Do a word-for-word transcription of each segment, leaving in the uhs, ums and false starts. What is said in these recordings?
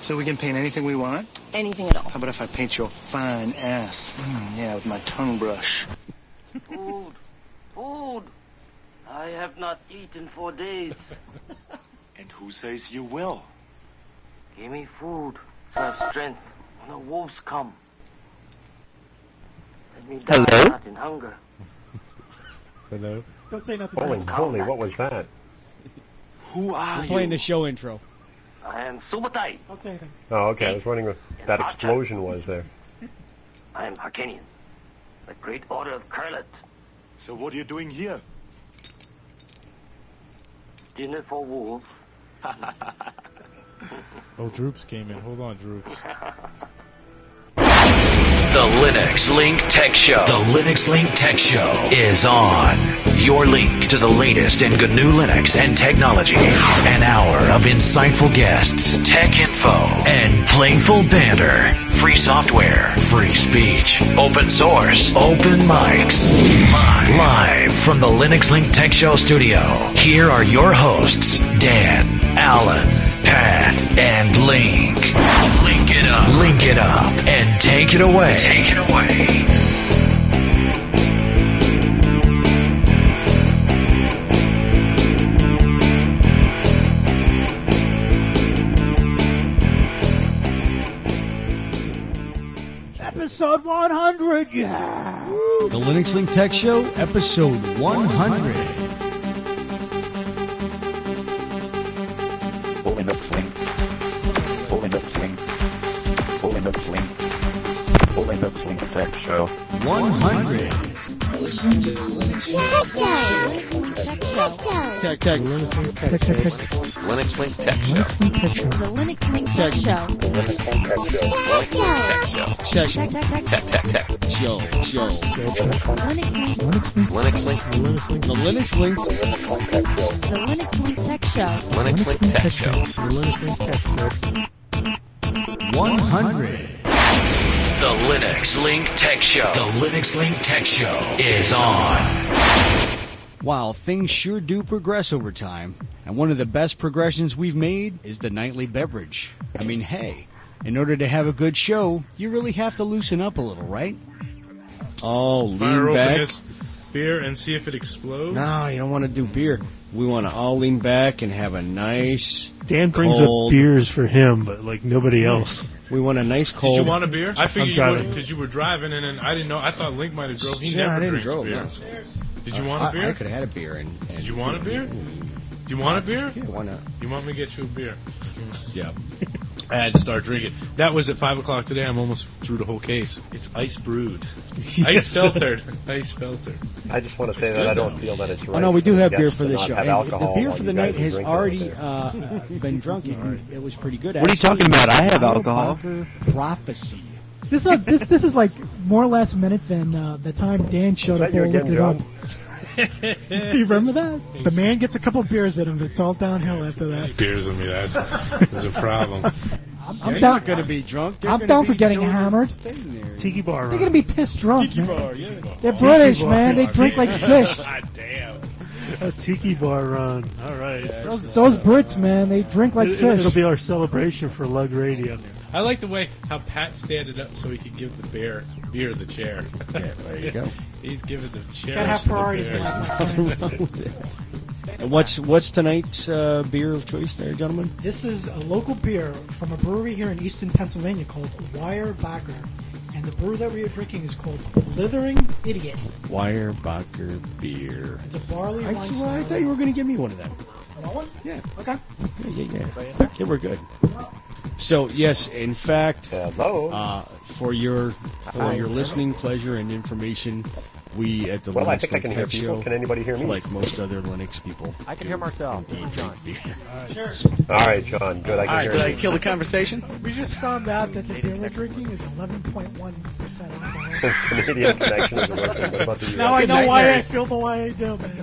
So we can paint anything we want? Anything at all. How about if I paint your fine ass? Mm, yeah, with my tongue brush. Food. Food. I have not eaten for days. And who says you will? Give me food, so I have strength when the wolves come. Let me die Hello? not in hunger. Hello? Don't say nothing. Holy moly, what was that? Who are We're you? playing the show intro. I am Subutai. Don't say anything. Oh, okay, I was wondering what that explosion was there. I am Harkanian, the great order of Kurlet. So what are you doing here? Dinner for wolves. Oh, Droops came in. Hold on, Droops. The Linux Link Tech Show. The Linux Link Tech Show is on. Your link to the latest in G N U Linux and technology. An hour of insightful guests, tech info, and playful banter. Free software, free speech, open source, open mics. Live, Live from the Linux Link Tech Show studio. Here are your hosts, Dan, Alan, Pat, and Link. Link it up. Link it up. And take it away. Take it away. Episode one hundred, yeah! The Linux Link Tech Show, episode one hundred. Pulling the flink. Pulling the flink. Pulling the flink. Pulling the flink Tech Show. one hundred. Listen to Linux Tech Tech. Tech, tech, tech. Linux Link Tech Show. The Linux Link Tech Show. Linux Link Tech Show. Check. Tech, tech, tech. Tech Tech Tech. Show. Show. Linux Link. Linux Link. The Linux Link. The Linux Link Tech Show. Linux Link Tech Show. one hundred. The Linux Link Tech Show. The Linux Link Tech Show is on. Wow, things sure do progress over time. And one of the best progressions we've made is the nightly beverage. I mean, hey, in order to have a good show, you really have to loosen up a little, right? Oh, lean Fire back. open his beer and see if it explodes. No, you don't want to do beer. We want to all lean back and have a nice Dan brings cold, up beers for him, but like nobody else. We want a nice cold. Did you want a beer? I figured I'm you driving. would because you were driving, and then I didn't know. I thought Link might have drove. He Yeah, never I didn't drinks drove, beer. no. Did you Uh, want a I- beer? I could have had a beer. And, and Did you want a beer? Do you want a beer? Yeah, why not? You want me to get you a beer? Yeah. I had to start drinking. That was at five o'clock today. I'm almost through the whole case. It's ice brewed, ice filtered, ice filtered. I just want to say It's that good, I don't though. feel that it's right. Oh, no, we do for have the beer guests for to this not show. have And alcohol the beer while for you the guys night are has drinking already over there. uh, been drunk. And it was pretty good. What are you Actually, talking about? I have Auerbach alcohol. Prophecy. This is this this is like more or less a minute than uh, the time Dan showed Bet up you're there getting looking it up. drunk. You remember that? The man gets a couple beers in him. It's all downhill after that. Beers in me. That's, that's a problem. I'm, They're I'm not down. going to be drunk. They're I'm gonna down for be getting doing their hammered. thing there. Tiki bar. They're gonna be pissed drunk. Tiki man. bar, yeah. They're British, bar. man. They drink like fish. God damn. A tiki bar run. All right. Those, That's those Brits, man, they drink like It, fish. it'll be our celebration for Lug Radio. I like the way how Pat standed up so he could give the bear beer the chair. Yeah, there you go. He's giving the chair. Gotta have to the priorities in bear. life. And what's what's tonight's uh, beer of choice there, gentlemen? This is a local beer from a brewery here in Easton, Pennsylvania called Weyerbacher. And the brew that we are drinking is called Blithering Idiot. Weyerbacher beer. It's a barley I, wine well, I style. thought you were going to give me one of them. Want one? Yeah. Okay. Yeah, yeah, yeah. They were good. So yes, in fact, Hello. Uh, for your for your listening pleasure and information, we at the Well, I Linux think I Link can hear Tech people. Show, Can anybody hear me? like most other Linux people, I can hear Marcel. indeed drink beer. Sure. All right, John. Good. I can All right, hear did I you. kill the conversation? We just found out that the beer we're drinking is eleven point one percent alcohol. Canadian connection is working. What about the U S? Now I Good know night, why Mary. I feel the way I do, man.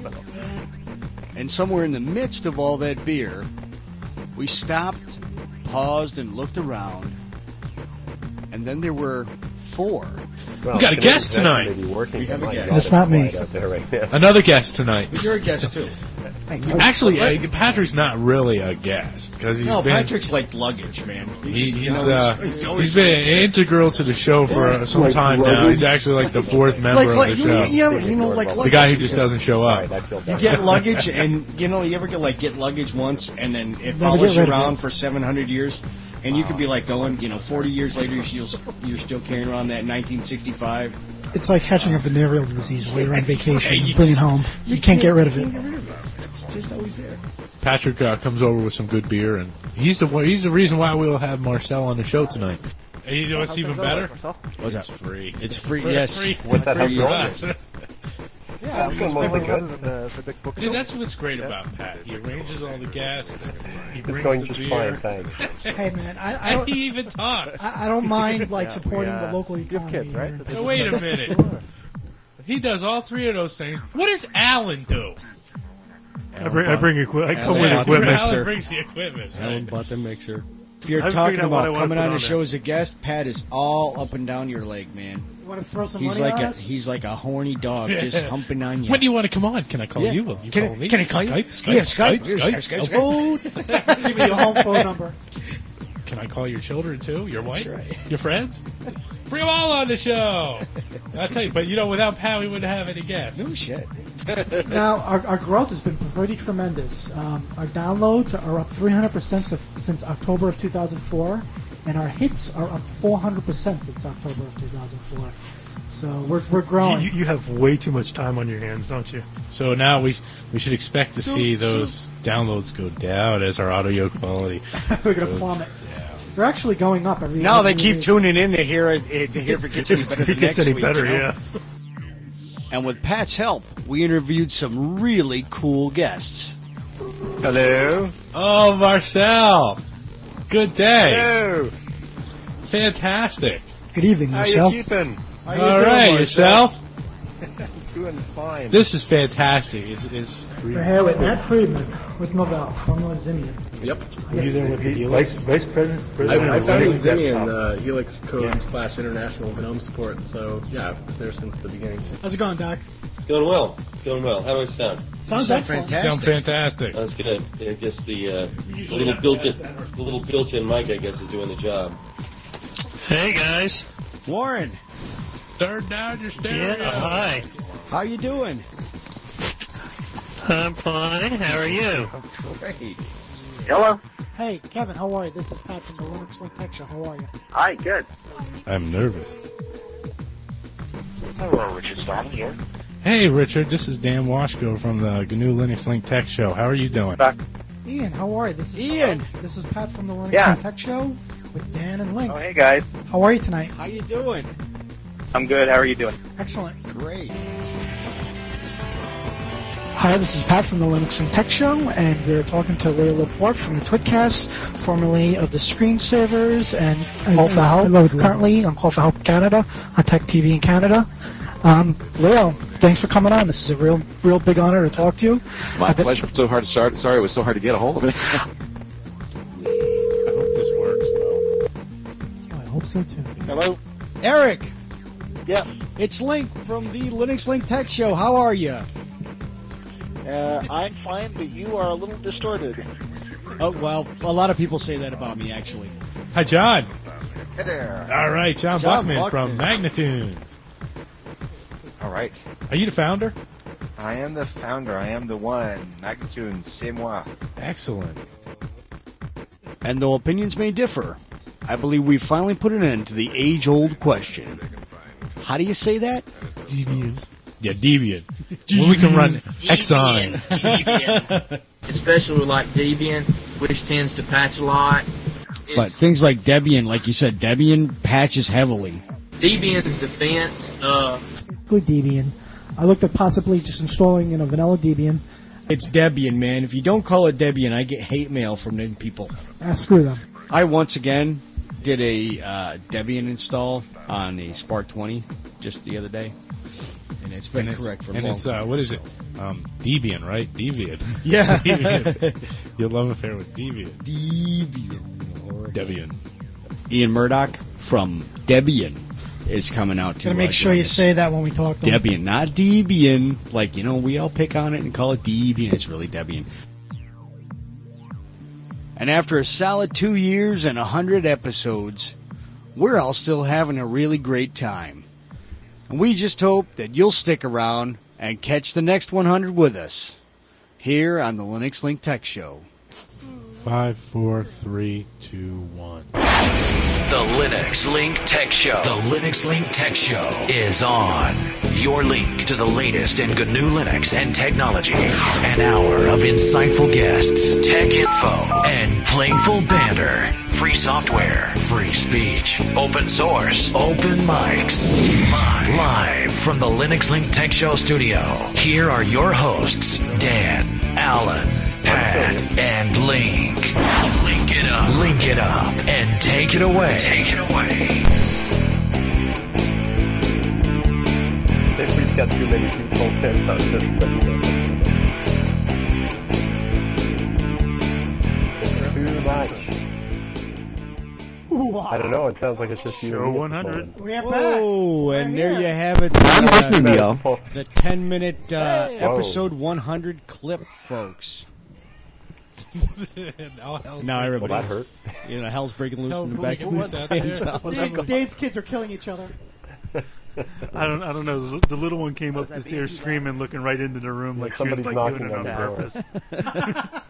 And somewhere in the midst of all that beer, we stopped, paused, and looked around, and then there were four. Well, We got a Canadian guest connection tonight. may be working, We have but a my guest. God, It's not me. quiet out there right now. Another guest tonight. You're a guest too. Thank you. Actually, uh, Patrick's not really a guest because he's No, been, Patrick's like luggage, man. he, He just- he's you know, uh, he's always- he's been integral to the show for uh, some Like time now. luggage? He's actually like the fourth member like, of like, the you, show. you know, you know, like The luggage. guy who just doesn't show up. You get luggage, and you know, you ever get like get luggage once, and then it Never follows get you rid of around it. for seven hundred years, and you could be like going, you know, forty years later, you're still, you're still carrying around that nineteen sixty-five. It's like catching a venereal disease while you're on vacation. Hey, You you bring it just- home. You can't get rid of it. It's just always there. Patrick uh, comes over with some good beer, and he's the one- he's the reason why we'll have Marcel on the show tonight. And you know what's even better? What's It's that? free. It's free. Free- Yes. free- With that free help for going? us. Yeah, I'm doing mostly good. Dude, that's what's great about Pat. He arranges all the guests. He It's brings going the just beer. fine, thanks. Hey, man, I, I And don't. he even talks. I, I don't mind like supporting uh, the local economy. kids, right? here. Now, wait a minute. He does all three of those things. What does Alan do? I bring, I bring equi- I come Alan with bought the equipment. mixer. Alan brings the equipment. Alan Right? bought the mixer. If you're I haven't talking figured out what I about wanna coming put on on the there. show as a guest, Pat is all up and down your leg, man. You want to throw some He's money like on a us? he's like a horny dog just humping on you. When do you want to come on? Can I call Yeah. you? Will you Can I- call me? can I call you? Skype? Skype? Yeah, Skype. Skype? Yeah, Skype? Skype, Skype? Skype. Give me your home phone number. Can I call your children too? Your wife? That's right. Your friends? Bring them all on the show. I'll tell you, but you know, without Pat, we wouldn't have any guests. No shit. Now, our, our growth has been pretty tremendous. Um, our downloads are up three hundred percent since, since October of two thousand four, and our hits are up four hundred percent since October of two thousand four. So we're, we're You, growing. you you have way too much time on your hands, don't you? So now we we should expect to see those downloads go down as our audio quality. We're going to plummet. They're actually going up every Now they every keep week. tuning in to hear it, it to hear if it gets any If better it the gets next any week. better, you know? yeah. And with Pat's help, we interviewed some really cool guests. Hello. Oh, Marcel! Good day. Hello. Fantastic. Good evening, How Marcel. you keeping? How you All doing, right, Marcel? yourself? Doing fine. This is fantastic. It's, it's We're here with Matt Friedman with Novell, formerly Zimian. Yep. Were you there with the vice, vice president? I, president I of founded Linux? Zimian, uh, Helix Code slash International GNOME support. So yeah, I was there since the beginning. How's it going, Doc? Going well. Going well. How do I sound? Sounds Sound excellent. fantastic. sound fantastic. That's good. I guess the, uh, the little built-in, the little built-in mic, I guess, is doing the job. Hey guys. Warren, Turn down your stereo. Yeah, hi. how you doing? I'm fine. How are you? Great. Hello. Hey, Kevin, how are you? This is Pat from the Linux Link Tech Show. How are you? Hi, good. I'm nervous. Hello, Richard Stallman here. Hey, Richard. This is Dan Washko from the G N U Linux Link Tech Show. How are you doing? Ian, how are you? This is Ian. This is Pat from the Linux Yeah. Link Tech Show with Dan and Link. Oh, hey guys. How are you tonight? How you doing? I'm good. How are you doing? Excellent. Great. Hi, this is Pat from the Linux and Tech Show, and we're talking to Leah Laporte from the Twitcast, formerly of the Screensavers and Call for Help, currently on Call for Help Canada, on Tech T V in Canada. Um, Leah, thanks for coming on. This is a real, real big honor to talk to you. My pleasure. So hard to start. Sorry, it was so hard to get a hold of it. I hope this works well. I hope so too. Hello? Eric, Yeah. it's Link from the Linux Link Tech Show. How are you? Uh, I'm fine, but you are a little distorted. Oh, well, a lot of people say that about me, actually. Hi, John. Hey there. All right, John, John Buckman, Buckman. from Magnitudes. All right. Are you the founder? I am the founder. I am the one. Magnitude, c'est moi. Excellent. And though opinions may differ, I believe we've finally put an end to the age-old question. How do you say that? Debian. Yeah, Debian. When we can run Exxon. Debian. Especially with like Debian, which tends to patch a lot. It's But things like Debian, like you said, Debian patches heavily. Debian's defense, uh, Good Debian. I looked at possibly just installing in a vanilla Debian. It's Debian, man. If you don't call it Debian, I get hate mail from them people. Ah, screw them. I once again did a uh, Debian install on a Spark twenty just the other day, and it's been and correct it's, for And long. it's, uh, what is it? Um, Debian, right? Deviant. Yeah. Deviant. Your love affair with Deviant. Debian. Debian. Ian Murdoch from Debian. is coming out too. Gotta make uh, sure you join us. say that when we talk to them. Debian, not Debian. Like, you know, we all pick on it and call it Debian. It's really Debian. And after a solid two years and a hundred episodes, we're all still having a really great time. And we just hope that you'll stick around and catch the next one hundred with us here on the Linux Link Tech Show. Five, four, three, two, one. The Linux Link Tech Show. The Linux Link Tech Show is on. Your link to the latest in G N U Linux and technology. An hour of insightful guests, tech info, and playful banter. Free software, free speech, open source, open mics. Live, Live from the Linux Link Tech Show studio. Here are your hosts, Dan, Alan, Pat, and Link. Link it up. Link it up. And take it away. Take it away. If we've got too many people, ten times It's too much. I don't know. It sounds like it's just you. Show one hundred. We're back. Oh, We're and there here. you have it. I'm Uh, listening to y'all. the ten-minute uh, Hey. episode one hundred clip, folks. Now everybody, Well, that hurt. You know, hell's breaking loose Hell in the breaking back of loose out Dan's there. house. Dave- Dave's kids are killing each other. I don't. I don't know. The little one came up the stairs screaming, looking right into the room like she was Somebody's like doing knocking it on on the door. purpose.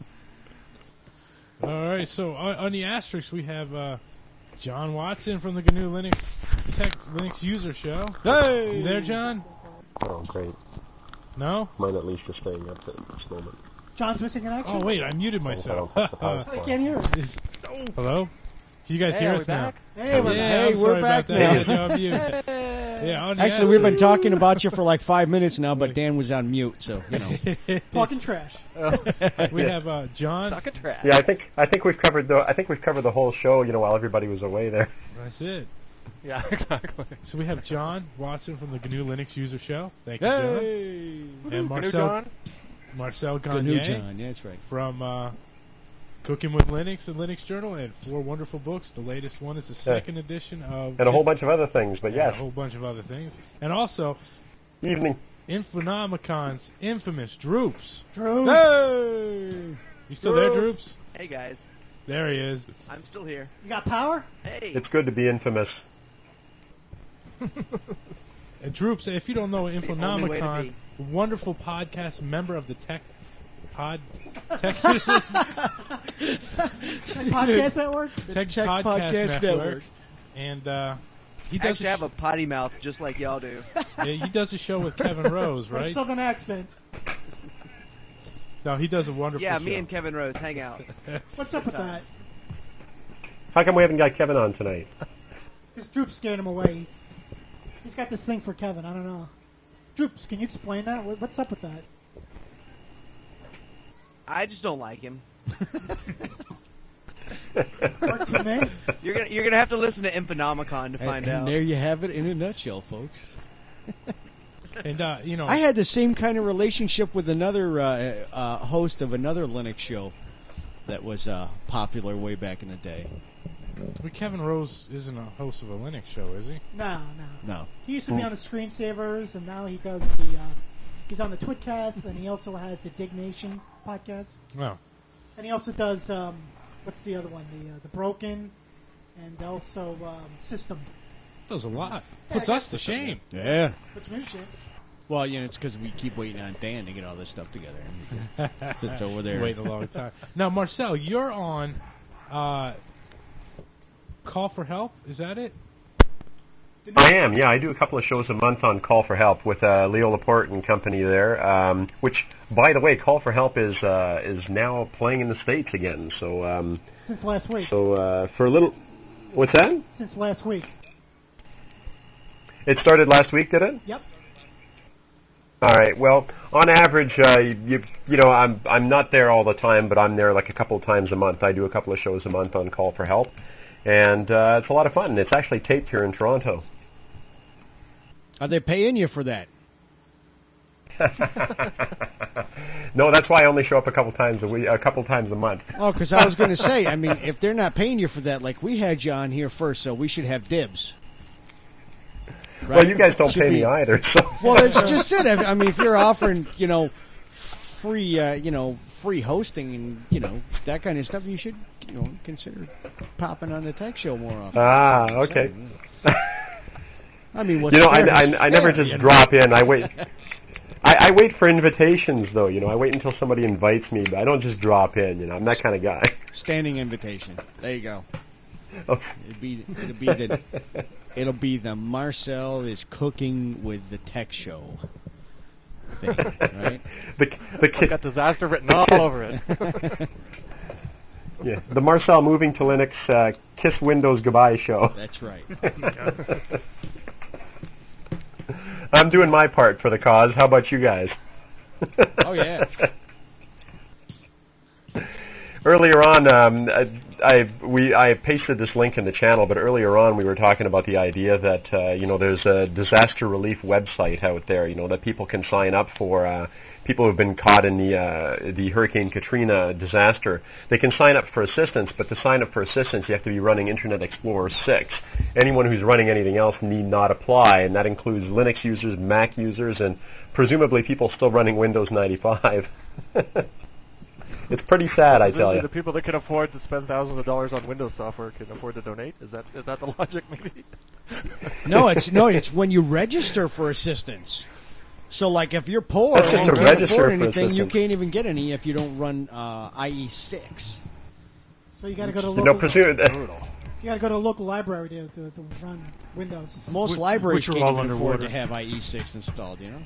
All right, so on, on the asterisk we have uh, John Watson from the G N U Linux Tech Linux User Show. Hey! You there, John? Oh, great. No? Mine at least is staying up at this moment. John's missing in action. Oh wait, I muted myself. Oh, I don't- I can't hear us. Hello? Can you guys Hey, hear are us we now? back? Hey, we're yeah, Hey, I'm we're sorry back about now. that. Yeah, on mute. Yeah, on the Actually, we've been asterisk- talking about you for like five minutes now, but Dan was on mute, so you know. talking trash. We have uh, John. Talking trash. Yeah, I think I think we've covered the I think we've covered the whole show. You know, while everybody was away there. That's it. Yeah, exactly. So we have John Watson from the G N U Linux User Show. Thank you, Hey! John. And Marcel John? Marcel G N U Gagne John, yeah, that's right. from uh, Cooking with Linux and Linux Journal, and four wonderful books. The latest one is the second edition of And a whole bunch of other things, but and yes. a whole bunch of other things, and also Evening. Infonomicon's infamous Droops. Droops. Hey! You still there, Droops? Hey guys, There he is. I'm still here. You got power? Hey. It's good to be infamous. And Droops, if you don't know The only way to Infonomicon, wonderful podcast member of the Tech Pod Tech Podcast Network? Tech, Tech Podcast, Podcast Network. Network. And uh, he I does actually a have a potty mouth just like y'all do. yeah, he does a show with Kevin Rose, With a right? southern accent. No, he does a wonderful Yeah, show. me and Kevin Rose hang out. What's up with that? How come we haven't got Kevin on tonight? Because Droops scared him away. He's, he's got this thing for Kevin. I don't know. Droops, can you explain that? What- What's up with that? I just don't like him. Works for me. You're gonna you're gonna have to listen to Infonomicon to find and, out. and there you have it in a nutshell, folks. And uh, you know, I had the same kind of relationship with another uh, uh, host of another Linux show that was uh, popular way back in the day. but Kevin Rose isn't a host of a Linux show, is he? No, no. No. He used to be on the Screensavers, and now he does the. Uh, he's on the Twitcast, and he also has the Dignation podcast. Oh. And he also does. Um, what's the other one? The uh, the Broken, and also um, System. That was a lot. Yeah, Puts I us guess- to shame. Yeah. Which means shit. Well, you know, it's because we keep waiting on Dan to get all this stuff together. And he just sits over there. Waiting a long time. Now, Marcel, you're on uh, Call for Help. Is that it? I am, yeah. I do a couple of shows a month on Call for Help with uh, Leo Laporte and company there. Um, which, by the way, Call for Help is uh, is now playing in the States again. So, um, Since last week. so uh, for a little, what's that? Since last week. It started last week, did it? Yep. All right. Well, on average, uh, you you know, I'm I'm not there all the time, but I'm there like a couple of times a month. I do a couple of shows a month on Call for Help, and uh, it's a lot of fun. It's actually taped here in Toronto. Are they paying you for that? No, that's why I only show up a couple times a week, a couple times a month. Oh, because I was going to say, I mean, if they're not paying you for that, like we had you on here first, so we should have dibs. Well, you guys don't Should pay be- me either. So. Well, that's just it. I mean, if you're offering, you know, free, uh, you know, free hosting and you know that kind of stuff, you should, you know, consider popping on the tech show more often. Ah, okay. I mean, what's you know, I, fair I, is I never fair, just you know? drop in. I wait. I, I wait for invitations, though. You know, I wait until somebody invites me. But I don't just drop in. You know, I'm that kind of guy. Standing invitation. There you go. Oh. It'll be, it'll be the, it'll be the Marcel is cooking with the tech show thing, right? the the I've got disaster written all over it. Yeah, the Marcel moving to Linux uh, Kiss Windows Goodbye show. That's right. I'm doing my part for the cause. How about you guys? Oh yeah. Earlier on, um, I, I we I pasted this link in the channel, but earlier on we were talking about the idea that uh, you know there's a disaster relief website out there, you know, that people can sign up for. Uh, people who've been caught in the uh, the Hurricane Katrina disaster, they can sign up for assistance. But to sign up for assistance, you have to be running Internet Explorer six. Anyone who's running anything else need not apply, and that includes Linux users, Mac users, and presumably people still running Windows ninety-five. It's pretty sad, I tell you. The people that can afford to spend thousands of dollars on Windows software can afford to donate. Is that is that the logic, maybe? No, it's no, it's when you register for assistance. So, like, if you're poor That's just and to can't register afford for anything, you assistance. can't even get any if you don't run uh, I E six. So you got to go to You local. know, presume that, You got to go to a local library to, to, to run Windows. Most Which- libraries which are can't all even afford underwater. to have I E six installed. You know.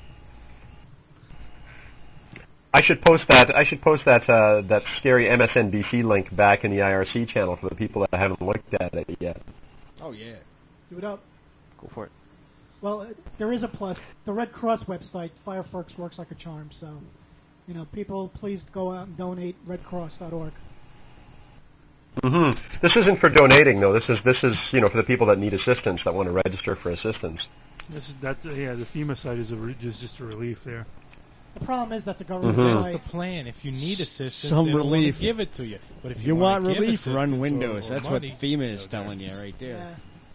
I should post that. I should post that uh, that scary M S N B C link back in the I R C channel for the people that haven't looked at it yet. Oh yeah. Do it up. Go for it. Well, uh, there is a plus. The Red Cross website, Firefox works like a charm. So, you know, people, please go out and donate red cross dot org. hmm This isn't for donating, though. This is this is you know for the people that need assistance that want to register for assistance. This is that. Yeah, the FEMA site is a re- just just a relief there. The problem is that's a government Mhm. site. That's the plan. If you need assistance, Some they don't wanna relief. give it to you. But if If you, you wanna want give relief, assistance run or- Windows. or That's money, what FEMA is telling you right there.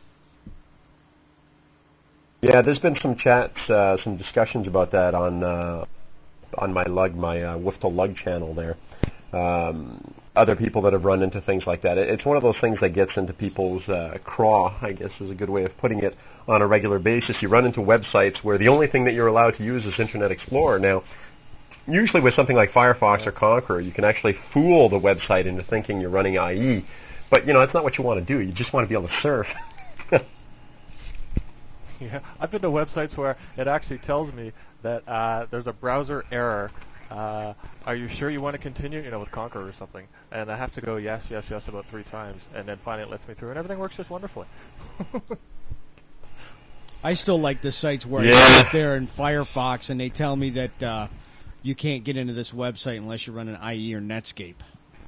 Yeah. Yeah, there's been some chats, uh, some discussions about that on uh, on my lug, my uh, Wolf to Lug channel there. Um, other people that have run into things like that. It, it's one of those things that gets into people's uh, craw, I guess is a good way of putting it, on a regular basis. You run into websites where the only thing that you're allowed to use is Internet Explorer. Now, usually with something like Firefox or Konqueror, you can actually fool the website into thinking you're running I E. But, you know, that's not what you want to do. You just want to be able to surf. Yeah, I've been to websites where it actually tells me that uh, there's a browser error. Uh, are you sure you want to continue? You know, with Konqueror or something. And I have to go yes, yes, yes about three times, and then finally it lets me through, and everything works just wonderfully. I still like the sites where Yeah. I go up there in Firefox and they tell me that uh, you can't get into this website unless you're running I E or Netscape.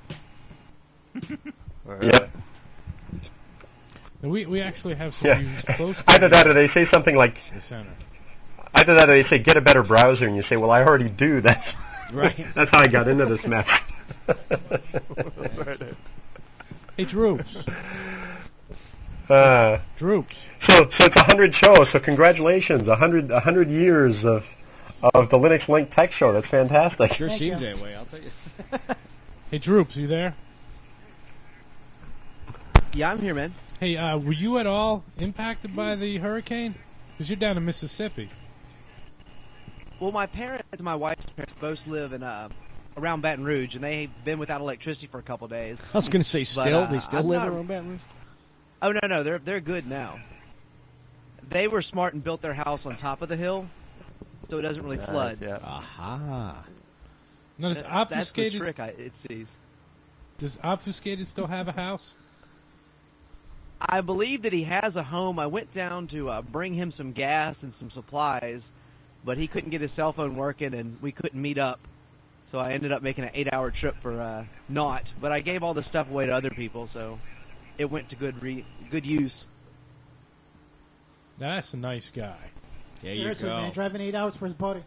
Yep. And we we actually have some Yeah. users close to Either the- that or they say something like, the center. either that or they say, get a better browser, and you say, well, I already do. That's, Right. that's how I got into this mess. Hey, Droops. Uh, Droops. so, so it's a hundred shows. So congratulations, a hundred, a hundred years of of the Linux Link Tech Show. That's fantastic. Sure seems that way, I'll tell you. Hey, Droops, you there? Yeah, I'm here, man. Hey, uh, were you at all impacted by the hurricane? Because you're down in Mississippi. Well, my parents and my wife's parents both live in uh, around Baton Rouge, and they've been without electricity for a couple of days. I was going to say, But, still? uh, they still I'm live not- around Baton Rouge? Oh no, no, they're they're good now. They were smart and built their house on top of the hill, so it doesn't really Right, flood. yeah. Aha. Now, does That- obfuscated That's the trick, I, it seems. does obfuscated still have a house? I believe that he has a home. I went down to uh, bring him some gas and some supplies, but he couldn't get his cell phone working, and we couldn't meet up. So I ended up making an eight-hour trip for uh, naught. But I gave all the stuff away to other people, so it went to good re- good use. Now, that's a nice guy. There Seriously, man, driving eight hours for his buddy.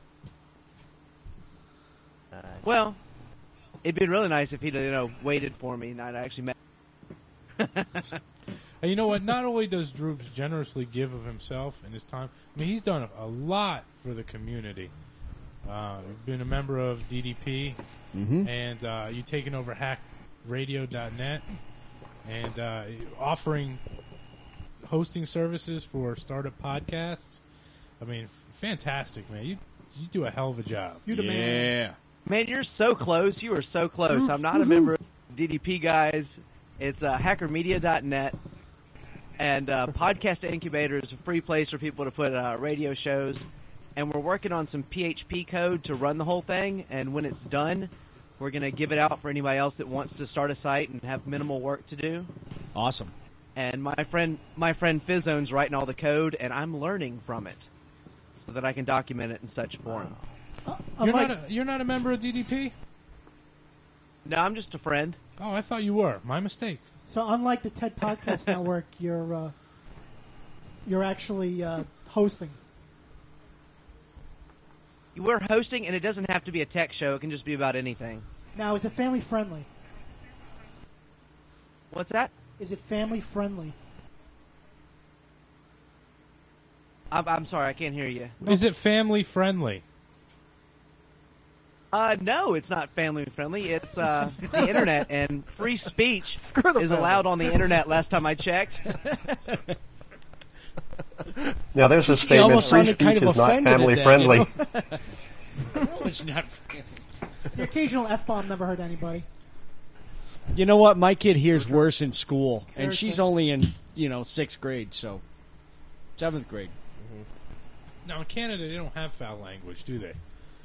Well, it'd been really nice if he'd you know waited for me and I'd actually met. And you know what? Not only does Droops generously give of himself and his time, I mean, he's done a, a lot for the community. Uh, you've been a member of D D P, Mhm. and uh, you've taken over hack radio dot net, and uh, offering hosting services for startup podcasts. I mean, f- fantastic, man. You you do a hell of a job. You the man. Man, you're so close. You are so close. I'm not a member of D D P, guys. It's uh, hacker media dot net. And uh, Podcast Incubator is a free place for people to put uh, radio shows. And we're working on some P H P code to run the whole thing. And when it's done, we're going to give it out for anybody else that wants to start a site and have minimal work to do. Awesome. And my friend, my friend Fizzone's writing all the code, and I'm learning from it so that I can document it in such form. You're not a, you're not a member of D D P? No, I'm just a friend. Oh, I thought you were. My mistake. So unlike the TED Podcast Network, you're uh, you're actually uh, hosting. We're hosting, and it doesn't have to be a tech show. It can just be about anything. Now, is it family friendly? What's that? Is it family friendly? I'm, I'm sorry, I can't hear you. Is it family friendly? Uh, no, it's not family friendly. It's uh, the internet, and free speech is allowed on the internet. Last time I checked. Now, there's a He statement: almost free sounded speech kind of is not offended at family that, friendly. you know? No, it's not. The occasional F-bomb never hurt anybody. You know what? My kid hears worse in school, and Seriously? she's only in, you know, sixth grade, so seventh grade. Now, in Canada, they don't have foul language, do they?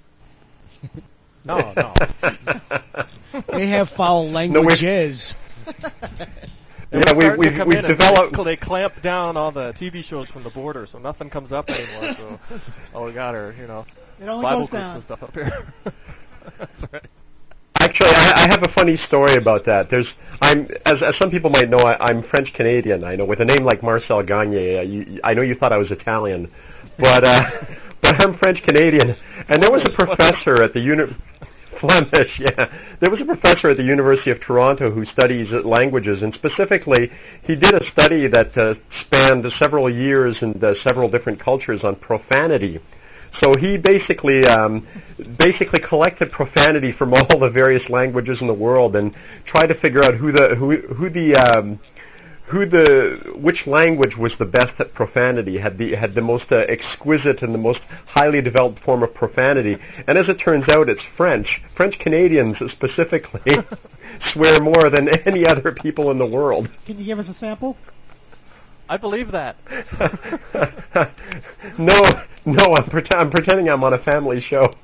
No, no. They have foul languages. Yeah, we, Starting to we've, come we've in and developed. They, they clamp down all the T V shows from the border, so nothing comes up anymore. So all we got are, you know, It only Bible goes groups down. and stuff up here. That's right. Actually, I, I have a funny story about that. There's, I'm, as, as some people might know, I, I'm French Canadian. I know with a name like Marcel Gagne, uh, you, I know you thought I was Italian, but uh, but I'm French Canadian. And there was a professor at the uni- Flemish, yeah. There was a professor at the University of Toronto who studies languages, and specifically, he did a study that uh, spanned several years and uh, several different cultures on profanity. So he basically um, basically collected profanity from all the various languages in the world and tried to figure out who the who who the um, who the which language was the best at profanity, had the had the most uh, exquisite and the most highly developed form of profanity. And as it turns out, it's French. French Canadians specifically swear more than any other people in the world. Can you give us a sample? I believe that. No, no, I'm, pret- I'm pretending I'm on a family show.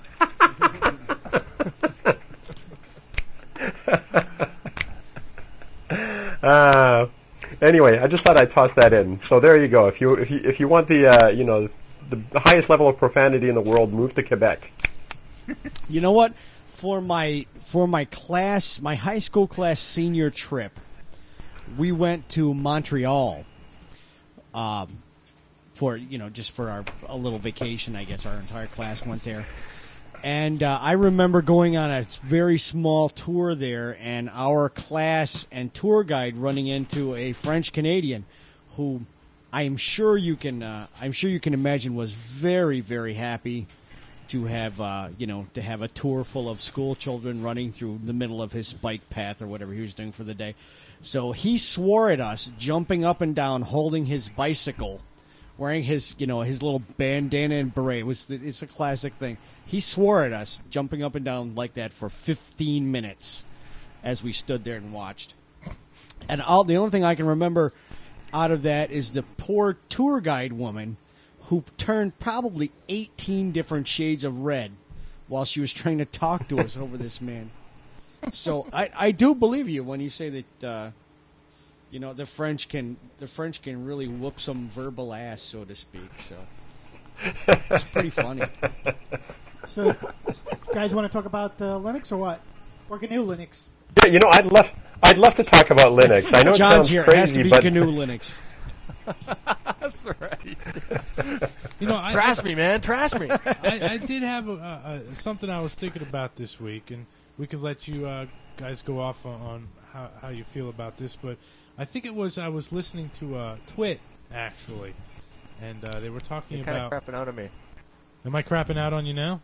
uh, anyway, I just thought I'd toss that in. So there you go. If you if you if you want the uh, you know the highest level of profanity in the world, move to Quebec. You know what? For my for my class, my high school class senior trip, we went to Montreal. Um, for you know, just for our a little vacation, I guess our entire class went there. And uh, I remember going on a very small tour there, and our class and tour guide running into a French Canadian, who I'm sure you can uh, I'm sure you can imagine was very very happy to have uh, you know to have a tour full of school children running through the middle of his bike path or whatever he was doing for the day. So he swore at us, jumping up and down, holding his bicycle, wearing his, you know, his little bandana and beret. It was it's a classic thing. He swore at us, jumping up and down like that for fifteen minutes, as we stood there and watched. And all the only thing I can remember out of that is the poor tour guide woman, who turned probably eighteen different shades of red while she was trying to talk to us over this man. So I, I do believe you when you say that uh, you know the French can the French can really whoop some verbal ass, so to speak. So it's pretty funny. So, you guys want to talk about uh, Linux or what? Or G N U Linux? Yeah, you know, I'd love I'd love to talk about Linux. I know John's it sounds here. crazy, It has to be but G N U Linux. That's right. You know, I, trash me, man, trash me. I, I did have a, a, a, something I was thinking about this week, and we could let you uh, guys go off on, on how, how you feel about this. But I think it was I was listening to uh, Twit actually, and uh, they were talking You're kind about. of crapping out on me. Am I crapping out on you now?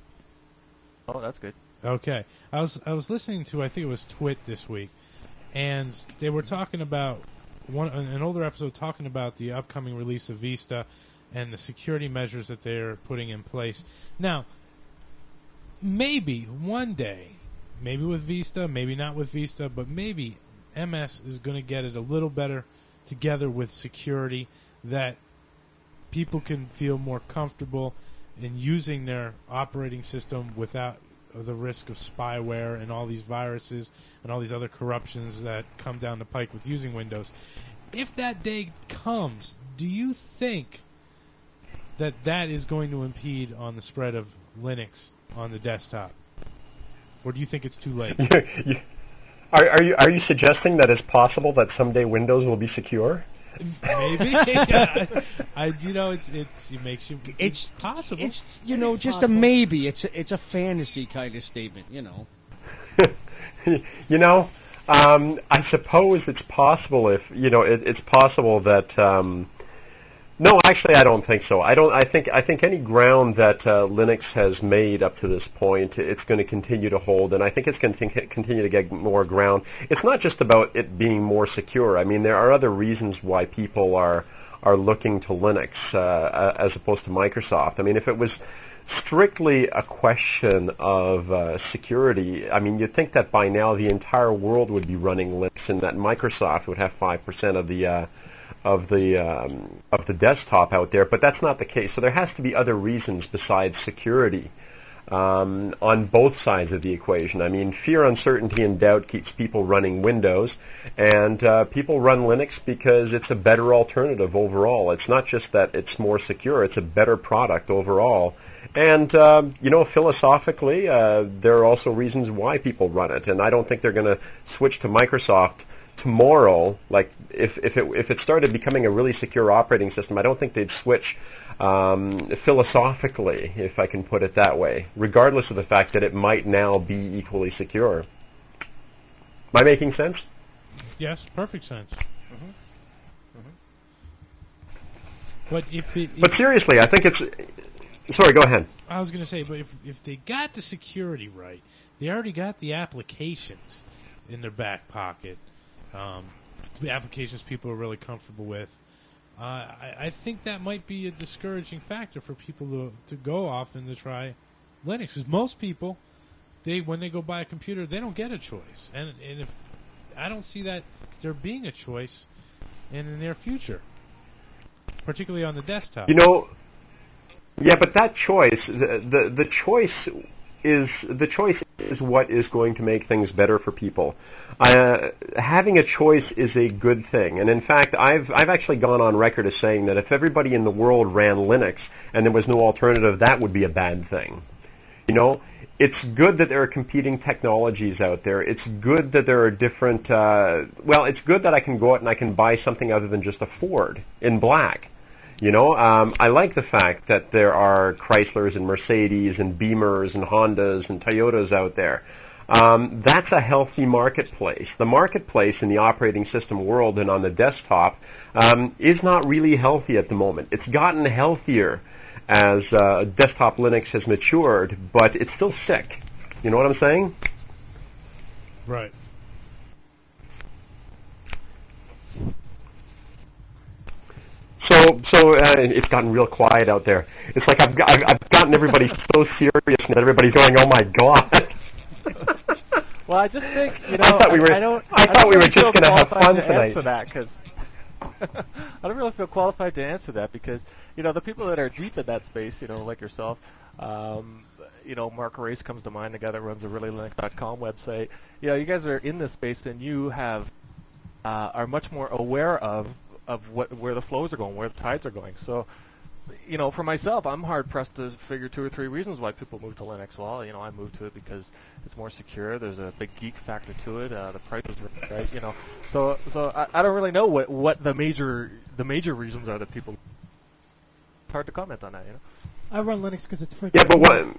Oh, that's good. Okay, I was I was listening to I think it was Twit this week, and they were talking about one an older episode talking about the upcoming release of Vista and the security measures that they're putting in place. Now, maybe one day, maybe with Vista, maybe not with Vista, but maybe M S is going to get it a little better together with security that people can feel more comfortable in using their operating system without the risk of spyware and all these viruses and all these other corruptions that come down the pike with using Windows. If that day comes, do you think that that is going to impede on the spread of Linux on the desktop? Or do you think it's too late? Are, are you are you suggesting that it's possible that someday Windows will be secure? Maybe. Yeah. I, you know, it's it's it makes you. It's, It's possible. It's you know It's just possible. a maybe. It's a, it's a fantasy kind of statement. You know. You know, um, I suppose it's possible if you know it, it's possible that. Um, no, actually, I don't think so. I don't. I think I think any ground that uh, Linux has made up to this point, it's going to continue to hold, and I think it's going to continue to get more ground. It's not just about it being more secure. I mean, there are other reasons why people are are looking to Linux uh, as opposed to Microsoft. I mean, if it was strictly a question of uh, security, I mean, you'd think that by now the entire world would be running Linux, and that Microsoft would have five percent of the uh, of the um, of the desktop out there, but that's not the case. So there has to be other reasons besides security um, on both sides of the equation. I mean, fear, uncertainty, and doubt keeps people running Windows, and uh, people run Linux because it's a better alternative overall. It's not just that it's more secure; it's a better product overall. And um, you know, philosophically, uh, there are also reasons why people run it, and I don't think they're going to switch to Microsoft tomorrow. Like if if it if it started becoming a really secure operating system, I don't think they'd switch um, philosophically, if I can put it that way, regardless of the fact that it might now be equally secure. Am I making sense? Yes, perfect sense. Mm-hmm. But if it, But seriously, I think it's. Sorry, go ahead. I was going to say, but if if they got the security right, they already got the applications in their back pocket. Um, the applications people are really comfortable with. Uh, I, I think that might be a discouraging factor for people to to go off and to try Linux. Because most people, they when they go buy a computer, they don't get a choice, and and if I don't see that there being a choice in the near future, particularly on the desktop. You know, yeah, but that choice, the the, the choice is the choice is what is going to make things better for people. Uh, having a choice is a good thing, and in fact, I've I've actually gone on record as saying that if everybody in the world ran Linux and there was no alternative, that would be a bad thing. You know, it's good that there are competing technologies out there. It's good that there are different. Uh, well, it's good that I can go out and I can buy something other than just a Ford in black. You know, um, I like the fact that there are Chryslers and Mercedes and Beamers and Hondas and Toyotas out there. Um, that's a healthy marketplace. The marketplace in the operating system world and on the desktop um, is not really healthy at the moment. It's gotten healthier as uh, desktop Linux has matured, but it's still sick. You know what I'm saying? Right. So, so uh, it's gotten real quiet out there. It's like I've, got, I've, I've gotten everybody so serious that everybody's going, "Oh my god!" Well, I just think you know. I thought we were. I, don't, I I thought don't we were really just feel going to have qualified fun to tonight. Answer that, 'cause I don't really feel qualified to answer that because you know the people that are deep in that space, you know, like yourself. Um, you know, Mark Race comes to mind, the guy that runs the really linux dot com website. You know, you guys are in this space and you have uh, are much more aware of of what where the flows are going, where the tides are going. So, you know, for myself, I'm hard pressed to figure two or three reasons why people move to Linux. Well, you know, I moved to it because it's more secure. There's a big geek factor to it. Uh, the price is right, you know. So, so I, I don't really know what what the major the major reasons are that people. It's hard to comment on that, you know. I run Linux because it's freaking. Yeah, but cool.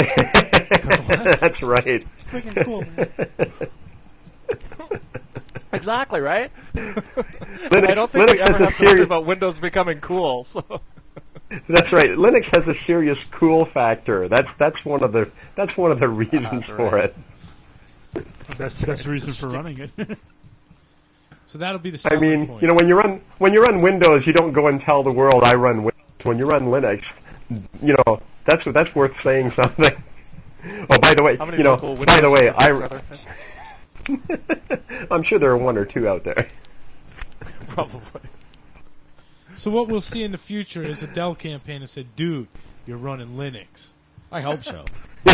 what? That's right. Freaking cool, man. Exactly, right? Linux, I don't think Linux we ever has a have to worry serious. about Windows becoming cool. So. That's right. Linux has a serious cool factor. That's that's one of the that's one of the reasons right. for it. That's the best reason for running it. So that'll be the I selling mean, point. you know, when you run when you run Windows, you don't go and tell the world I run Windows. When you run Linux, you know that's that's worth saying something. Oh, by the way, How many you know, local by the way, Windows I I'm sure there are one or two out there. Probably. So what we'll see in the future is a Dell campaign that said, "Dude, you're running Linux." I hope so.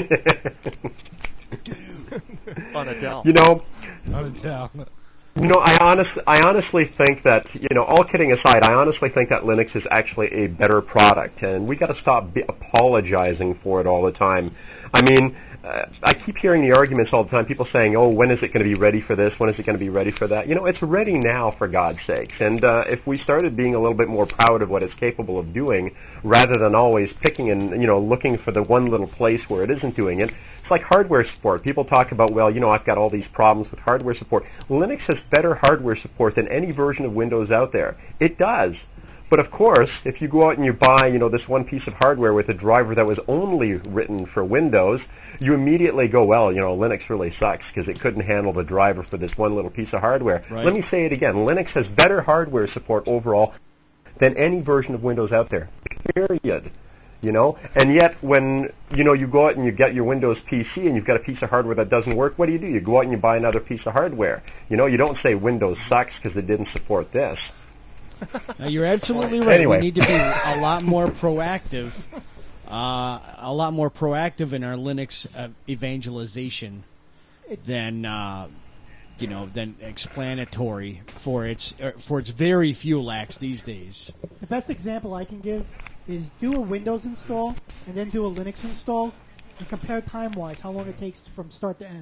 On a Dell. You know, On a Dell. You know, I honest, I honestly think that, you know, all kidding aside, I honestly think that Linux is actually a better product, and we got to stop be- apologizing for it all the time. I mean, uh, I keep hearing the arguments all the time, people saying, oh, when is it going to be ready for this, when is it going to be ready for that? You know, it's ready now, for God's sakes, and uh, if we started being a little bit more proud of what it's capable of doing, rather than always picking and, you know, looking for the one little place where it isn't doing it, it's like hardware support. People talk about, well, you know, I've got all these problems with hardware support. Linux has better hardware support than any version of Windows out there. It does. But of course, if you go out and you buy, you know, this one piece of hardware with a driver that was only written for Windows, you immediately go, well, you know, Linux really sucks because it couldn't handle the driver for this one little piece of hardware. Right. Let me say it again. Linux has better hardware support overall than any version of Windows out there. Period. You know, and yet when, you know, you go out and you get your Windows P C and you've got a piece of hardware that doesn't work, what do you do? You go out and you buy another piece of hardware. You know, you don't say Windows sucks because it didn't support this. Now, you're absolutely right. Anyway. We need to be a lot more proactive, uh, a lot more proactive in our Linux uh, evangelization than, uh, you know, than explanatory for its uh, for its very few lacks these days. The best example I can give is do a Windows install and then do a Linux install and compare time-wise how long it takes from start to end.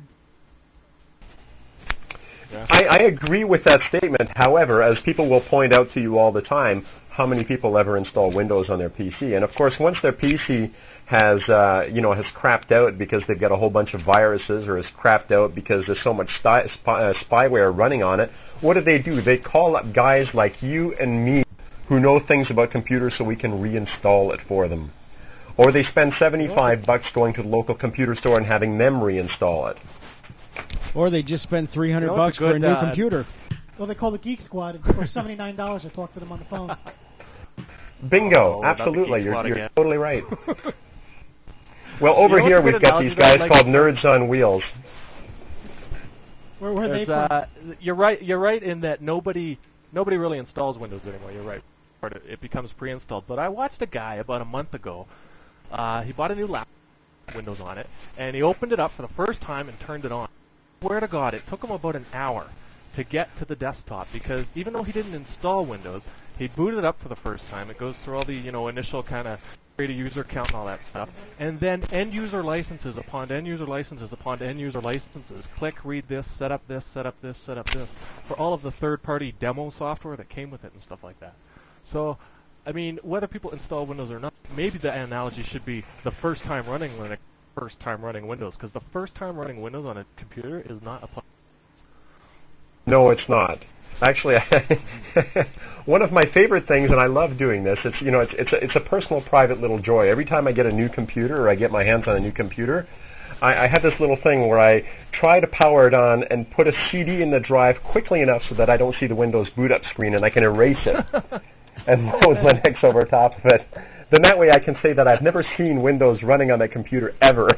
Yeah. I, I agree with that statement. However, as people will point out to you all the time, how many people ever install Windows on their P C? And of course, once their P C has, uh, you know, has crapped out because they've got a whole bunch of viruses, or has crapped out because there's so much spy, spy, uh, spyware running on it, what do they do? They call up guys like you and me who know things about computers so we can reinstall it for them. Or they spend seventy-five bucks going to the local computer store and having them reinstall it. Or they just spend three hundred You know, bucks it's a for a good, new uh, computer. Well, they call the Geek Squad, and for seventy-nine dollars I talk to them on the phone. Bingo, Oh, not the absolutely. Geek You're, Squad you're again. totally right. Well, over You know here what's a we've good got analogy these that I guys like? called Nerds on Wheels. Where, where are they There's, from? uh, you're right. You're right in that nobody nobody really installs Windows anymore. You're right. It, it becomes pre-installed. But I watched a guy about a month ago. Uh, he bought a new laptop, Windows on it, and he opened it up for the first time and turned it on. Swear to God, it took him about an hour to get to the desktop because even though he didn't install Windows, he booted it up for the first time. It goes through all the you know initial kind of create a user account and all that stuff, and then end user licenses upon end user licenses upon end user licenses. Click, read this, set up this, set up this, set up this for all of the third-party demo software that came with it and stuff like that. So, I mean, whether people install Windows or not, maybe the analogy should be the first time running Linux, first time running Windows, because the first time running Windows on a computer is not a. No, it's not. Actually, one of my favorite things, and I love doing this, it's you know, it's it's a, it's a personal, private little joy. Every time I get a new computer or I get my hands on a new computer, I, I have this little thing where I try to power it on and put a C D in the drive quickly enough so that I don't see the Windows boot up screen and I can erase it and load Linux over top of it. Then that way I can say that I've never seen Windows running on that computer ever.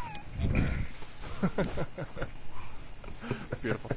Beautiful.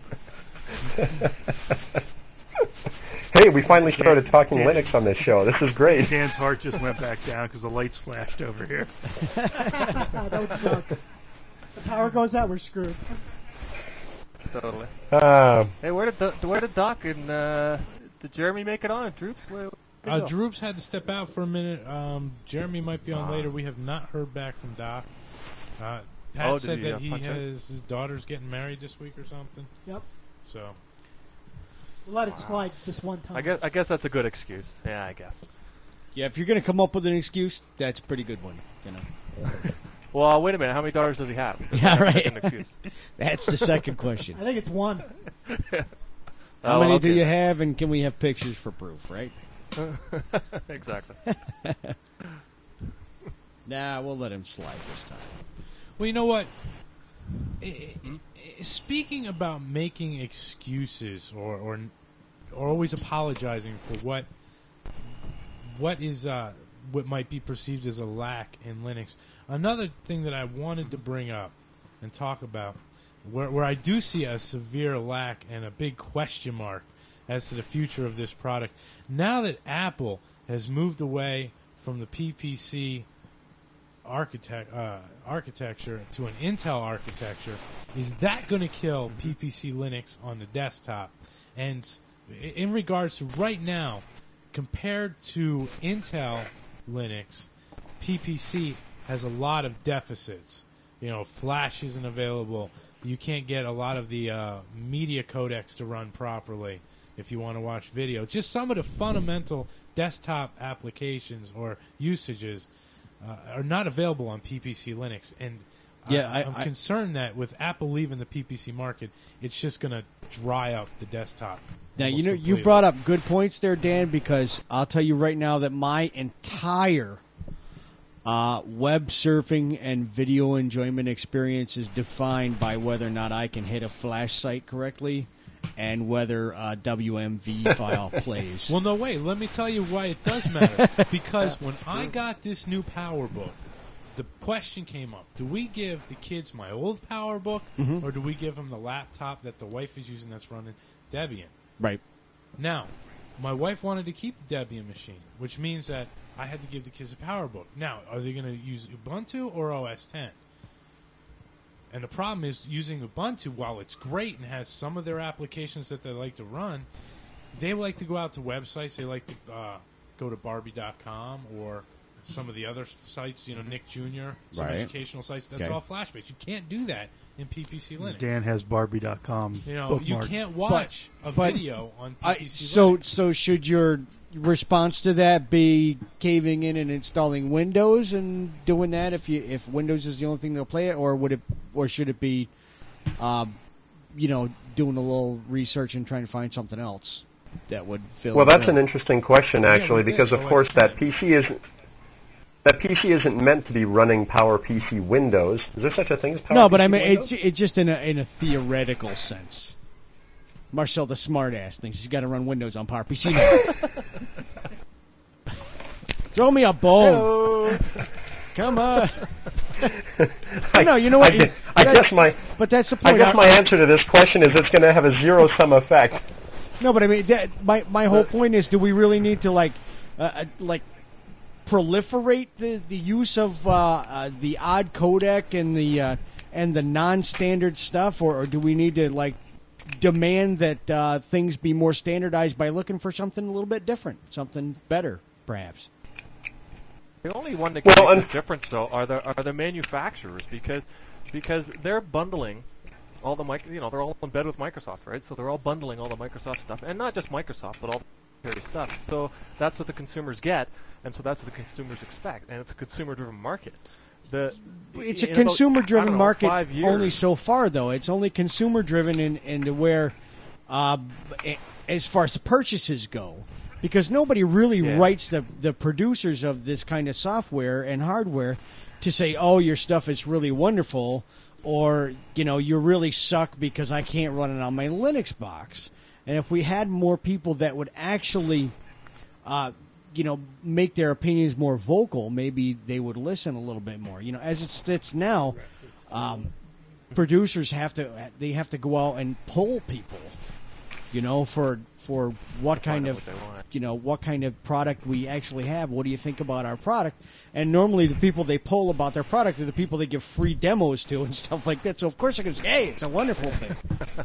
Hey, we finally started talking Linux on this show. This is great. Dan's heart just went back down because the lights flashed over here. That would suck. The power goes out, we're screwed. Totally. Uh, hey, where did the, where did Doc and uh, did Jeremy make it on? Droops? Where, Uh, Droops had to step out for a minute. Um, Jeremy might be on Ah. later. We have not heard back from Doc. Uh, Pat Oh, did said he, that uh, he punch out? has his daughter's getting married this week or something. Yep. So We'll let it slide this one time. I guess I guess that's a good excuse. Yeah, I guess. Yeah, if you're going to come up with an excuse, that's a pretty good one. You know. Well, wait a minute. How many daughters does he have? Yeah, That's an right. excuse. That's the second question. I think it's one. How Oh, many okay. do you have, and can we have pictures for proof, right? Exactly. Nah, we'll let him slide this time. Well, you know what? I- I- Speaking about making excuses or, or or always apologizing for what what is uh, what might be perceived as a lack in Linux. Another thing that I wanted to bring up and talk about, where where I do see a severe lack and a big question mark as to the future of this product. Now that Apple has moved away from the P P C architect uh, architecture to an Intel architecture, is that going to kill P P C Linux on the desktop? And i- in regards to right now, compared to Intel Linux, P P C has a lot of deficits. You know, Flash isn't available. You can't get a lot of the uh, media codecs to run properly if you want to watch video. Just some of the fundamental desktop applications or usages uh, are not available on P P C Linux. And Yeah, I, I- I'm I- concerned that with Apple leaving the P P C market, it's just going to dry up the desktop. Now, you almost know, you completely. brought up good points there, Dan, because I'll tell you right now that my entire uh, web surfing and video enjoyment experience is defined by whether or not I can hit a Flash site correctly and whether a W M V file plays. Well, no, wait. Let me tell you why it does matter. Because when I got this new PowerBook, the question came up: do we give the kids my old PowerBook, Mhm. or do we give them the laptop that the wife is using that's running Debian? Right. Now, my wife wanted to keep the Debian machine, which means that I had to give the kids a PowerBook. Now, are they going to use Ubuntu or O S ten? And the problem is using Ubuntu, while it's great and has some of their applications that they like to run, they like to go out to websites. They like to uh, go to Barbie dot com or some of the other sites, you know, Nick Junior, some Right. educational sites. That's Okay. all Flash-based. You can't do that in P P C Linux. Dan has Barbie dot com. You know, you bookmarked. can't watch a But video on P I- P C so, Linux. so should your response to that be caving in and installing Windows and doing that if you if Windows is the only thing that'll play it, or would it, or should it be, um, you know, doing a little research and trying to find something else that would fill? Well, the that's bill? an interesting question, actually, we did because of O S course that P C isn't that P C isn't meant to be running PowerPC Windows. Is there such a thing as PowerPC No, but I mean, Windows? it, it just in a in a theoretical sense. Marcel, the smartass, thinks he's got to run Windows on PowerPC. Throw me a bone. Come on. no, you know what? I, gue- I That- guess my but that's the I point. guess my answer to this question is it's going to have a zero sum effect. No, but I mean, that, my my whole point is, do we really need to like, uh, uh, like, proliferate the, the use of uh, uh, the odd codec and the uh, and the non-standard stuff, or, or do we need to like demand that uh, things be more standardized by looking for something a little bit different, something better, perhaps? The only one that can Well, make un- this difference, though, are the are the manufacturers because because they're bundling all the mic, you know, they're all in bed with Microsoft, right? So they're all bundling all the Microsoft stuff, and not just Microsoft, but all the various stuff. So that's what the consumers get, and so that's what the consumers expect, and it's a consumer-driven market. The It's a in about, I consumer-driven don't know, market five years, only so far, though. It's only consumer-driven in, in to where, uh, a- as far as the purchases go, because nobody really Yeah. writes the the producers of this kind of software and hardware to say, "Oh, your stuff is really wonderful," or you know, "You really suck because I can't run it on my Linux box." And if we had more people that would actually uh, you know, make their opinions more vocal, maybe they would listen a little bit more. You know, as it sits now, um, producers have to they have to go out and poll people, you know, for for what kind of you know what kind of product we actually have. What do you think about our product? And normally the people they poll about their product are the people they give free demos to and stuff like that. So of course they're going to say, "Hey, it's a wonderful thing."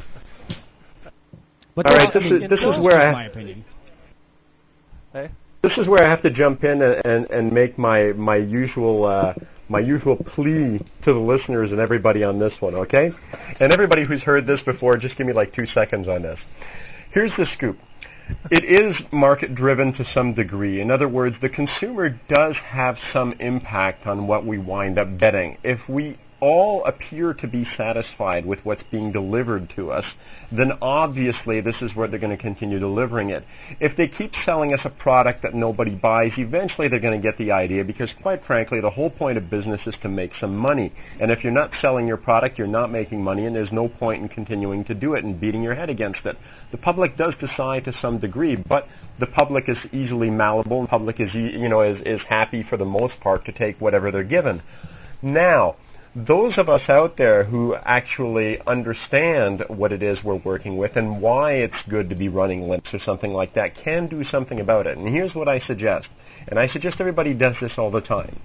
But All that's, right, I this mean, is this is that's where I my opinion. Hey? This is where I have to jump in and, and, and make my my usual uh, my usual plea to the listeners and everybody on this one, okay? And everybody who's heard this before, just give me like two seconds on this. Here's the scoop. It is market driven to some degree. In other words, the consumer does have some impact on what we wind up betting. If we all appear to be satisfied with what's being delivered to us, then obviously this is where they're going to continue delivering it. If they keep selling us a product that nobody buys, eventually they're going to get the idea, because quite frankly, the whole point of business is to make some money. And if you're not selling your product, you're not making money, and there's no point in continuing to do it and beating your head against it. The public does decide to some degree, but the public is easily malleable, and the public is, e- you know, is, is happy for the most part to take whatever they're given. Now, those of us out there who actually understand what it is we're working with and why it's good to be running Linux or something like that can do something about it. And here's what I suggest. And I suggest everybody does this all the time.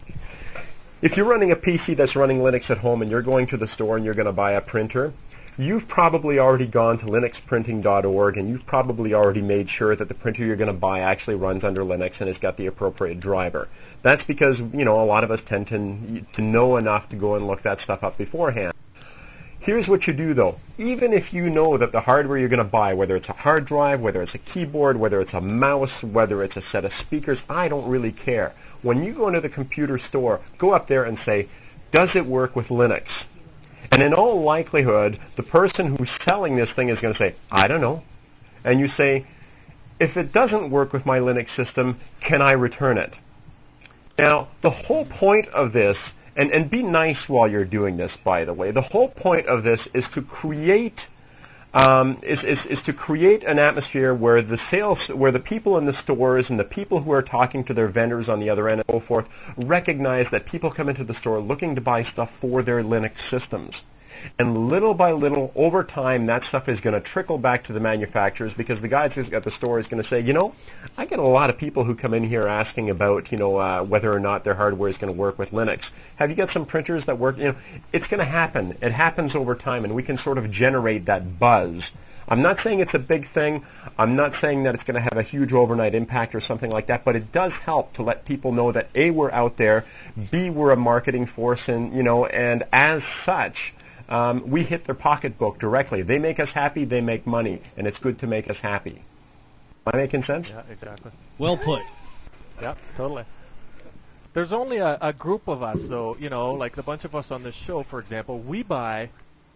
If you're running a P C that's running Linux at home and you're going to the store and you're going to buy a printer, you've probably already gone to linux printing dot org and you've probably already made sure that the printer you're going to buy actually runs under Linux and has got the appropriate driver. That's because, you know, a lot of us tend to, to know enough to go and look that stuff up beforehand. Here's what you do, though. Even if you know that the hardware you're going to buy, whether it's a hard drive, whether it's a keyboard, whether it's a mouse, whether it's a set of speakers, I don't really care. When you go into the computer store, go up there and say, does it work with Linux? And in all likelihood, the person who's selling this thing is going to say, I don't know. And you say, if it doesn't work with my Linux system, can I return it? Now, the whole point of this, and, and be nice while you're doing this, by the way, the whole point of this is to create um, is, is, is to create an atmosphere where the sales, where the people in the stores and the people who are talking to their vendors on the other end and so forth recognize that people come into the store looking to buy stuff for their Linux systems. And little by little, over time, that stuff is going to trickle back to the manufacturers, because the guys at the store is going to say, you know, I get a lot of people who come in here asking about, you know, uh, whether or not their hardware is going to work with Linux. Have you got some printers that work? You know, it's going to happen. It happens over time, and we can sort of generate that buzz. I'm not saying it's a big thing. I'm not saying that it's going to have a huge overnight impact or something like that, but it does help to let people know that A, we're out there, B, we're a marketing force, and, you know, and as such, Um, we hit their pocketbook directly. They make us happy, they make money, and it's good to make us happy. Am I making sense? Yeah, exactly. Well put. Yeah, totally. There's only a, a group of us, though, you know, like the bunch of us on this show, for example, we buy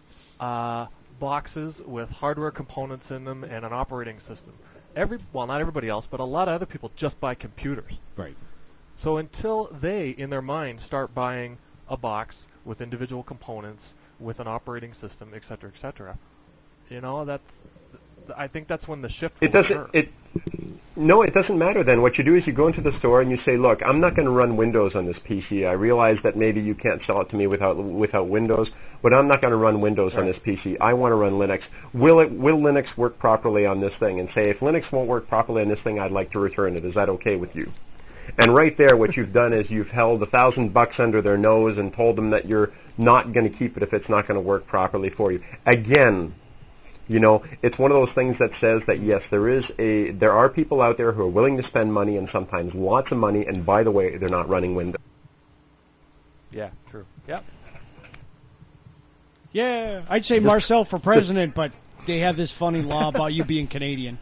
uh, boxes with hardware components in them and an operating system. Every, well, not everybody else, but a lot of other people just buy computers. Right. So until they, in their mind, start buying a box with individual components, with an operating system, et cetera, et cetera. You know, that's, I think that's when the shift will It doesn't, occur. it, no, it doesn't matter then. What you do is you go into the store and you say, look, I'm not going to run Windows on this P C. I realize that maybe you can't sell it to me without without Windows, but I'm not going to run Windows on this P C. I want to run Linux. Will it, will Linux work properly on this thing? And say, if Linux won't work properly on this thing, I'd like to return it. Is that okay with you? And right there, what you've done is you've held a thousand bucks under their nose and told them that you're not going to keep it if it's not going to work properly for you. Again, you know, it's one of those things that says that yes, there is a, there are people out there who are willing to spend money, and sometimes lots of money, and by the way, they're not running Windows. Yeah, true. Yep. Yeah, I'd say Marcel for president, but they have this funny law about you being Canadian.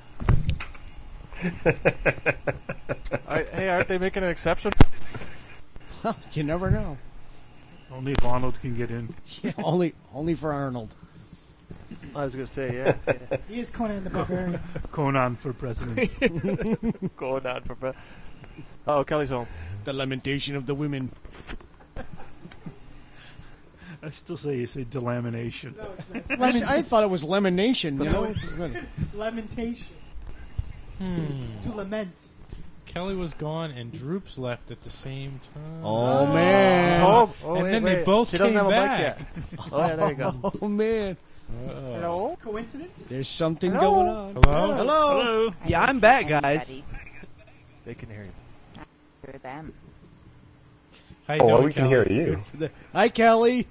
I, hey, aren't they making an exception? Well, you never know. Only if Arnold can get in. Yeah, only, only for Arnold. I was going to say, yeah. yeah. He is Conan the Barbarian. Conan for president. Conan for president. Oh, Kelly's home. The lamentation of the women. I still say you say delamination. No, it's, it's I, lemon- I thought it was lemonation, you know? Lamentation. Hmm. To lament. Kelly was gone and Droops left at the same time. Oh, man. Oh, oh, and wait, then wait. they both she came doesn't have back. a mic yet. Oh, yeah, there you go. Oh, man. Uh-oh. Hello? Coincidence? There's something Hello? going on. Hello? Hello? Hello? Yeah, I'm back, guys. They can hear you. Hear them. How you Oh, well, doing, we can Kelly? hear you. Hi, Kelly.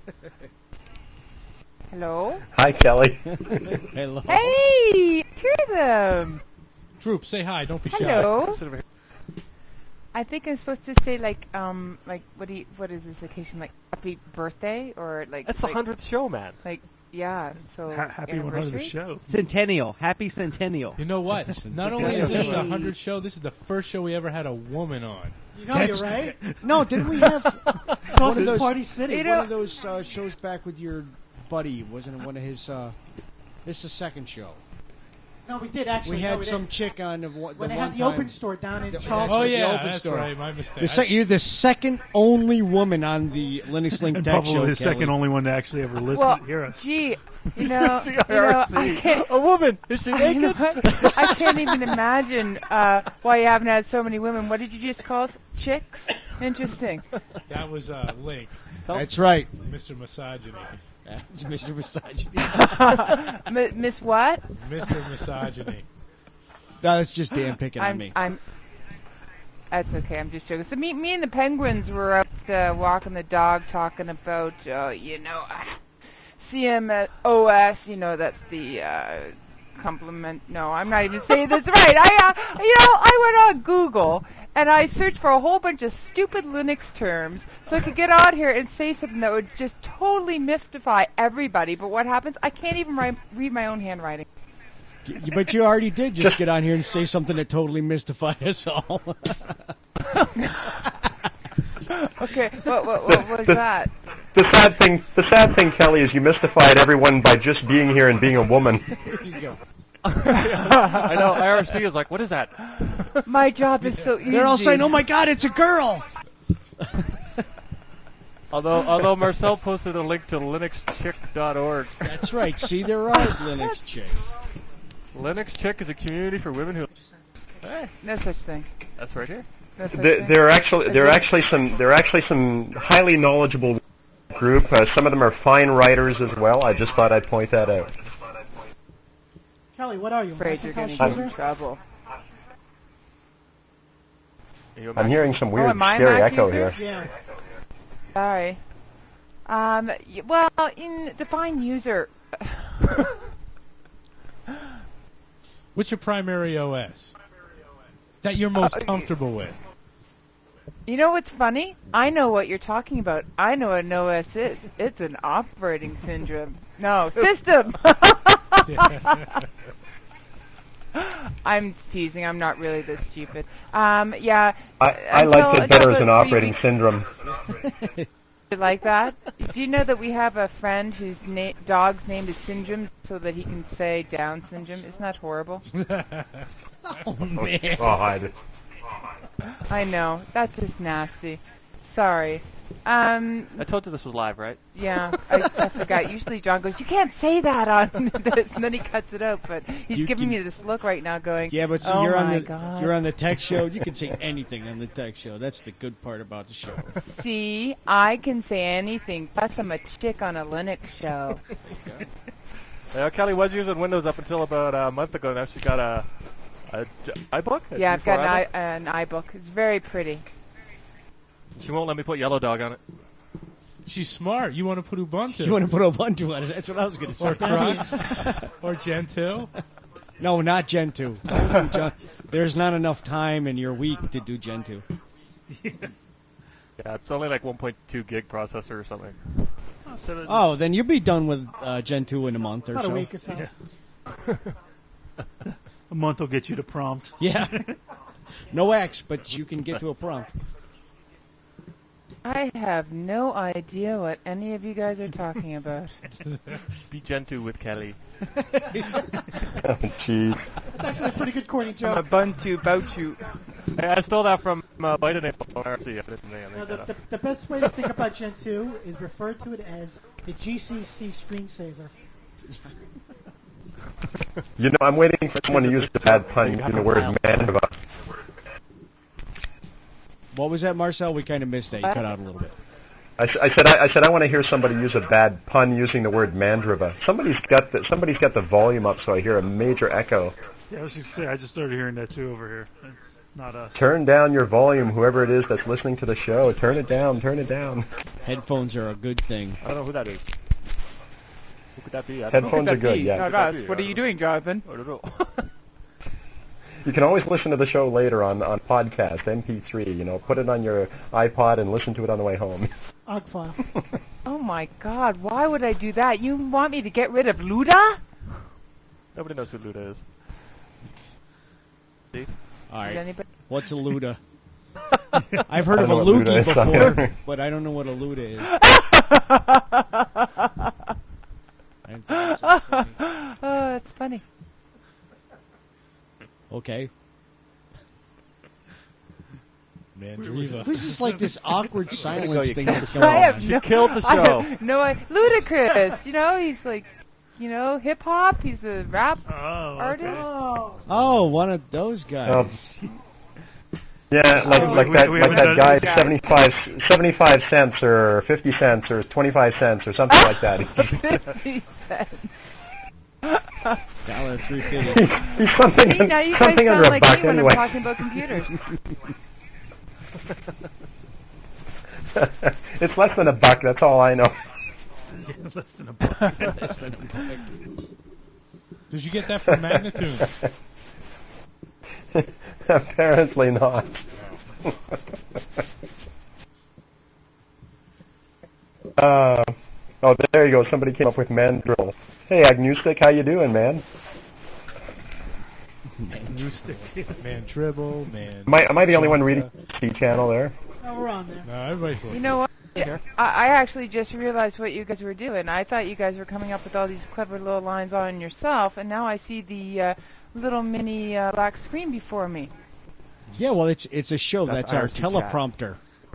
Hello? Hi, Kelly. Hello. Hey! Hear them! Droops, say hi. Don't be shy. Hello? I think I'm supposed to say, like, um, like, what do you, what is this occasion, like, happy birthday, or, like... That's like, the hundredth show, man. Like, yeah, so... Ha- happy one hundredth show. Centennial. Happy Centennial. You know what? Not only is this the hundredth show, this is the first show we ever had a woman on. You know, That's- you're right. No, didn't we have one Sausage of those, Party City. one You know- of those uh, shows back with your buddy? Wasn't it one of his? Uh, this is the second show. No, we did actually. We no, had we some did. chick on the, one- the when they one had the time. open store down in The- Charleston. Oh, the yeah, open that's store. right, my mistake. The sec- you're the second only woman on the Linux Link And Tech probably show. the Kelly. second only one to actually ever listen Well, hear us. gee, you know, you know, I can't. A woman. Is she I, know, naked? I can't even imagine uh, why you haven't had so many women. What did you just call us? Chicks? Interesting. That was uh, Link. That's right. Mister Misogyny. That's Mister Misogyny. M- Miss what? Mister Misogyny. No, that's just Dan picking I'm, on me. I'm. That's okay. I'm just joking. So me, me and the penguins were out uh, walking the dog, talking about, uh, you know, C M O S. You know, that's the uh, compliment. No, I'm not even saying this right. I, uh, you know, I went on Google and I searched for a whole bunch of stupid Linux terms so I could get on here and say something that would just totally mystify everybody. But what happens? I can't even write, read my own handwriting. Y- But you already did just get on here and say something that totally mystified us all. Okay, what, what, what was that? The sad thing, the sad thing, Kelly, is you mystified everyone by just being here and being a woman. There you go. I know. I R C is like, what is that? My job is so easy. They're all saying, "Oh my God, it's a girl." Although, although Marcel posted a link to linux chick dot org. That's right. See, there are Linux chicks. Linux Chick is a community for women who. Hey, no such thing. That's right here. No such There, thing. there are actually there are actually some there are actually some highly knowledgeable group. Uh, some of them are fine writers as well. I just thought I'd point that out. Kelly, what are you? Afraid you're Macintosh going to get in user? trouble. I'm hearing some Oh, weird am I a scary Mac echo user? here. Yeah. Sorry. Um. y- Well, in define user. What's your primary O S? That you're most comfortable with? You know what's funny? I know what you're talking about. I know what an O S is. It's an operating syndrome. No, system. I'm teasing. I'm not really this stupid. Um, yeah. I, I until- liked it until better as an about three operating weeks- syndrome. Like that? Do you know that we have a friend whose na- dog's name is Syndrome so that he can say Down syndrome? Isn't that horrible? Oh man. God. I know. That's just nasty. Sorry. Um, I told you this was live, right? yeah, I, I forgot. Usually John goes, you can't say that on this, and then he cuts it out. But he's You giving can- me this look right now going, Yeah, but see, oh you're on my the God. you're on the tech show. You can say anything on the tech show. That's the good part about the show. See, I can say anything. Plus, I'm a chick on a Linux show. Yeah, Kelly was using Windows up until about a month ago. Now she got a, a j- iBook. A Yeah, I've got G four an, I, an iBook. It's very pretty. She won't let me put Yellow Dog on it. She's smart. You want to put Ubuntu. You want to put Ubuntu on it? That's what I was going to say. Or Crux. Or Gentoo. No, not Gentoo. Don't do Gen- There's not enough time in your week to do Gentoo. Yeah, it's only like one point two gig processor or something. Oh, then you'll be done with uh, Gentoo in a month or About so. a week or so. A month will get you to prompt. Yeah. No X, but you can get to a prompt. I have no idea what any of you guys are talking about. Be Gentoo with Kelly. Oh, jeez. That's actually a pretty good corny I'm a joke. buntu about you. Hey, I stole that from uh, Biden and R C. I didn't think No, that the, up. the, the best way to think about Gen two is refer to it as the G C C screensaver. You know, I'm waiting for someone to use the bad pun using the word man. What was that, Marcel? We kind of missed that. You cut out a little bit. I, s- I said I, I said I want to hear somebody use a bad pun using the word mandriva. Somebody's got the somebody's got the volume up, so I hear a major echo. Yeah, I was just say I just started hearing that too over here. It's not us. Turn down your volume, whoever it is that's listening to the show. Turn it down. Turn it down. Headphones are a good thing. I don't know who that is. Who could that be? I don't Headphones know. are good, yeah. No, guys, what are you doing, Jonathan? I don't know. You can always listen to the show later on, on podcast, M P three. You know, put it on your iPod and listen to it on the way home. O G file. Oh my God! Why would I do that? You want me to get rid of Luda? Nobody knows who Luda is. See? All right. Does anybody? What's a Luda? I've heard I of a don't know what loogie Luda is before, either. but I don't know what a luda is. Oh, that's funny. Okay. Mandriva. Who's this like this awkward silence you thing killed that's the going I have on? no, killed the I show. have no, I, Ludacris. You know, he's like, you know, hip hop. He's a rap Oh, artist. Oh, Oh, one of those guys. Um, Yeah, like we- like we- that we like haven't that done guy, it. seventy-five, seventy-five cents or fifty cents or twenty-five cents or something like that. fifty cents. Dollar three fifty. He's something, See, now you guys something sound under a like buck me when anyway. I'm talking about computers. It's less than a buck, that's all I know. Yeah, less than a buck. Less than a buck. Did you get that from Magnitude? Apparently not. uh, oh, there you go. Somebody came up with mandrill. Hey, Agnostic, how you doing, man? Man Tribble, man. Am I, am I the only one reading the channel there? oh, we're on there. No, everybody's looking. You know what? I, I actually just realized what you guys were doing. I thought you guys were coming up with all these clever little lines on yourself, and now I see the uh, little mini uh, black screen before me. Yeah, well, it's it's a show. That's That's, our I R C chat. teleprompter.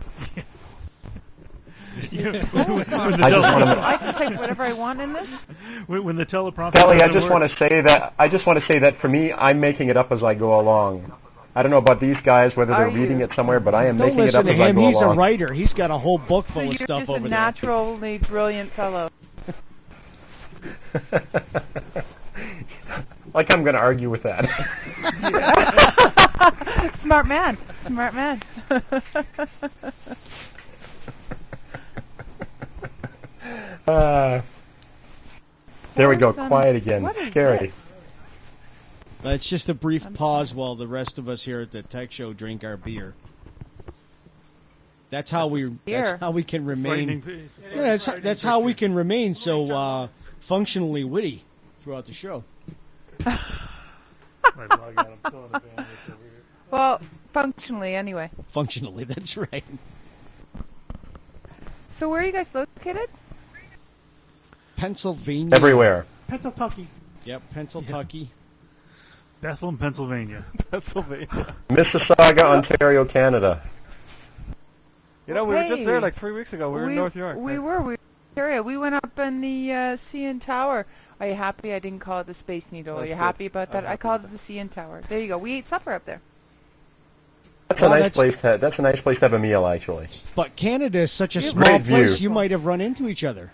Yeah, when, Oh, when, God. when the I just tele- wanna- I can type whatever I want in this? when, when the teleprompter Kelly, I doesn't just work. want to say that I just want to say that for me, I'm making it up as I go along. I don't know about these guys whether they're Are you? reading it somewhere, but I am Don't making it listen up to as I him. go He's along. a writer. He's got a whole book So full you're of stuff just over a there. naturally brilliant fellow. Like I'm going to argue with that. Smart man. Smart man. uh, there we go. What is Quiet on- again. what is Scary. Uh, It's just a brief pause while the rest of us here at the Tech Show drink our beer. That's how we. beer. That's how we can remain. Frightening- Yeah, that's that's how we can remain so uh, functionally witty throughout the show. Right, log out. I'm killing the bandwidth over here. Well, functionally, anyway. Functionally, that's right. So where are you guys located? Pennsylvania. Everywhere. Pennsylvania. Yep, Pennsylvania. Bethlehem, Pennsylvania. Pennsylvania. Mississauga, Ontario, Canada. You know, we were just Hey. there like three weeks ago. We were in North York. We were. We were in area. We went up in the uh, C N Tower. Are you happy I didn't call it the Space Needle? That's Are you good. happy about that? I'm I happy called it with the C N Tower. There you go. We ate supper up there. That's Well, a nice that's- place. To, that's a nice place to have a meal, actually. But Canada is such a Yeah, small great view. place, you might have run into each other.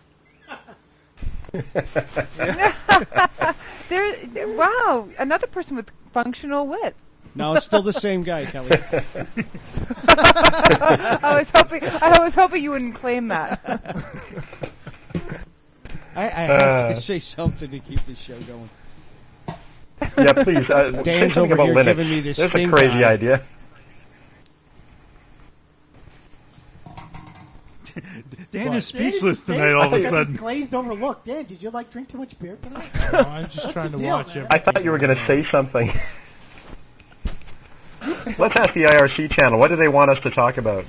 There, there- wow, another person with functional wit. No, it's still the same guy, Kelly. I was hoping. I was hoping you wouldn't claim that. I, I have Uh. to say something to keep this show going. Yeah, please. Uh, say Dan's something over about here Linux. giving me this There's a stink crazy eye. idea. Dan is Dan is- speechless Dan tonight all of a is sudden. glazed over look. Dan, did you like drink too much beer tonight? No, I'm just trying to Deal, watch man. everything. I thought you were going to say something. Let's ask the I R C channel. What do they want us to talk about?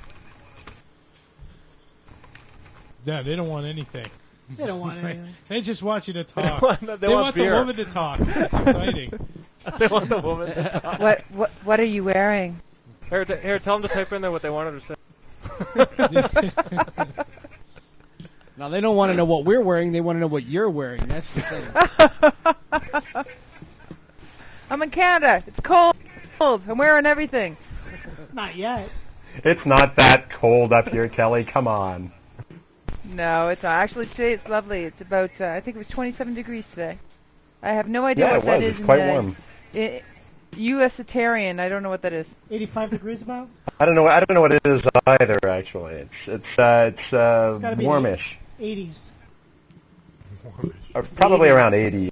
No, they don't want anything. They don't want anything. They just want you to talk. want- they they want want beer. the woman to talk. It's exciting. They want the woman. to talk. What? What? What are you wearing? Here, t- here, tell them to type in there what they wanted to say. Now, they don't want to know what we're wearing, they want to know what you're wearing. That's the thing. I'm in Canada. It's cold. I'm wearing everything. Not yet. It's not that cold up here, Kelly. Come on. No, it's not. Actually, today it's lovely. It's about, uh, I think it was twenty-seven degrees today. I have no idea Yeah, what it that was. is It's in quite the warm. I, U.S.itarian. I don't know what that is. eighty-five degrees about? I don't know. I don't know what it is either. Actually, it's it's uh, it's, uh, It's gotta be warmish. eighties. Or probably around eighty.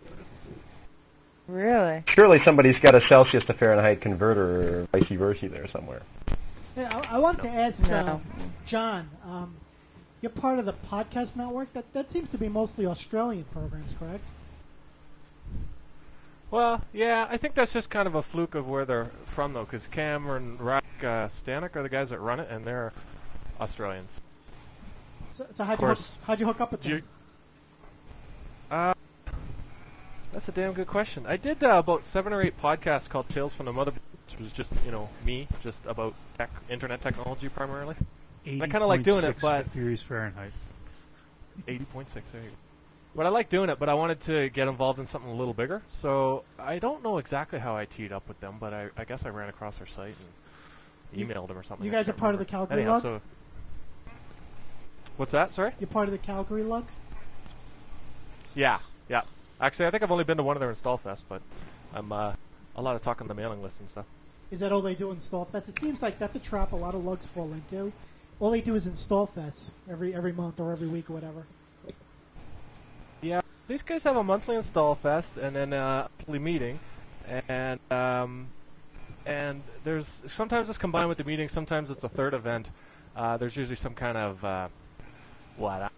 Really? Surely somebody's got a Celsius to Fahrenheit converter or vice versa there somewhere. Yeah, I, I wanted to ask uh, No. John. Um, you're part of the podcast network. That that seems to be mostly Australian programs, correct? Well, yeah, I think that's just kind of a fluke of where they're from, though, because Cameron, Rack, uh, Stanek are the guys that run it, and they're Australians. So, so how'd, Of you hook, course. how'd you hook up with them? You- Uh, that's a damn good question. I did uh, about seven or eight podcasts called Tales from the Mother, which was just, you know, me, just about tech, internet technology primarily. I kind of like doing it, but... degrees Fahrenheit. eighty point six, there you go. But I like doing it, but I wanted to get involved in something a little bigger. So I don't know exactly how I teed up with them, but I, I guess I ran across their site and You- emailed them or something. You I guys are can't part of the remember. Calgary Anyhow, Lug? so- What's that? Sorry? You're part of the Calgary Lug? Yeah, yeah. Actually, I think I've only been to one of their install fests, but I'm uh, a lot of talk on the mailing list and stuff. Is that all they do, install fest? It seems like that's a trap a lot of lugs fall into. All they do is install fests every every month or every week or whatever. Yeah, these guys have a monthly install fest and then a monthly meeting, and um, and there's sometimes it's combined with the meeting, sometimes it's a third event. Uh, there's usually some kind of uh, what? A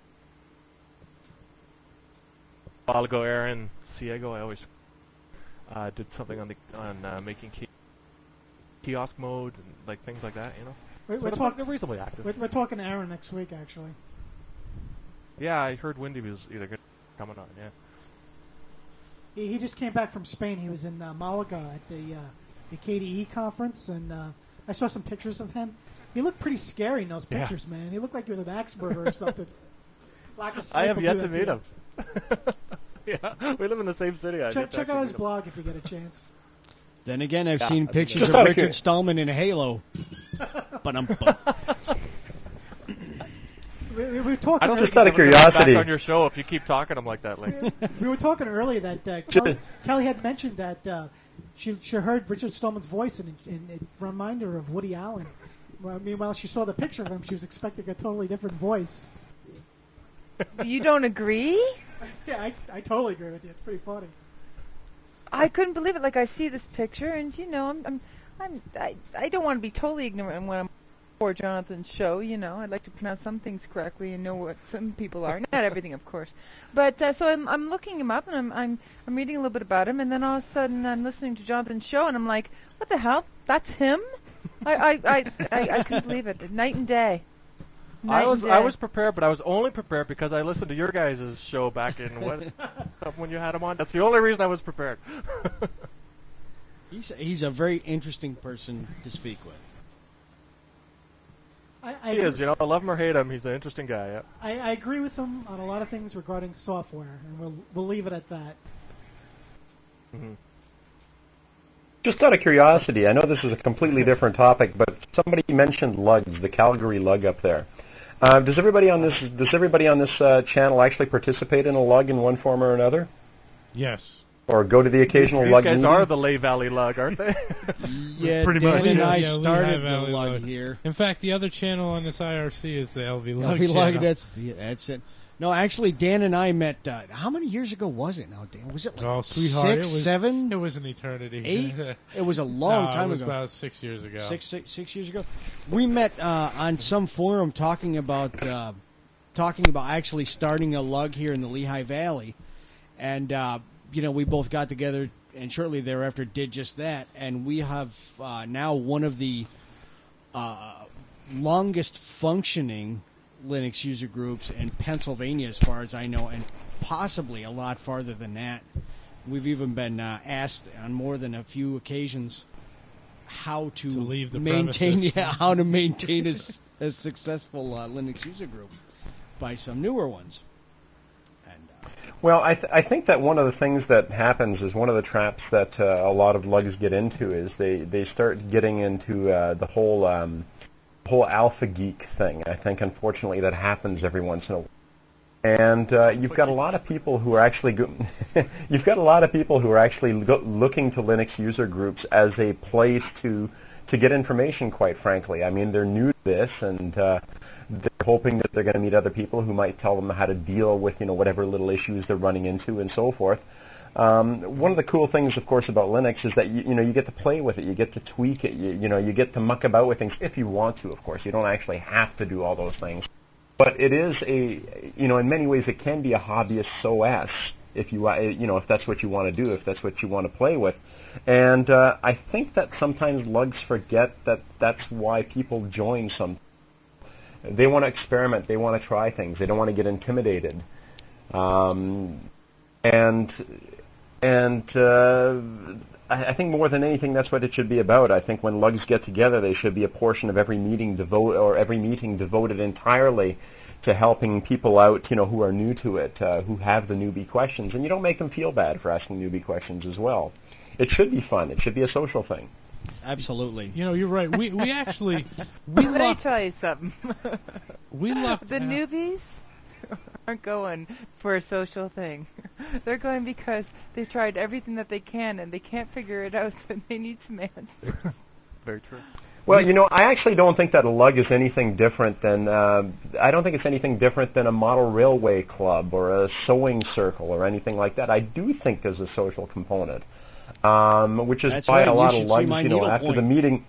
while ago, Aaron Ciego, I always uh, did something on the on uh, making key, kiosk mode and like things like that, you know. We're, So we're, they're talk- reasonably active. we're, we're talking to Aaron next week, actually. Yeah, I heard Windy was either good coming on. Yeah. He, he just came back from Spain. He was in uh, Malaga at the uh, the K D E conference, and uh, I saw some pictures of him. He looked pretty scary in those Yeah. pictures, man. He looked like he was an axe murderer or something. Like a I sniper have yet do to that meet you. him. Yeah, we live in the same city. I Check, did check actually out his meet him. blog if you get a chance. Then again, I've Yeah, seen I've pictures seen of it. Richard Stallman in a halo. But I'm. We, we were talking. I don't earlier- think he's ever gonna come back on your show if you keep talking to him like that, Lee. we were talking earlier that uh, Kelly, Kelly had mentioned that uh, she she heard Richard Stallman's voice and, and it reminded her of Woody Allen. Well, meanwhile, she saw the picture of him. She was expecting a totally different voice. You don't agree? Yeah, I, I totally agree with you. It's pretty funny. I couldn't believe it. Like, I see this picture, and you know, I'm, I'm, I'm I, I don't want to be totally ignorant when I'm for Jonathan's show. You know, I'd like to pronounce some things correctly and know what some people are. Not everything, of course. But uh, so I'm, I'm looking him up, and I'm, I'm, I'm reading a little bit about him, and then all of a sudden I'm listening to Jonathan's show, and I'm like, what the hell? That's him? I, I, I, I, I couldn't believe it. Night and day. Night I was and I day. was prepared, but I was only prepared because I listened to your guys' show back in what when you had him on. That's the only reason I was prepared. He's he's a very interesting person to speak with. I, I He is, you know, I love him or hate him. He's an interesting guy. Yeah. I, I agree with him on a lot of things regarding software, and we'll we'll leave it at that. Mm-hmm. Just out of curiosity, I know this is a completely different topic, but somebody mentioned lugs, the Calgary lug up there. Uh, does everybody on this does everybody on this uh, channel actually participate in a lug in one form or another, Yes. or go to the occasional These lug guys meeting? are the Lay Valley Lug, aren't they? Yeah, Pretty Dan much. and Yeah, I yeah, started Lehigh the Valley lug Lug. here. In fact, the other channel on this I R C is the L V Lug L V channel. Lug, that's yeah, that's it. No, actually, Dan and I met. Uh, how many years ago was it? Now, Dan, was it like Oh, sweetheart, six, it was, seven? It was an eternity. Eight? It was a long No, time it was ago. about six years ago. Six, six, six years ago. We met uh, on some forum talking about uh, talking about actually starting a lug here in the Lehigh Valley, and uh, you know we both got together and shortly thereafter did just that, and we have uh, now one of the uh, longest functioning Linux user groups in Pennsylvania, as far as I know, and possibly a lot farther than that. We've even been uh, asked on more than a few occasions how to, To leave the maintain, premises. yeah, how to maintain a, s- a successful uh, Linux user group by some newer ones. Well, I, th- I think that one of the things that happens is one of the traps that uh, a lot of lugs get into is they, they start getting into uh, the whole um, whole alpha geek thing. I think, unfortunately, that happens every once in a while. And uh, you've got a lot of people who are actually go- you've got a lot of people who are actually go- looking to Linux user groups as a place to to get information. Quite frankly, I mean, they're new to this, and uh, they're hoping that they're going to meet other people who might tell them how to deal with, you know, whatever little issues they're running into and so forth. Um, one of the cool things, of course, about Linux is that you, you know you get to play with it, you get to tweak it, you, you know, you get to muck about with things if you want to. Of course, you don't actually have to do all those things, but it is a, you know, in many ways it can be a hobbyist's O S if you uh, you know if that's what you want to do, if that's what you want to play with. And uh, I think that sometimes lugs forget that that's why people join some. They want to experiment. They want to try things. They don't want to get intimidated. Um, and and uh, I, I think more than anything, that's what it should be about. I think when lugs get together, there should be a portion of every meeting devote or every meeting devoted entirely to helping people out, you know, who are new to it, uh, who have the newbie questions, and you don't make them feel bad for asking newbie questions as well. It should be fun. It should be a social thing. Absolutely. You know, you're right. We we actually we Let me lucked, tell you something. we lucked the out. newbies aren't going for a social thing. They're going because they've tried everything that they can and they can't figure it out, so they need some answers. Very true. Well, you know, I actually don't think that a lug is anything different than, uh, I don't think it's anything different than a model railway club or a sewing circle or anything like that. I do think there's a social component, um, which is That's why right. a You lot should of see lugs, my you know, needle after point. the meeting,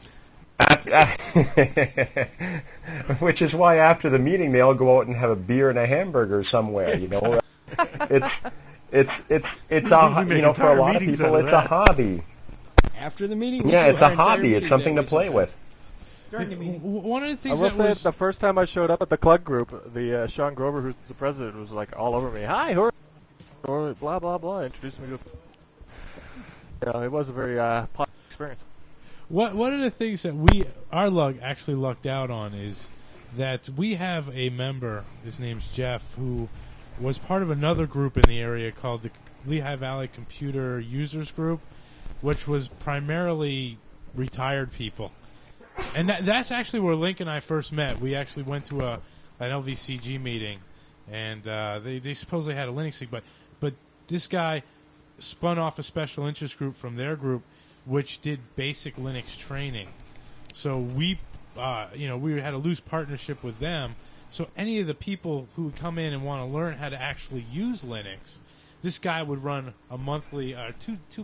which is why after the meeting they all go out and have a beer and a hamburger somewhere, you know. it's, it's, it's, it's We a, make you know, for a entire lot of meetings people, out of it's a that. hobby. After the meeting? we Yeah, do it's a our entire hobby. It's meeting something that to way play sometimes. with. During the meeting. W- One of the I things will that say was the first time I showed up at the club group, the uh, Sean Grover, who's the president, was like all over me. Hi, who are or blah blah blah. Introduced me to. Yeah, it was a very uh, positive experience. What one of the things that we our lug actually lucked out on is that we have a member. His name's Jeff, who was part of another group in the area called the Lehigh Valley Computer Users Group, which was primarily retired people, and that, that's actually where Link and I first met. We actually went to a an L V C G meeting, and uh, they they supposedly had a Linux league, but but this guy spun off a special interest group from their group, which did basic Linux training. So we, uh, you know, we had a loose partnership with them. So any of the people who would come in and want to learn how to actually use Linux, this guy would run a monthly, uh, two, two,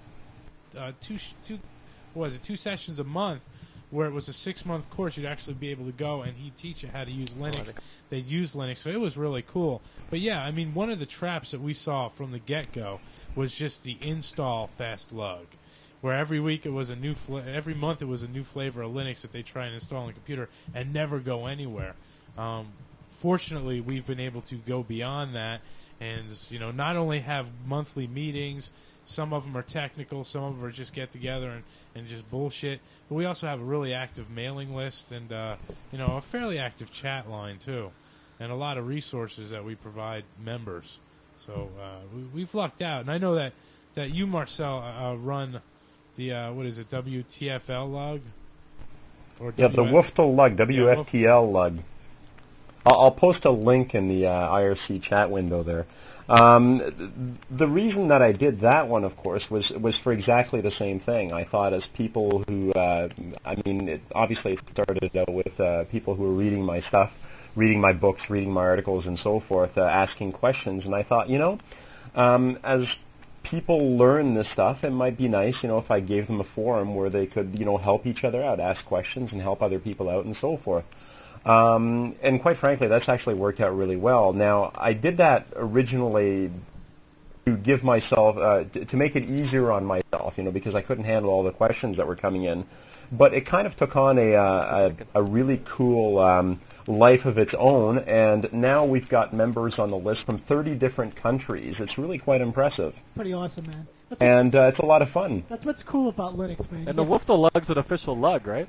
uh, two, two, what was it, two sessions a month, where it was a six-month course. You'd actually be able to go, and he'd teach you how to use Linux. They'd use Linux, so it was really cool. But yeah, I mean, one of the traps that we saw from the get-go was just the install fast lug, where every week it was a new, fla- every month it was a new flavor of Linux that they try and install on the computer and never go anywhere. Um, fortunately, we've been able to go beyond that, and you know, not only have monthly meetings. Some of them are technical, some of them are just get together and, and just bullshit. But we also have a really active mailing list and uh, you know, a fairly active chat line too, and a lot of resources that we provide members. So uh, we, we've lucked out, and I know that, that you, Marcel, uh, run the uh, what is it, W T F L lug? Or Yeah, the W F- Wooftle lug, W F T L lug. I'll, I'll post a link in the uh, I R C chat window there. Um, the reason that I did that one, of course, was was for exactly the same thing. I thought as people who, uh, I mean, it obviously it started out with uh, people who were reading my stuff, reading my books, reading my articles, and so forth, uh, asking questions, and I thought, you know, um, as people learn this stuff, it might be nice, you know, if I gave them a forum where they could, you know, help each other out, ask questions, and help other people out, and so forth. Um, and quite frankly, that's actually worked out really well. Now, I did that originally to give myself, uh, to, to make it easier on myself, you know, because I couldn't handle all the questions that were coming in. But it kind of took on a, uh, a, a really cool um, life of its own, and now we've got members on the list from thirty different countries. It's really quite impressive. Pretty awesome, man. That's And uh, it's a lot of fun. That's what's cool about Linux, man. And the Wooftle lug's an official lug, right?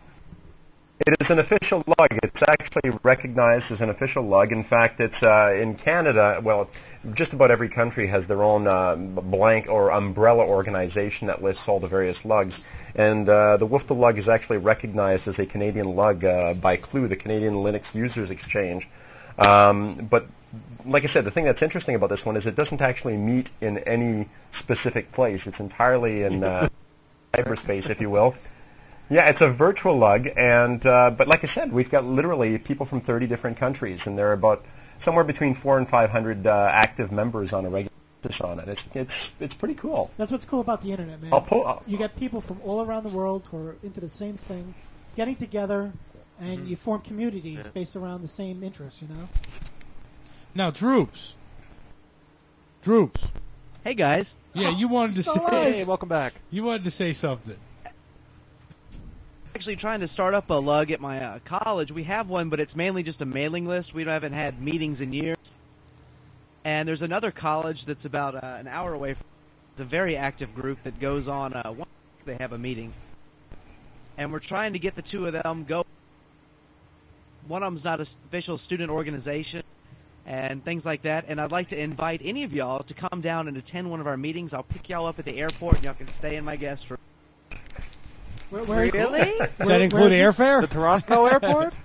It is an official lug. It's actually recognized as an official lug. In fact, it's uh, in Canada, well, just about every country has their own uh, blank or umbrella organization that lists all the various lugs. And uh, the Wooftle lug is actually recognized as a Canadian lug uh, by C L U, the Canadian Linux Users Exchange. Um, but like I said, the thing that's interesting about this one is it doesn't actually meet in any specific place. It's entirely in uh, cyberspace, if you will. Yeah, it's a virtual lug, and uh, but like I said, we've got literally people from thirty different countries, and there are about somewhere between four and five hundred uh, active members on a regular basis on it. It's it's it's pretty cool. That's what's cool about the internet, man. I'll po- I'll- you get people from all around the world who are into the same thing, getting together, and Mm-hmm. you form communities based around the same interests. You know. Now, Droops, Droops. Hey guys. Yeah, you wanted to So say. alive. Hey, welcome back. You wanted to say something. Actually trying to start up a lug at my uh, college. We have one, but it's mainly just a mailing list. We haven't had meetings in years. And there's another college that's about uh, an hour away from. It's a very active group that goes on. Uh, once they have a meeting, and we're trying to get the two of them go. One of them's not an official student organization, and things like that. And I'd like to invite any of y'all to come down and attend one of our meetings. I'll pick y'all up at the airport, and y'all can stay in my guest room. Where, where Really? Does that include airfare? The Toronto airport?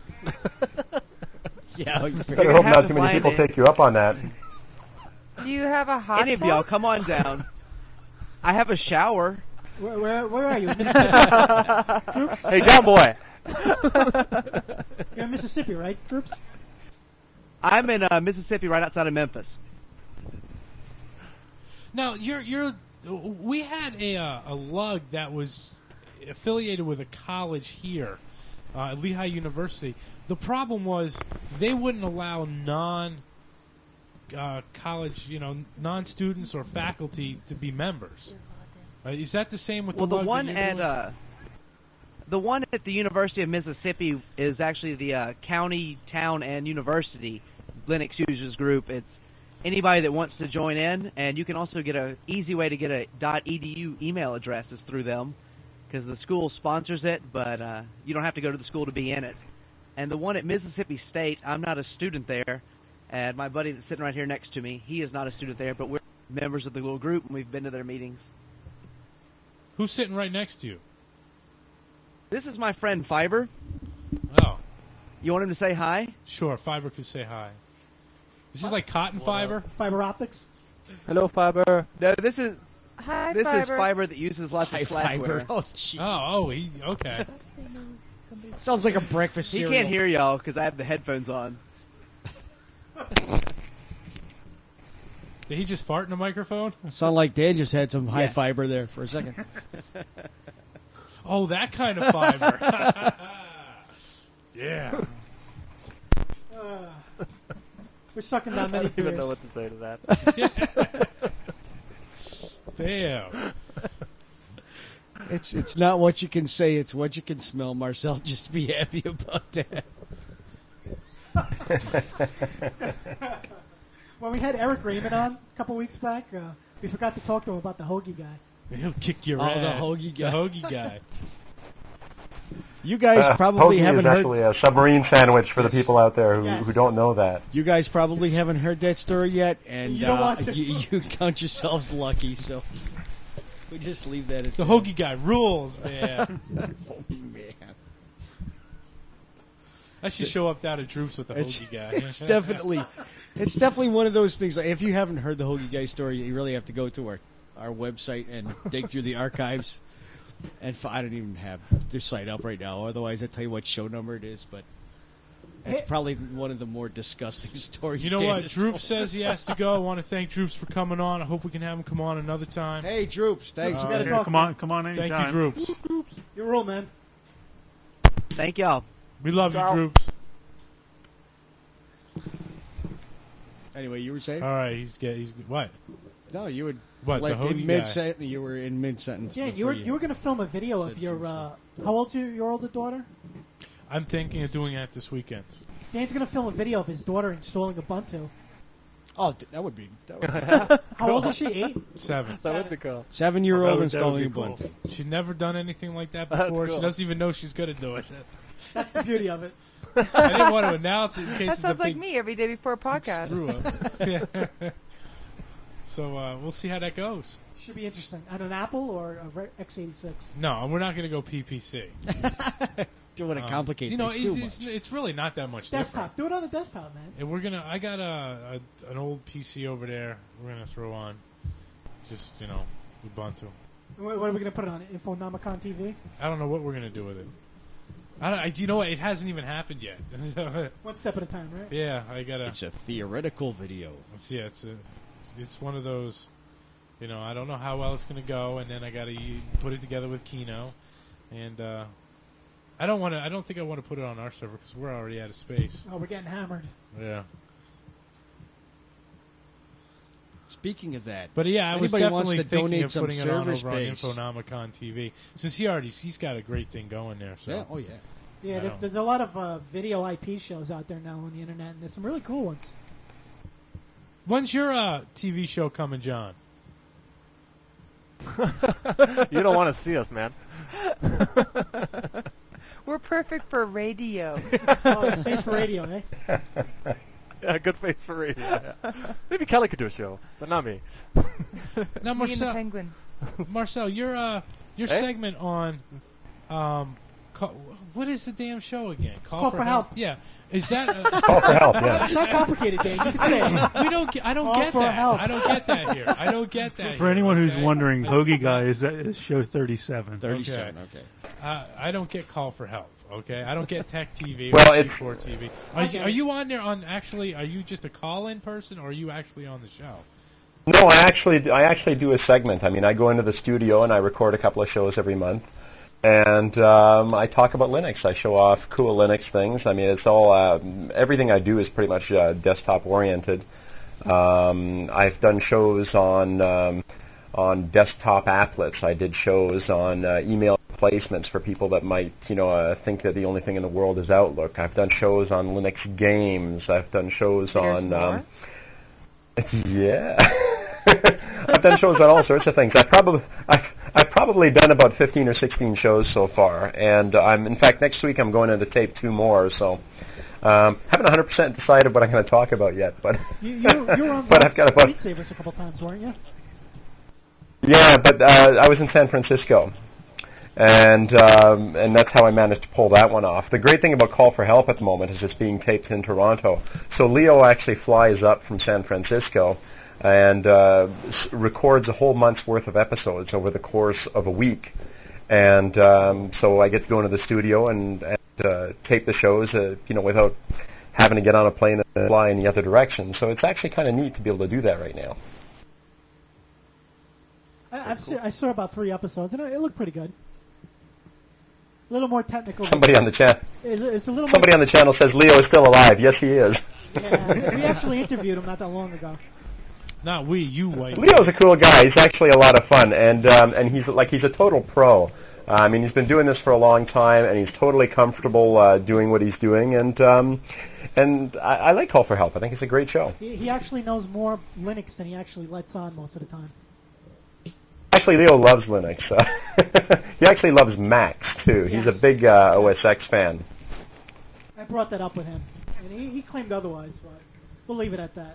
Yeah. I better hope not too many people take you up on that. Do you have a hot Any of y'all, come on down. I have a shower. Where, where, where are you? Mississippi? Troops? Hey, John boy. You're in Mississippi, right, Troops? I'm in uh, Mississippi, right outside of Memphis. Now, you're you're. We had a uh, a lug that was affiliated with a college here, uh, at Lehigh University. The problem was they wouldn't allow non uh, college, you know, non students or faculty to be members. Uh, is that the same with Well, the the lug one that you're at doing? uh, the one at the University of Mississippi is actually the uh, county, town, and university Linux users group. It's anybody that wants to join in, and you can also get a easy way to get a .edu email address is through them, because the school sponsors it, but uh, you don't have to go to the school to be in it. And the one at Mississippi State, I'm not a student there, and my buddy that's sitting right here next to me, he is not a student there, but we're members of the little group, and we've been to their meetings. Who's sitting right next to you? This is my friend Fiber. Oh. You want him to say hi? Sure, Fiber could say hi. This is like cotton fiber? Fiber optics? Hello, Fiber. No, this is Hi, this Fiber. is Fiber that uses lots Hi, of Fiber. Slackware. Oh, jeez. Oh, oh, he okay. Sounds like a breakfast He cereal. can't hear y'all because I have the headphones on. Did he just fart in a microphone? Sound like Dan just had some high Yeah. fiber there for a second. Oh, that kind of fiber. Yeah. Uh, we're sucking down I many don't even know beers. what to say to that. Damn. It's it's not what you can say, it's what you can smell, Marcel. Just be happy about that. When we had Eric Raymond on a couple weeks back, uh, we forgot to talk to him about the hoagie guy. He'll kick your Oh, ass. the hoagie guy. The hoagie guy. You guys Uh, probably hoagie haven't is heard. actually a submarine sandwich for the people out there who, Yes. who don't know that. You guys probably haven't heard that story yet, and You don't uh, want to. you, you count yourselves lucky. So we just leave that at The that. hoagie guy rules, man. Oh, man. I should show up down at Droops with the It's, hoagie guy. it's definitely, it's definitely one of those things. Like, if you haven't heard the hoagie guy story, you really have to go to our our website and dig through the archives. And f- I don't even have their site up right now. Otherwise, I'd tell you what show number it is. But it's probably one of the more disgusting stories. You know Dan what? has Droops told. says he has to go. I want to thank Droops for coming on. I hope we can have him come on another time. Hey, Droops, thanks. Uh, gotta Yeah, talk, come man. on, come on Thank anytime. you, Droops. You rule, man. Thank y'all. We love Ciao. you, Droops. Anyway, you were saying? All right, he's get he's what? No, you would. What, the like hoagie in guy? mid sentence, you were in mid sentence. Yeah, you were you were going to film a video of said your Droops. uh, how old's your, your older daughter? I'm thinking of doing that this weekend. Dan's going to film a video of his daughter installing Ubuntu. Oh, th- that would be. That would be How old is she? Eight. Seven. That would be cool. seven-year-old That would- installing that would be Ubuntu. cool. She's never done anything like that That's before. She cool. doesn't even know she's going to do it. That's the beauty of it. I didn't want to announce it in case That it's a sounds like big me every day before a podcast. screw up. Yeah. So uh, we'll see how that goes. Should be interesting. On an Apple or a re- x eighty-six? No, we're not going to go P P C. Don't want to Um, complicate you know, things too it's, much. it's, it's really not that much Desktop. Do it on the desktop, man. different. And we're gonna. I got a, a an old P C over there. We're gonna throw on, just you know, Ubuntu. What, what are we going to put it on? Infonomicon T V? I don't know what we're gonna do with it. I don't. I, you know what? It hasn't even happened yet. One step at a time, right? Yeah, I gotta. It's a theoretical video. It's, yeah, it's a, it's one of those. You know, I don't know how well it's gonna go, and then I gotta u- put it together with Kino, and uh, I don't want to. I don't think I want to put it on our server because we're already out of space. Oh, we're getting hammered. Yeah. Speaking of that, But yeah, I was anybody wants definitely to thinking donate of some putting it on server over on space. Infonomicon T V since he already he's got a great thing going there. So Yeah, oh yeah. Yeah, I there's, don't- there's a lot of uh, video I P shows out there now on the internet, and there's some really cool ones. When's your uh, T V show coming, John? You don't want to see us, man. We're perfect for radio. Oh, face for radio, eh? Yeah, good face for radio. Yeah. Maybe Kelly could do a show, but not me. Now, Me and the Marcel, penguin. Marcel, your uh, your Hey? segment on um, call, what is the damn show again? Call for Help. Yeah, is that uh, Call for help, yeah. It's not complicated, Dan. You can say it. we don't get, I don't Call get for that. help. I don't get that here. I don't get that. For here, anyone who's okay? wondering, Hoagie Guy is that is show thirty-seven. thirty-seven. Okay. Uh, I don't get call for help. Okay, I don't get Tech T V Well, or it's- G four T V. Are you, are you on there on actually? Are you just a call-in person, or are you actually on the show? No, I actually I actually do a segment. I mean, I go into the studio and I record a couple of shows every month, and um, I talk about Linux. I show off cool Linux things. I mean, it's all um, everything I do is pretty much uh, desktop oriented. Um, I've done shows on um, on desktop applets. I did shows on uh, email replacements for people that might, you know, uh, think that the only thing in the world is Outlook. I've done shows on Linux games. I've done shows There's on. more? Um, yeah, I've done shows on all sorts of things. I probably I've, I've probably done about fifteen or sixteen shows so far, and I'm in fact next week I'm going in to tape two more. So. Um, haven't one hundred percent decided what I'm going to talk about yet, but You, you, you were on but I've got about Screensavers a couple times, weren't you? yeah, but uh, I was in San Francisco, and um, and that's how I managed to pull that one off. The great thing about Call for Help at the moment is it's being taped in Toronto, so Leo actually flies up from San Francisco and uh, s- records a whole month's worth of episodes over the course of a week, and um, so I get to go into the studio and. and Uh, tape the shows, uh, you know, without having to get on a plane and fly in the other direction. So it's actually kind of neat to be able to do that right now. I, I've se- I saw about three episodes, and it, it looked pretty good. A little more technical. Somebody on the chat, It's, it's a little somebody more, on the channel says Leo is still alive. Yes, he is. Yeah, we actually interviewed him not that long ago. Not we, you white. Leo's a cool guy. He's actually a lot of fun, and um, and he's like he's a total pro. Uh, I mean, he's been doing this for a long time, and he's totally comfortable uh, doing what he's doing. And um, and I, I like Call for Help. I think it's a great show. He, he actually knows more Linux than he actually lets on most of the time. Actually, Leo loves Linux. Uh, he actually loves Macs too. He's a Yes. big uh, O S X fan. I brought that up with him, and he, he claimed otherwise, but we'll leave it at that.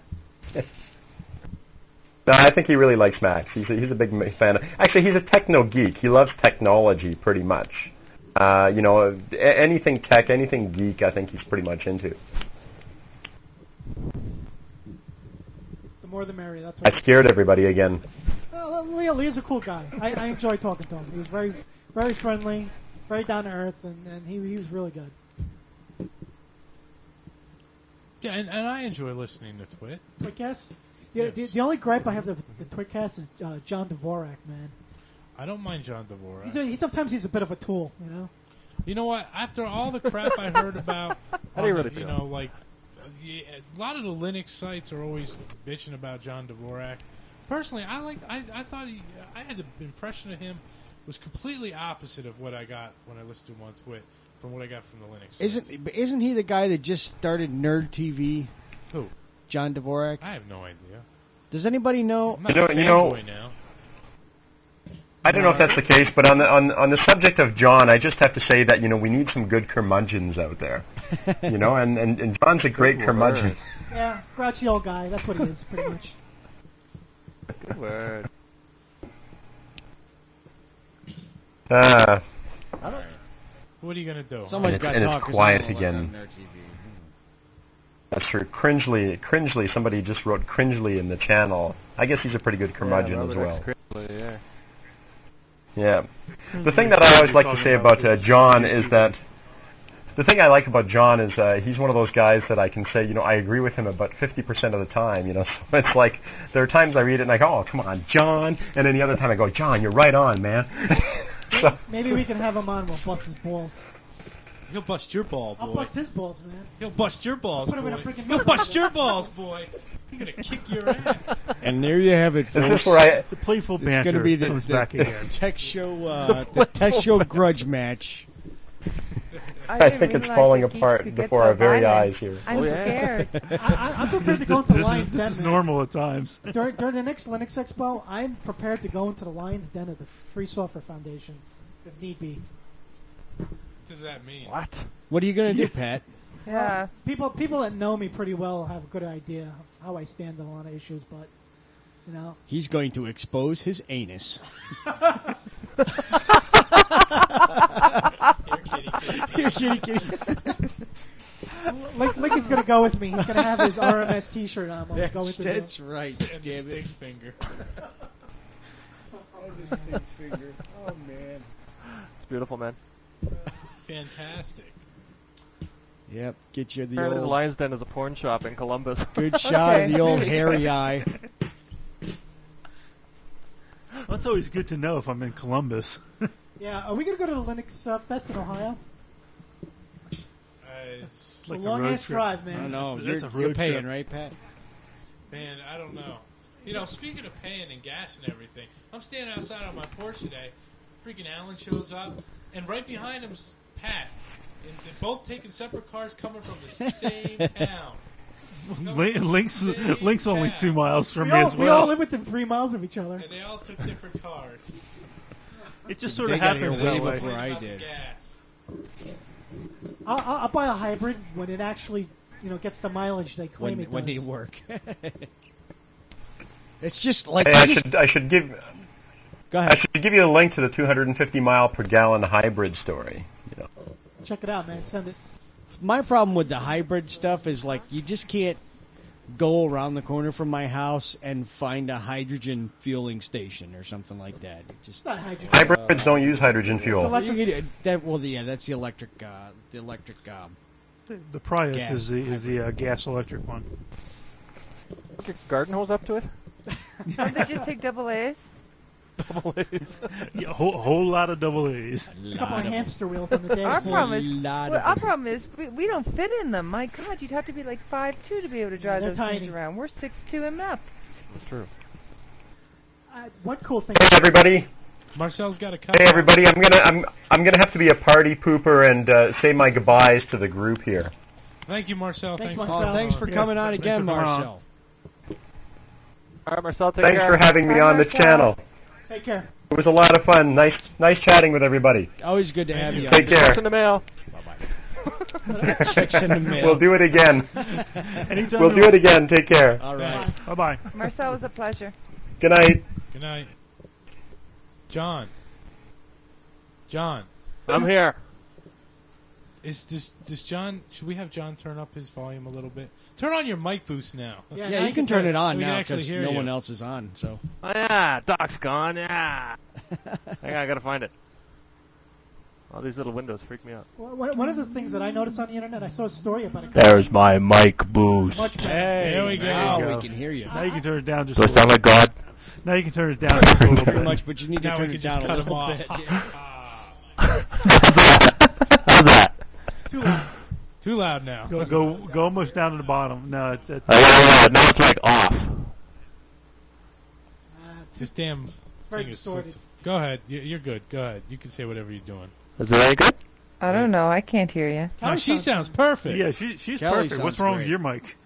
No, I think he really likes Macs. He's a, he's a big ma- fan. Actually, he's a techno geek. He loves technology pretty much. Uh, you know, a- anything tech, anything geek, I think he's pretty much into. The more the merrier. That's what I scared everybody again. Well, Leo, Leo's a cool guy. I, I enjoyed talking to him. He was very, very friendly, very down to earth, and, and he he was really good. Yeah, and, and I enjoy listening to Twit. Twitcast? Yeah, the, the only gripe I have with the Twitcast is uh, John Dvorak, man. I don't mind John Dvorak. He's a, he sometimes he's a bit of a tool, you know. You know what? After all the crap I heard about, How do you on really the- you feel? know, like uh, yeah, a lot of the Linux sites are always bitching about John Dvorak. Personally, I like. I, I thought he. I had the impression of him was completely opposite of what I got when I listened to him on Twit from what I got from the Linux. sites. Isn't isn't he the guy that just started Nerd T V? Who? John Dvorak. I have no idea. Does anybody know? I'm not You know- a you know- fanboy now. I don't know if that's the case, but on the on on the subject of John, I just have to say that you know we need some good curmudgeons out there, you know, and and, and John's a great Good curmudgeon. word. Yeah, grouchy old guy. That's what he is, pretty much. Good word. Uh, I don't. What are you gonna do? Somebody's And got it's- to and talk. it's 'cause I quiet don't know again. what's on Nerd T V. That's true. Cringely, cringely. Somebody just wrote cringely in the channel. I guess he's a pretty good curmudgeon yeah, as Robert well. X. Crinkley, yeah. Yeah. The thing that I always like to say about uh, John is that the thing I like about John is uh, he's one of those guys that I can say, you know, I agree with him about fifty percent of the time, you know. So it's like there are times I read it and I go, oh, come on, John. And then the other time I go, John, you're right on, man. so, Maybe we can have him on. We'll bust his balls. He'll bust your ball, boy. I'll bust his balls, man. He'll bust your balls, I'll put him boy. in a freaking He'll middle. bust your balls, boy. He's gonna kick your ass. And there you have it, Is folks. this where I- The playful It's banter going to be the, comes the, back the again. tech show, uh, the tech show grudge match. I think it's falling apart before our very eyes here. I'm Oh, yeah. scared. I, I, I'm prepared This, to go this, into the this Lions is, this Den, is man. normal at times. During, during the next Linux Expo, I'm prepared to go into the Lions Den of the Free Software Foundation, if need be. What does that mean? What? What are you going to do, Pat? Yeah. Well, people people that know me pretty well have a good idea of how I stand on a lot of issues, but you know. He's going to expose his anus. Here, kitty, kitty. Link, Lincoln's going to go with me. He's going to have his R M S T-shirt on while we go That's, into the- that's right. And the Damn stick it. finger. Oh, the stick finger. Oh, man. It's beautiful, man. Fantastic. Yep, get you the Apparently the old Lions Den is a porn shop in Columbus. good shot of the old hairy eye. Well, it's always good to know if I'm in Columbus. Yeah, are we going to go to the Linux uh, Fest in Ohio? Uh, It's like a a long road ass trip. drive, I man. know. That's You're, a road you're paying, trip. right, Pat? Man, I don't know. You know, speaking of paying and gas and everything, I'm standing outside on my porch today. Freaking Alan shows up, and right behind him's Pat. And they're both taking separate cars coming from the same town. Link, Link's, Link's only two miles from We me all, as we all well. live within three miles of each other. And they all took different cars. It just sort They of got here happens way that way. before I About the did. gas. I'll, I'll I'll buy a hybrid when it actually, you know, gets the mileage they claim When, it when does. they work. It's just like... Hey, I I just- should I should give Go I ahead. should give you a link to the two hundred fifty mile per gallon hybrid story. You know. Check it out, man. Send it. My problem with the hybrid stuff is like you just can't go around the corner from my house and find a hydrogen fueling station or something like that. It just It's not hydrogen. Hybrids don't use hydrogen It's fuel. electric. You could- that well, yeah, that's the electric. Uh, the electric. Um, The, the Prius Gas. is the, is the uh, gas electric one. Put your garden hose up to it? Don't they just take double A's? Double A's. Yeah, a whole, whole lot of double A's. A couple of hamster wheels on the Our dashboard. problem is, lot well, of our them. problem is we, we don't fit in them. My God, you'd have to be like five two to be able to drive they're those tiny. things around. We're six two and up. That's true. Uh, one cool thing. Hey everybody! Marcel's got a couple. Hey everybody! I'm gonna I'm I'm gonna have to be a party pooper and uh, say my goodbyes to the group here. Thank you, Marcel. Thanks, Thanks, Marcel. oh, thanks for Yes, coming on thanks again, for coming on. Marcel. All right, Marcel, take Thanks care. for having me Bye, on the Marcel. channel. Take care. It was a lot of fun. Nice nice chatting with everybody. Always good to have you. Take care. Checks in the mail. Checks in the mail. We'll do it again. Anytime We'll you do want. it again. Take care. All right. Bye bye. Marcel, it was a pleasure. Good night. Good night. John. John. I'm here. Is does does John? Should we have John turn up his volume a little bit? Turn on your mic boost now. Yeah, Yeah, now you can turn it on we can now actually because hear no you. one else is on. So Oh, yeah, Doc's gone. Yeah. Hang on, I gotta find it. All these little windows freak me out. Well, One one of the things that I noticed on the internet, I saw a story about a guy. There's my mic boost. Much better. hey, There we go. now There you we go. can hear you. Now you can turn it down just Do a I little sound like God? Now you can turn it down just a little Pretty bit. much, but you need to Now turn we it can just down a cut him little off. bit. How's that? Too loud. Too loud now. Go, go, go almost down to the bottom. No, it's, it's Oh, yeah, yeah, now it's like off. Uh, This damn very thing is distorted. so- Go ahead. You- You're good. Go ahead. You can say whatever you're doing. Is it any good? I don't know. I can't hear you. No, Kelly she sounds- sounds perfect. yeah, she, she's Kelly perfect. What's sounds wrong great. with your mic?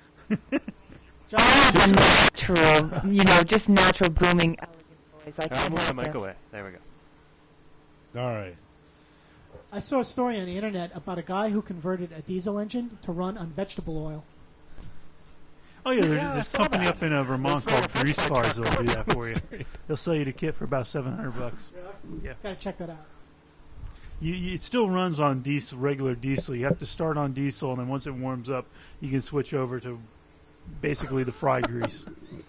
A natural, you know, just natural booming, elegant voice. I I'll can't move the help mic it. away. There we go. All right. I saw a story on the internet about a guy who converted a diesel engine to run on vegetable oil. Oh yeah, there's Yeah, I this saw company that. up in uh, Vermont That's called right. Grease Cars that'll do that for you. They'll sell you the kit for about seven hundred bucks. Yeah. Gotta check that out. You, you, it still runs on diesel, regular diesel. You have to start on diesel, and then once it warms up, you can switch over to basically the fry grease.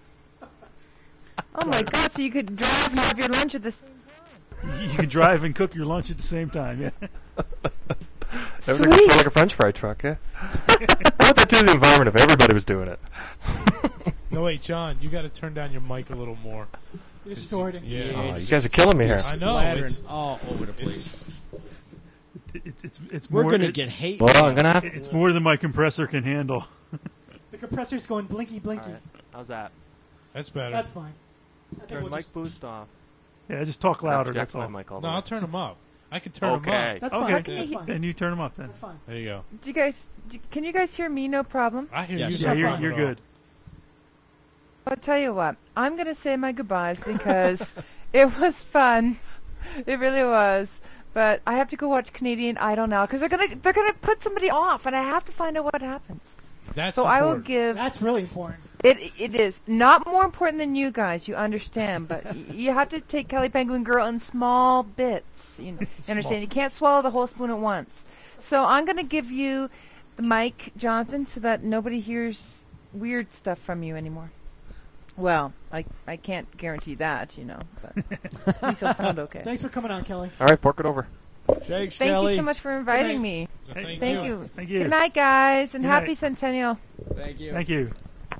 Oh my God! So you could drive and have your lunch at the same You can drive and cook your lunch at the same time. Yeah. Everything would feel like a French fry truck, yeah? What would that do to the environment if everybody was doing it? No, wait, John. You got to turn down your mic a little more. You're distorting. Yeah. Oh, you guys are killing me here. I know. Splattering It's, all over the place. It, it's it's it's We're more, gonna it- get hate. Well, I'm gonna have to- It's more than my compressor can handle. The compressor's going blinky blinky. How's that? That's better. That's fine. I think Turn we'll mic just- boost off. Yeah, just talk louder. I That's project all. my mic all the No, way. I'll turn them up. I can turn Okay. them up. That's Okay, fine. Can you- then you turn them up then. That's fine. There you go. Do you guys, do- can you guys hear me? No problem. I hear Yes. you. Yeah, no you're, problem you're at all. good. I'll tell you what. I'm going to say my goodbyes because it was fun. It really was. But I have to go watch Canadian Idol now because they're gonna they're gonna put somebody off, and I have to find out what happens. That's so I will important. give. That's really important. It it is not more important than you guys. You understand, but y- you have to take Kelly Penguin Girl in small bits. You know, you understand? You can't swallow the whole spoon at once. So I'm going to give you the mic, Jonathan, so that nobody hears weird stuff from you anymore. Well, I I can't guarantee that, you know, but at least it'll sound okay. Thanks for coming on, Kelly. All right, fork it over. Thanks, Thank Kelly. you so much for inviting Good me. Thank, Thank you. you. Thank you. Good night, guys, and Good happy night. centennial. Thank you. Thank you.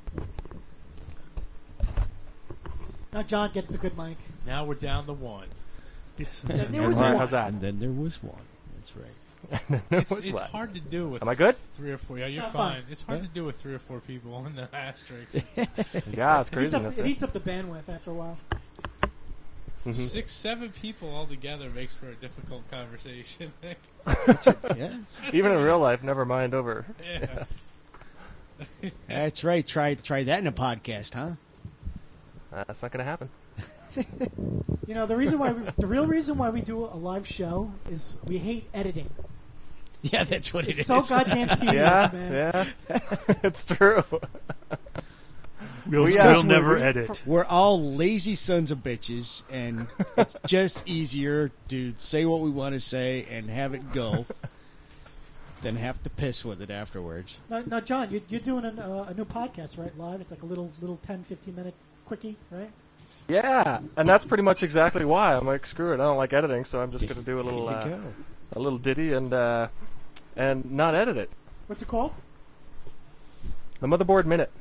Now John gets the good mic. Now we're down to one. Yes. And there was All right, one. how's that? And then there was one. That's right. It's, What's it's that? hard to do with Am I good? three or four. Yeah, you're Not fine. fine. It's hard Yeah. to do with three or four people on the asterisk. Yeah, it's It eats, crazy. up, it eats up the bandwidth after a while. Mhm. Six, seven people all together makes for a difficult conversation. Yeah. Even in real life, never mind over. Yeah. That's right. Try try that in a podcast, huh? That's not going to happen. You know, the reason why we, the real reason why we do a live show is we hate editing. Yeah, that's what it It's is. so goddamn tedious, Yeah, man. yeah. It's true. We'll, We, we'll uh, never we- edit. We're all lazy sons of bitches, and it's just easier to say what we want to say and have it go than have to piss with it afterwards. Now, now John, you, you're doing an, uh, a new podcast, right? Live. It's like a little little ten, fifteen minute quickie, right? Yeah, and that's pretty much exactly why. I'm like, screw it, I don't like editing, so I'm just going to do a little There you uh, go. a little ditty and uh, and not edit it. What's it called? The Motherboard Minute.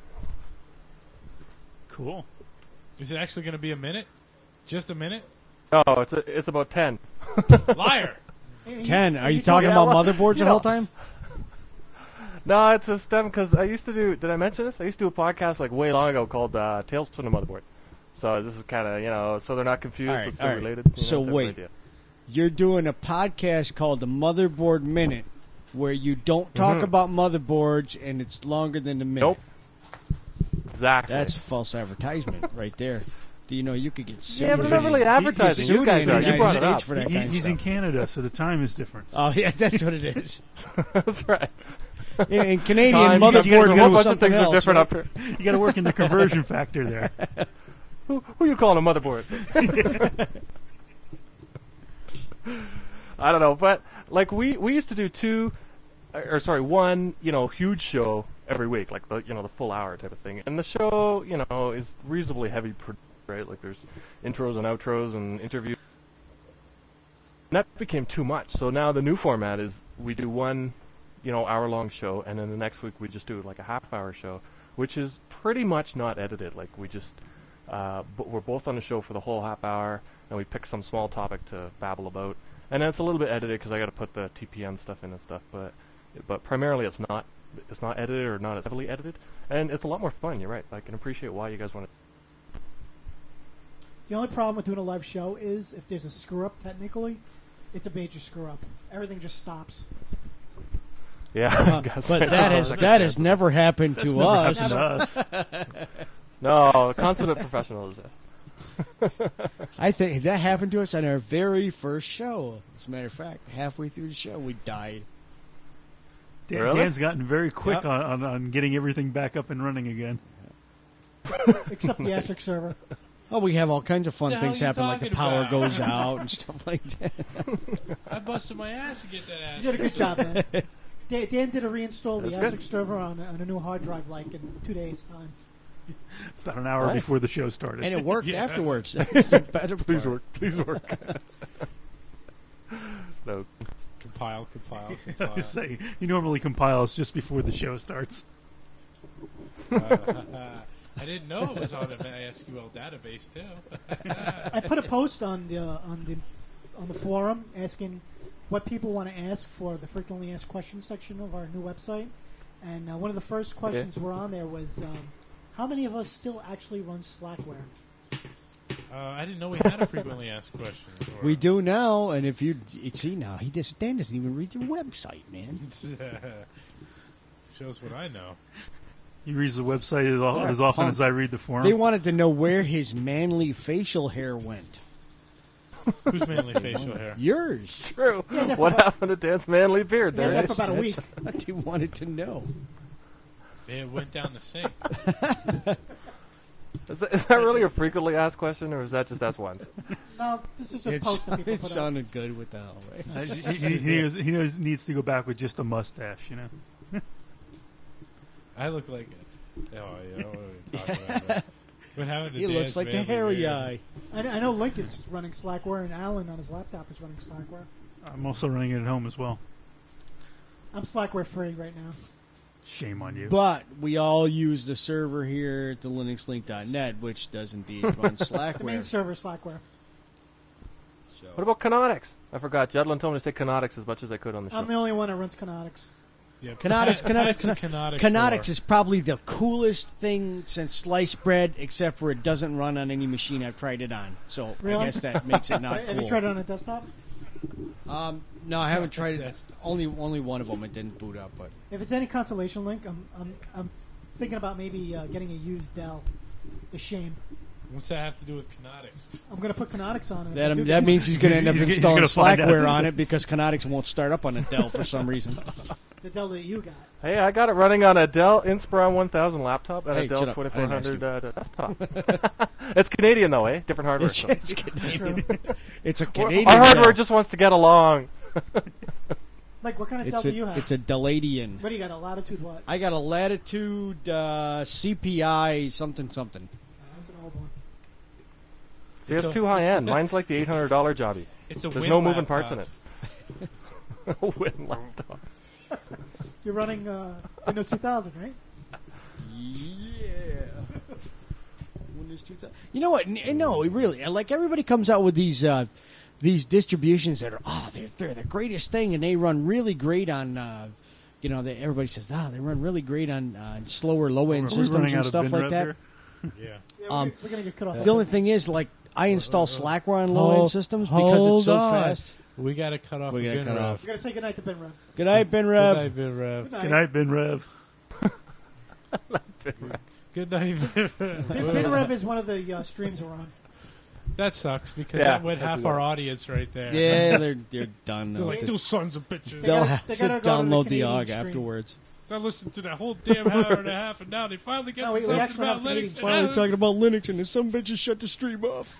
Cool. Is it actually going to be a minute? Just a minute? No, it's a, it's about ten. Liar. Ken, are you you talking told- about yeah, well, motherboards you the whole know. time? No, it's a stem because I used to do. Did I mention this? I used to do a podcast like way long ago called uh, Tales from the Motherboard. So this is kind of you know, so they're not confused. All right, but still all right. related. you know, So type of wait. idea. You're doing a podcast called the Motherboard Minute, where you don't talk Mhm. about motherboards, and it's longer than the minute. Nope. Exactly. That's false advertisement right there. Do you know you could get sued? Yeah, but not really advertising. Sued You guys in are. the You United brought it States up. for that He, kind of he's in stuff. Canada, so the time is different. Oh yeah, that's what it is. That's right. In, in Canadian, Time, you gotta motherboard do a whole means bunch of something things are else. different right? up here. You got to work in the conversion factor there. Who, who you calling a motherboard? I don't know, but like we we used to do two, or sorry, one you know huge show every week, like the you know the full hour type of thing, and the show you know is reasonably heavy, pro- right? Like there's intros and outros and interviews. And that became too much, so now the new format is we do one you know hour long show, and then the next week we just do like a half hour show, which is pretty much not edited. Like we just uh, but we're both on the show for the whole half hour, and we pick some small topic to babble about. And then it's a little bit edited because I got to put the T P M stuff in and stuff, but but primarily it's not it's not edited or not heavily edited, and it's a lot more fun. You're right. I can appreciate why you guys want to. The only problem with doing a live show is if there's a screw up. Technically, it's a major screw up. Everything just stops. Yeah, Uh, but that has that has never happened That's to never us. happened to us. No, consummate professionals. I think that happened to us on our very first show. As a matter of fact, halfway through the show, we died. Dan, Really? Dan's gotten very quick Yep. on, on, on getting everything back up and running again. Except the asterisk server. Oh, we have all kinds of fun The hell things you happen, like the talking power about? goes out and stuff like that. I busted my ass to get that ass. You did a good job, man. Dan, Dan did a reinstall the That's good. asterisk server on, a- on a new hard drive, like in two days' time. About an hour Nice. before the show started. And it worked Yeah. afterwards. That's the better Please part. work. Please work. No. Compile, compile, I compile. was saying, he normally compiles just before the show starts. Uh, I didn't know it was on an S Q L database too. I put a post on the uh, on the on the forum asking what people want to ask for the frequently asked questions section of our new website. And uh, one of the first questions Okay. were on there was, um, how many of us still actually run Slackware? Uh, I didn't know we had a frequently asked question. Or We do now, and if you you see now, he does. Dan doesn't even read your website, man. Shows what I know. He reads the website as, What a as often punk. as I read the forum. They wanted to know where his manly facial hair went. Whose manly facial hair? Yours. True. Yeah, they're What for- happened to Dan's manly beard? Yeah, There they're it for is. about a week. What they wanted to know. It went down the sink. Is that, is that really a frequently asked question, or is that just asked once? No, this is just It, posts that people it put up. sounded good with the Uh, he, he, he, knows, he knows needs to go back with just a mustache, you know. I look like it. Oh, yeah. What, are we talking about that? What happened to He Dan's looks like the manly hairy beard? eye. I, I know Link is running Slackware, and Alan on his laptop is running Slackware. I'm also running it at home as well. I'm Slackware free right now. Shame on you. But we all use the server here at the Linux Link dot net, which does indeed run The main Slackware. server is Slackware. What about Canonics? I forgot. Judlin told me to say Canonics as much as I could on the show. I'm the only one that runs Canonics. Yeah, Canonics, Pat- Canonics, Pat's a Canonics, Canonics Canonics whore. is probably the coolest thing since sliced bread, except for it doesn't run on any machine I've tried it on. So Really? I guess that makes it not Have cool. you tried it on a desktop? Um, no, I haven't tried it. Only only one of them. It didn't boot up, but If it's any consolation, Link, I'm I'm I'm thinking about maybe uh, getting a used Dell. The shame. What's that have to do with Canonics? I'm going to put Canonics on it. that I do that get- means he's going to end up He's- he's installing gonna find out. Slackware on it because Canonics won't start up on a Dell for some reason. the Dell that you got. Hey, I got it running on a Dell Inspiron one thousand laptop and Hey, a Dell shut up. I twenty-four hundred didn't uh, desktop. It's Canadian though, eh? Different hardware. It's, so. it's Canadian. It's a Our- Canadian. Our hardware Dell. just wants to get along. Like, what kind of It's Dell a do you have? it's a Deladian. What do you got? A Latitude what? I got a Latitude uh, C P I something something. That's an old one. It's It's a- too high it's end. a- Mine's like the eight hundred dollar jobby. It's a There's Win no moving laptop. parts in it. A Win laptop. You're running uh, Windows two thousand, right? Yeah. Windows two thousand. You know what? N- No, really. Like everybody comes out with these uh, these distributions that are oh they're they're the greatest thing, and they run really great on. Uh, you know, they, everybody says ah they run really great on uh, slower low end Are we systems running out and of stuff like BinRev that. here? Yeah. Yeah, we're, Um, we're going to get cut off. The only thing is, like, I install Slackware on low end Hold- systems because hold it's so on. fast. We got to cut off We the gotta cut BinRev. off. We got to say goodnight to Ben Rev. Good night, Ben Rev. Good night, BinRev. Good night. Good night, Ben Rev. Good night, Ben, BinRev. Ben Rev is one of the uh, streams we're on. That sucks because Yeah, that went I half do our that. audience right there. Yeah, they're they're done. They're now. like, This- those sons of bitches. They'll gotta- have they to gotta go to the download the, Canadian O G stream. afterwards. I listened to that whole damn hour and a half, and now they finally get No, to we- we something actually about have Canadian Linux. stream. Finally talking about Linux, and then some bitches shut the stream off.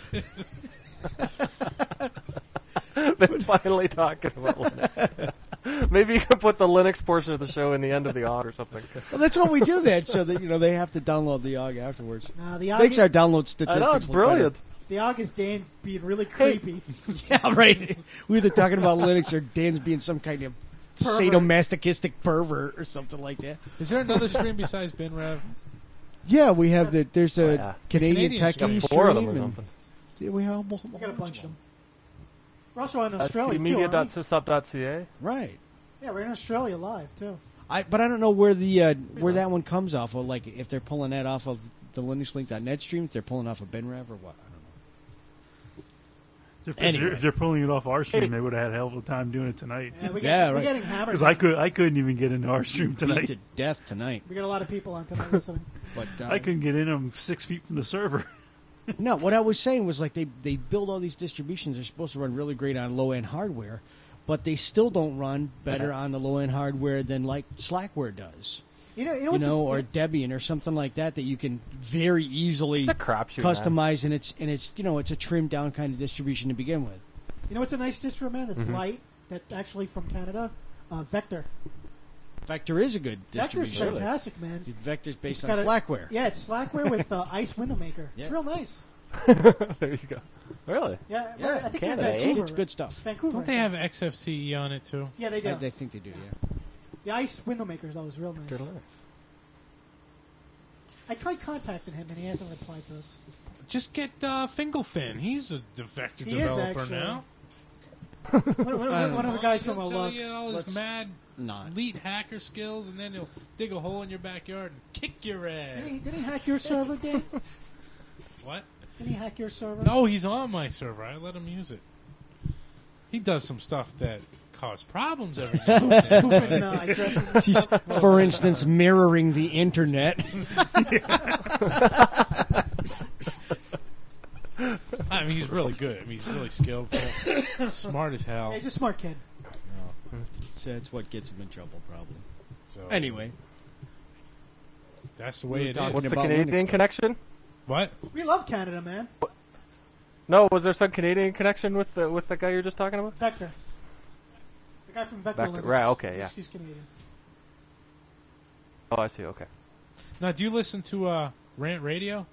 They're finally talking about Linux. Maybe you can put the Linux portion of the show in the end of the odd or something. Well, that's why we do that, so that you know they have to download the O G afterwards. Nah, the Makes Og- our download I statistics. know, it's look better. brilliant. The Og is Dan being really creepy. Yeah, right. We're either talking about Linux or Dan's being some kind of Pervert. sadomasochistic pervert or something like that. Is there another stream besides BinRev? Yeah, we have the there's a Oh, yeah. Canadian Canadian Techie stream. stream. Four of them or and- something. Yeah, we have We got a bunch of them. We're also in That's Australia, too, media aren't dot sysop dot c a. right. we? Yeah, we're in Australia live, too. I but I don't know where the uh, where that one comes off of. Like if they're pulling that off of the Linux Link dot net stream, if they're pulling off of BinRev or what. I If, Anyway. if, they're, if they're pulling it off our stream, they would have had a hell of a time doing it tonight. Yeah, we got, Yeah, we're right. getting hammered. Because I could, I couldn't even get into our stream don't know. Beat tonight. to death tonight. We got a lot of people on tonight listening. But uh, I couldn't get in. I'm six feet from the server. no, what I was saying was like they they build all these distributions. They're supposed to run really great on low end hardware, but they still don't run better on the low end hardware than like Slackware does. You know, you know, You what's know, a- or Debian or something like that that you can very easily It's a crapshoot, man. customize, and it's and it's you know it's a trimmed down kind of distribution to begin with. You know what's a nice distro, man? That's Mm-hmm. light. That's actually from Canada. Uh, Vector. Vector is a good Vector's distribution. fantastic, man. Vector's based It's on got a- Slackware. Yeah, it's Slackware with uh, Ice Window Maker. Yeah. It's real nice. There you go. Really? Yeah, Yeah, I think Canada, they're eh? Vancouver. It's good stuff. Vancouver. Don't I they think. have X F C E on it too? Yeah, they do. I, I think they do. Yeah. The Ice Window Makers, though, is real nice. Good Linux. I tried contacting him, and he hasn't replied to us. Just get uh, Fingelfin. He's a Vector He is, developer actually. now. One, one, one of the guys from He'll a tell love. you all his Let's- mad Not. elite hacker skills, and then he'll dig a hole in your backyard and kick your ass. Did he, did he hack your server, Dave? What? Did he hack your server? No, he's on my server. I let him use it. He does some stuff that cause problems every now and then. Spoofing, uh, addresses. She's, for instance, mirroring the internet. I mean, he's really good. I mean, he's really skillful, smart as hell. Yeah, he's a smart kid. So that's what gets him in trouble, probably. So Anyway, that's the way We were it talking is. What's the about Canadian Linux connection? What? We love Canada, man. No, was there some Canadian connection with the with the guy you're just talking about? Vector. The guy from Vector. Vector, Linux. right, okay, He's- yeah. He's Canadian. Oh, I see. Okay. Now, do you listen to uh, Rant Radio?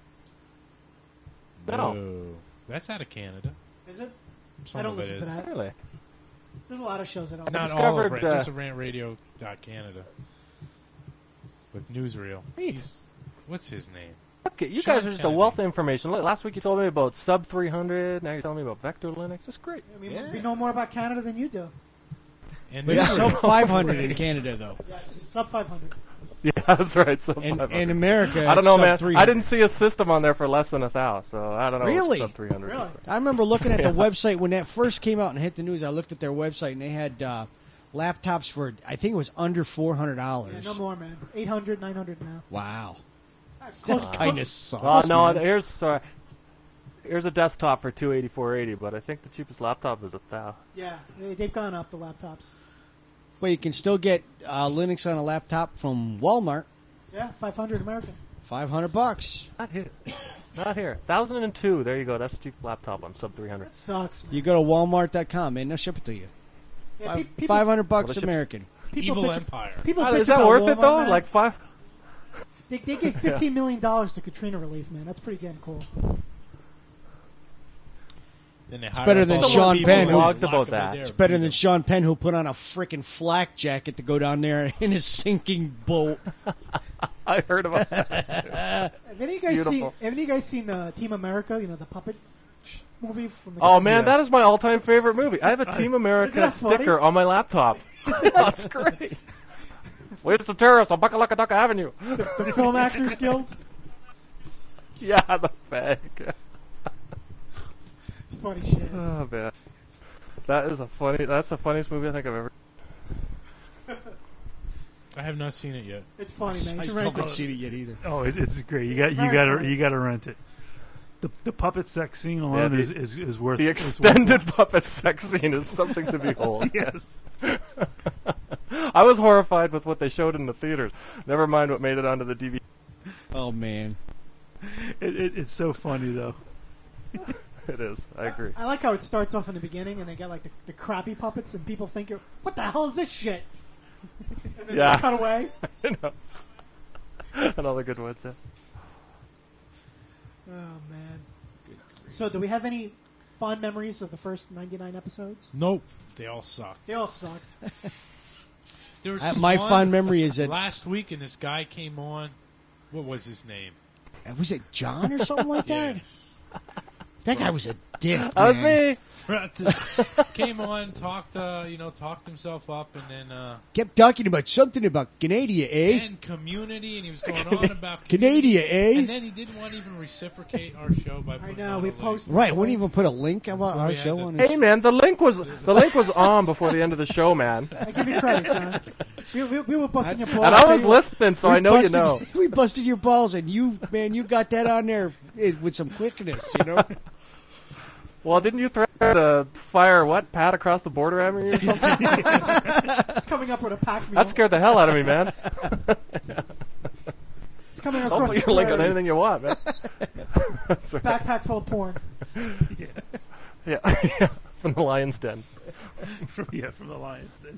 No. That's out of Canada. Is it? Some I don't of it listen is. to that. Really? There's a lot of shows that I don't Not listen all of discovered, Rant. uh, Just rant radio dot canada with Newsreel. He's what's his name? Okay, you Sean guys are just a Kennedy. wealth of information. Look, last week you told me about Sub three hundred. Now you're telling me about Vector Linux. That's great. I mean, we know more about Canada than you do. And but it's Newsreel. sub five hundred in Canada, though. Yes, sub five hundred. Yeah, that's right. Sub And- five hundred. in America, I don't it's know, sub man. three I hundred. didn't see a system on there for less than a thousand, so I don't know. Really? Sub three hundred. Really? I remember looking at Yeah. the website when that first came out and hit the news. I looked at their website and they had uh, laptops for, I think it was under four hundred dollars. Yeah, no more, man. eight hundred, nine hundred now. Wow. Close, That kind of sucks. Oh no, man. here's uh, here's a desktop for two eighty four eighty, but I think the cheapest laptop is a thousand. Yeah, they- they've gone up, the laptops. But you can still get uh, Linux on a laptop from Walmart. Yeah, five hundred American. five hundred bucks. Not here. Not here. Thousand and two. There you go. That's a cheap laptop on sub three hundred. That sucks, man. You go to walmart dot com, man. They'll ship it to you. Yeah, Five, pe- people, five hundred bucks Well, they ship- American. people Evil bitch- Empire. People Oh, bitch is that about worth Walmart, it though? man. Like five? They, they gave fifteen million dollars to Katrina relief, man. That's pretty damn cool. Then they It's hire better up than all the Sean people Penn, who who- lock Blogged them about in that. there. It's better than Sean Penn, who put on a freaking flak jacket to go down there in his sinking boat. I heard about that. Have any of you guys seen? Beautiful. Have any of you guys seen uh, Team America? You know the puppet sh- movie from the. Oh man, that is my all-time favorite movie. I have a Team Isn't America that funny? sticker on my laptop. That's great. Wait, the terrorists on Buckalaka Avenue. the, the Film Actors Guild. Yeah, the fag. It's funny shit. Oh man, that is a funny. That's the funniest movie I think I've ever. I have not seen it yet. It's funny, man. You I should still rent haven't it. seen it yet either. Oh, it, it's great. You got you Very got to funny. you got to rent it. The the puppet sex scene alone Yeah, the- is, is is worth The is worth extended puppet sex scene is something to behold. Yes. I was horrified with what they showed in the theaters. Never mind what made it onto the D V D. Oh man. It, it, it's so funny though. It is. I agree. I like how it starts off in the beginning, and they got like the, the crappy puppets, and people think, "What the hell is this shit?" And then Yeah. they cut away. I know. Another good one. Yeah. Oh man. So, do we have any fond memories of the first ninety-nine episodes? Nope. They all suck. They all sucked. There was Uh, just my one fond memory is that- last week, and this guy came on. What was his name? Uh, Was it John or something like that? That guy was a dick. That was man. me. Came on, talked, uh, you know, talked himself up, and then uh, Kept talking about something about Canada, eh? and community, and he was going on about Canada, eh? And then he didn't want to even reciprocate our show by I putting know. on We a link. posted. Right, wouldn't even put a link about So our we had show to- on his... Hey man, the link was the link was on before the end of the show, man. I give you credit, John. We, we, we were busting your balls. And I was listening, so We I know you busted- know. We busted your balls, and you, man, you got that on there eh, with some quickness, you know? Well, didn't you threaten to fire what Pat across the border at me or something? It's coming up with a pack meal. That scared the hell out of me, man. It's coming I'll across put the your link on prairie. anything you want, man. Backpack full of porn. Yeah. Yeah, yeah, from the Lion's Den. from yeah from the Lions Den.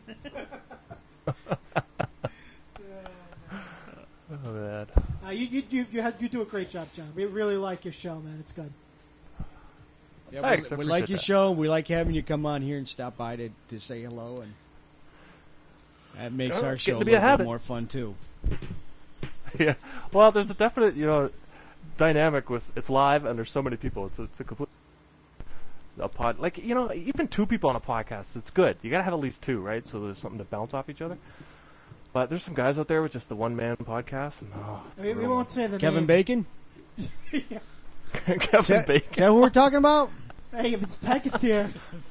Oh man. Uh, you you you you, had, you do a great job, John. We really like your show, man. It's good. Yeah, Thanks, I we, we like appreciate your that. show. We like having you come on here and stop by to, to say hello, and that makes Oh, our it's show getting a to be a little bit habit. more fun too. Yeah. Well, there's a definite, you know, dynamic with it's live and there's so many people. It's, it's a complete. a pod, like, you know, even two people on a podcast, it's good. You got to have at least two, right? So there's something to bounce off each other. But there's some guys out there with just the one-man podcast. And, oh, We, we won't say the Kevin name. Bacon? Kevin Is that, Bacon. is that who we're talking about? Hey, if it's Tech, it's here.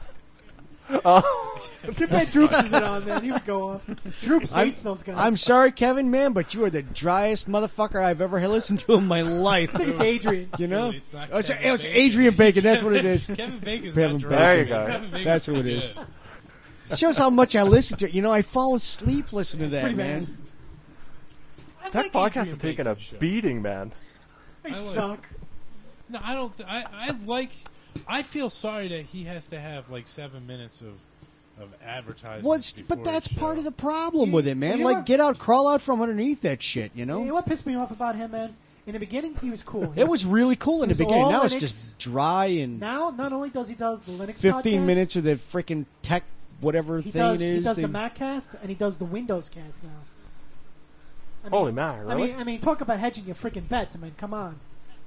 Oh. Too bad Droops isn't on, man. He would go off. Droops I'm, hates those guys. I'm sorry, Kevin, man, but you are the driest motherfucker I've ever listened to in my life. I think it's Adrian. You know? It's not Oh, it's, Kevin it's Bacon. Adrian Bacon. That's what it is. Kevin Bacon's Kevin not dry. Bacon. There you go. Kevin Bacon's That's what it pretty is. good. It shows how much I listen to it. You know, I fall asleep listening to that, pretty man. bad. I That like podcast Adrian is taking a Bacon's show. beating, man. They I like- suck. No, I don't. Th- I I like. I feel sorry that he has to have like seven minutes of of advertising. What's, but that's part of the problem with it, man. You know Like, what? get out, crawl out from underneath that shit, you You know? know what pissed me off about him, man? In the beginning, he was cool. He It was really cool in he the was beginning. all Now it's Linux. just dry and Now, not only does he do the Linux fifteen podcast, minutes of the freaking tech whatever he thing does, it is. he does they- the Mac cast and he does the Windows cast now. I mean, Holy man, I really? mean, I mean, talk about hedging your freaking bets. I mean, come on.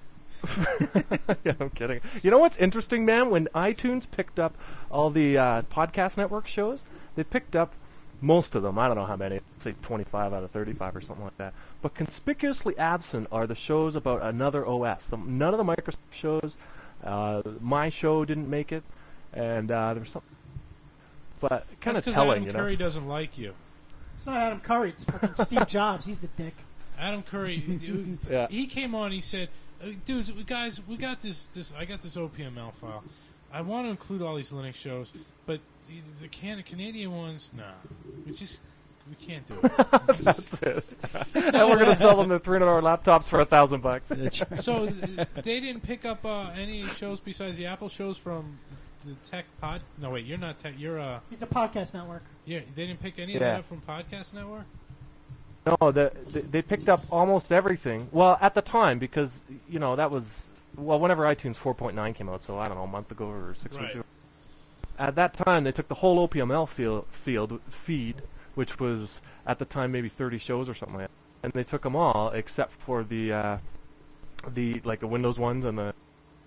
Yeah, I'm kidding. You know what's interesting, man? When iTunes picked up all the uh, podcast network shows, they picked up most of them. I don't know how many, say twenty-five out of thirty-five or something like that. But conspicuously absent are the shows about another O S. The, none of the Microsoft shows. Uh, my show didn't make it, and uh, there's something. But kind of That's 'cause telling, Adam you know. Curry doesn't like you. It's not Adam Curry. It's fucking Steve Jobs. He's the dick. Adam Curry, dude, Yeah. he came on. He said, uh, "Dudes, we- guys, we got this. This I got this O P M L file. I want to include all these Linux shows, but the, the can- Canadian ones, nah. We just we can't do it." That's it. And we're gonna sell them the three hundred dollar laptops for a thousand bucks. So uh, they didn't pick up uh, any shows besides the Apple shows from the Tech Pod. No, wait, you're not Tech. You're uh. He's a podcast network. Yeah, they didn't pick any of Yeah. that up from Podcast Network. No, the, the, they picked up almost everything. Well, at the time, because you know that was well, whenever iTunes four point nine came out, so I don't know, a month ago or six Right. weeks ago. At that time, they took the whole O P M L field, field feed, which was at the time maybe thirty shows or something like that, and they took them all except for the uh, the like the Windows ones and the.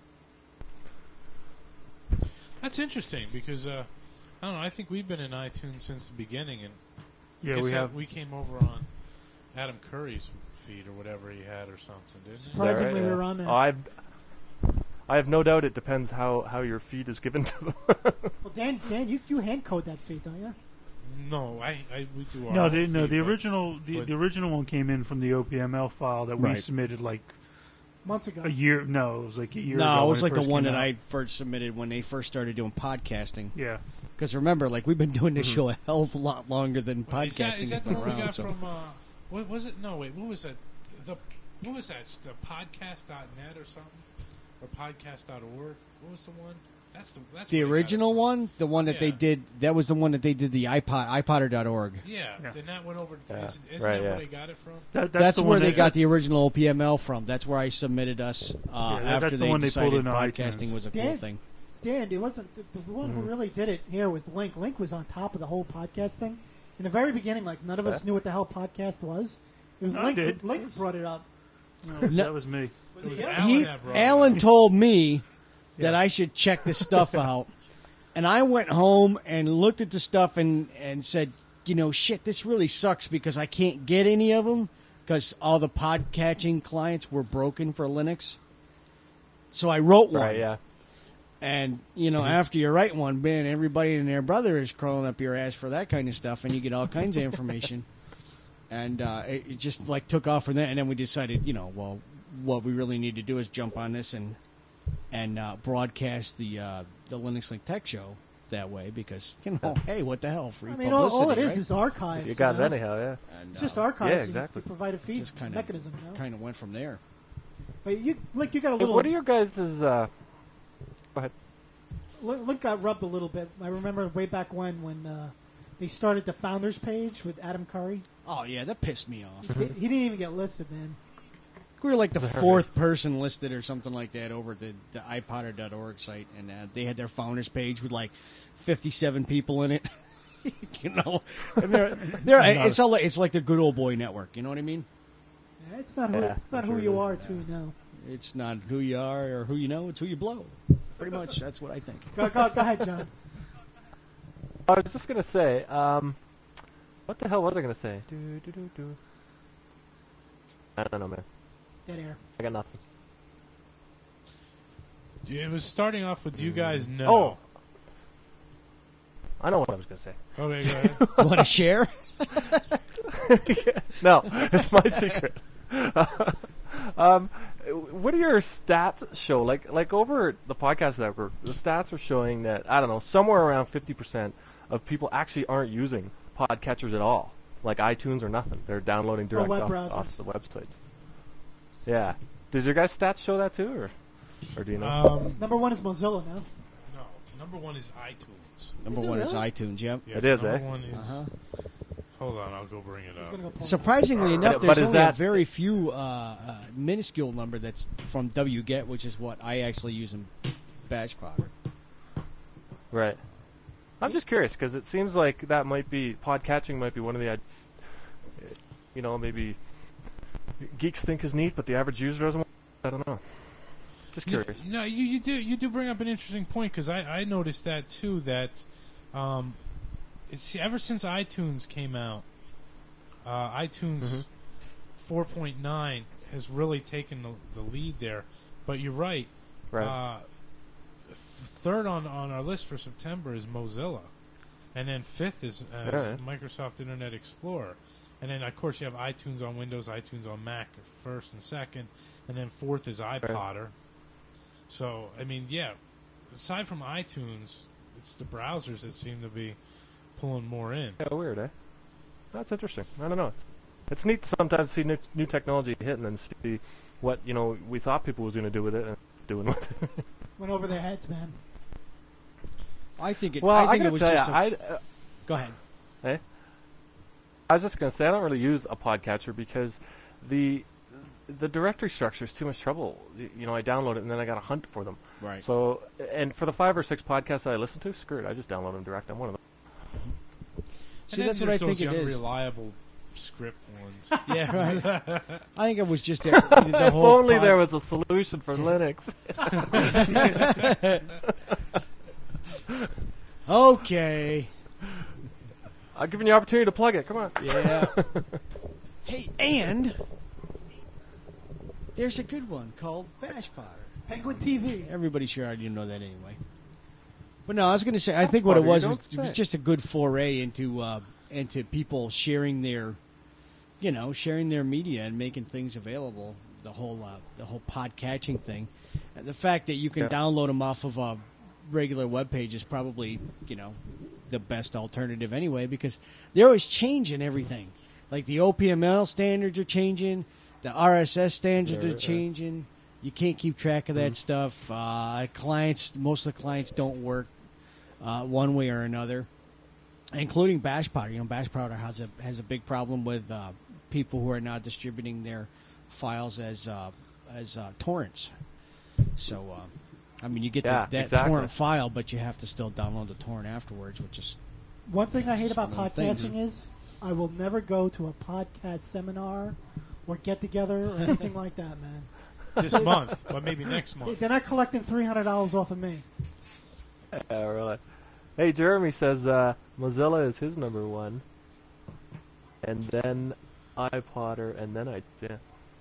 That's interesting because uh, I don't know. I think we've been in iTunes since the beginning, and Yeah, I guess we that have. We came over on Adam Curry's feed or whatever he had or something, didn't it? Surprisingly, Yeah, we were on there. Oh, I've, I have no doubt it depends how, how your feed is given to them. Well, Dan, Dan, you, you hand code that feed, don't you? No, I, I we do our No, own the, no. feed, The but- original, the, but- the original one came in from the O P M L file that we Right. submitted like Months ago. a year. No, it was like a year. ago No, it when was like the first one came that out. I first submitted when they first started doing podcasting. Yeah. Because remember, like, we've been doing this Mhm. show a hell of a lot longer than Wait, is that, podcasting is has that the been one we around. got So. from? Uh, what was it? No, wait. What was that? The what was that? The podcast dot net or something, or podcast dot org? What was the one? That's the that's The where we got it original from. one, the one that they Yeah. did, that was the one that they did the iPod, iPodder dot org. Yeah, Yeah. then that went over. To, Yeah, is, isn't right, that yeah. where they got it from? That, That's, the where one they that- got the that's- original O P M L from. That's where I submitted us uh, Yeah, that's after the they one they pulled decided into podcasting iTunes. was a cool Dan, thing. Dan, it wasn't the, the one Mhm. who really did it here was Link. Link was on top of the whole podcast thing. In the very beginning, like none of us Yeah. knew what the hell podcast was. It was I Link. did. Link brought it up. No, that was- No. that was me. It was he- Alan He, that brought it Alan up. told me that Yeah. I should check this stuff out. And I went home and looked at the stuff and, and said, you know, shit, this really sucks because I can't get any of them because all the podcatching clients were broken for Linux. So I wrote one. Right, yeah. And, you know, after you write one, man, everybody and their brother is crawling up your ass for that kind of stuff, and you get all kinds of information. And uh, it, it just, like, took off from there. And then we decided, you know, well, what we really need to do is jump on this and and uh, broadcast the uh, the Linux Link Tech Show that way because, you know, hey, what the hell, free I mean, all, publicity, all it is right? is archives. You got it know? anyhow, yeah. And, It's just uh, archives. yeah, and exactly. You provide a feed just kind of mechanism. You know? kind of went from there. But you, Link, you got a Hey, little. what are your guys' uh go ahead. Link Link got rubbed a little bit. I remember way back when when uh, they started the founders page with Adam Curry. Oh, yeah, that pissed me off. He, he didn't even get listed, man. We were like the fourth person listed or something like that over at the, the iPodder dot org site, and uh, they had their founders page with like fifty-seven people in it. You know, and they're, they're, it's all like, it's like the good old boy network. You know what I mean? Yeah, it's not who Yeah, it's not I'm who sure you it is. are, too. No. It's not who you are or who you know, it's who you blow. Pretty much, that's what I think. Go, go, go ahead, John. I was just gonna say, um, what the hell was I gonna say? Do, do, do, do. I don't know, man. Dead air. I got nothing. It was starting off with you guys know. Oh, I know what I was gonna say. Okay, go ahead. You want to share? No, it's my secret. um, what do your stats show? Like, like over the podcast network, the stats are showing that I don't know, somewhere around fifty percent of people actually aren't using podcatchers at all, like iTunes or nothing. They're downloading For direct web off, browsers. off the websites. Yeah. Does your guys' stats show that too, or, or do you know? Um, Number one is Mozilla now. No, number one is iTunes. Number Is it one is really? iTunes, yep. Yeah, It is, number eh? one is. Uh-huh. Hold on, I'll go bring it He's up. gonna go pull it. Surprisingly enough, But there's is only a that- very few uh, uh, minuscule number that's from wget, which is what I actually use in Bash Powder. Right. I'm just curious because it seems like that might be podcatching might be one of the, uh, you know, maybe geeks think is neat, but the average user doesn't. I don't know. Just You- curious. No, you, you do you do bring up an interesting point because I, I noticed that too. That um, it's ever since iTunes came out, uh, iTunes Mhm. four point nine has really taken the, the lead there. But you're right. Right. Uh, f- third on, on our list for September is Mozilla, and then fifth is uh, Alright. Microsoft Internet Explorer, and then of course you have iTunes on Windows, iTunes on Mac first and second, and then fourth is iPodder. So I mean, yeah. Aside from iTunes, it's the browsers that seem to be pulling more in. Yeah, weird, eh? That's interesting. I don't know. It's neat to sometimes see new, new technology hit and then see what you know we thought people was going to do with it and doing with it. Went over their heads, man. I think it. Well, I I think gotta it was tell just. ya, a- I, uh, Go ahead. Eh? I was just going to say I don't really use a podcatcher because the the directory structure is too much trouble. Y- You know, I download it and then I got to hunt for them. Right. So, and for the five or six podcasts that I listen to, screw it, I just download them direct on one of them. See, And that's then what I there's think those it is. unreliable script ones. Yeah, right. I think it was just a, the If whole. only pod- there was a solution for Linux. Okay. I'll give you the opportunity to plug it. Come on. Yeah. Hey, and there's a good one called Bash Powder. Penguin T V. Everybody sure already know that anyway. But no, I was going to say, I think what it Powder, you was was don't it was say. just a good foray into uh, into people sharing their, you know, sharing their media and making things available. The whole uh, the whole podcatching thing, and the fact that you can Yeah. download them off of a regular web page is probably, you know, the best alternative anyway, because they're always changing everything. Like the O P M L standards are changing, the R S S standards Yeah, are right. changing. You can't keep track of that Mhm. stuff. Uh, clients, most of the clients don't work uh, one way or another, including Bash Powder. You know, Bash Powder has a has a big problem with uh, people who are not distributing their files as uh, as uh, torrents. So, uh, I mean, you get Yeah, the, that exactly. torrent file, but you have to still download the torrent afterwards, which is One thing I hate Just about one of the things. podcasting is I will never go to a podcast seminar or get together or anything like that, man. This month, or maybe next month. They're not collecting three hundred dollars off of me. Yeah, really. Hey, Jeremy says uh, Mozilla is his number one, and then iPodder, and then I yeah.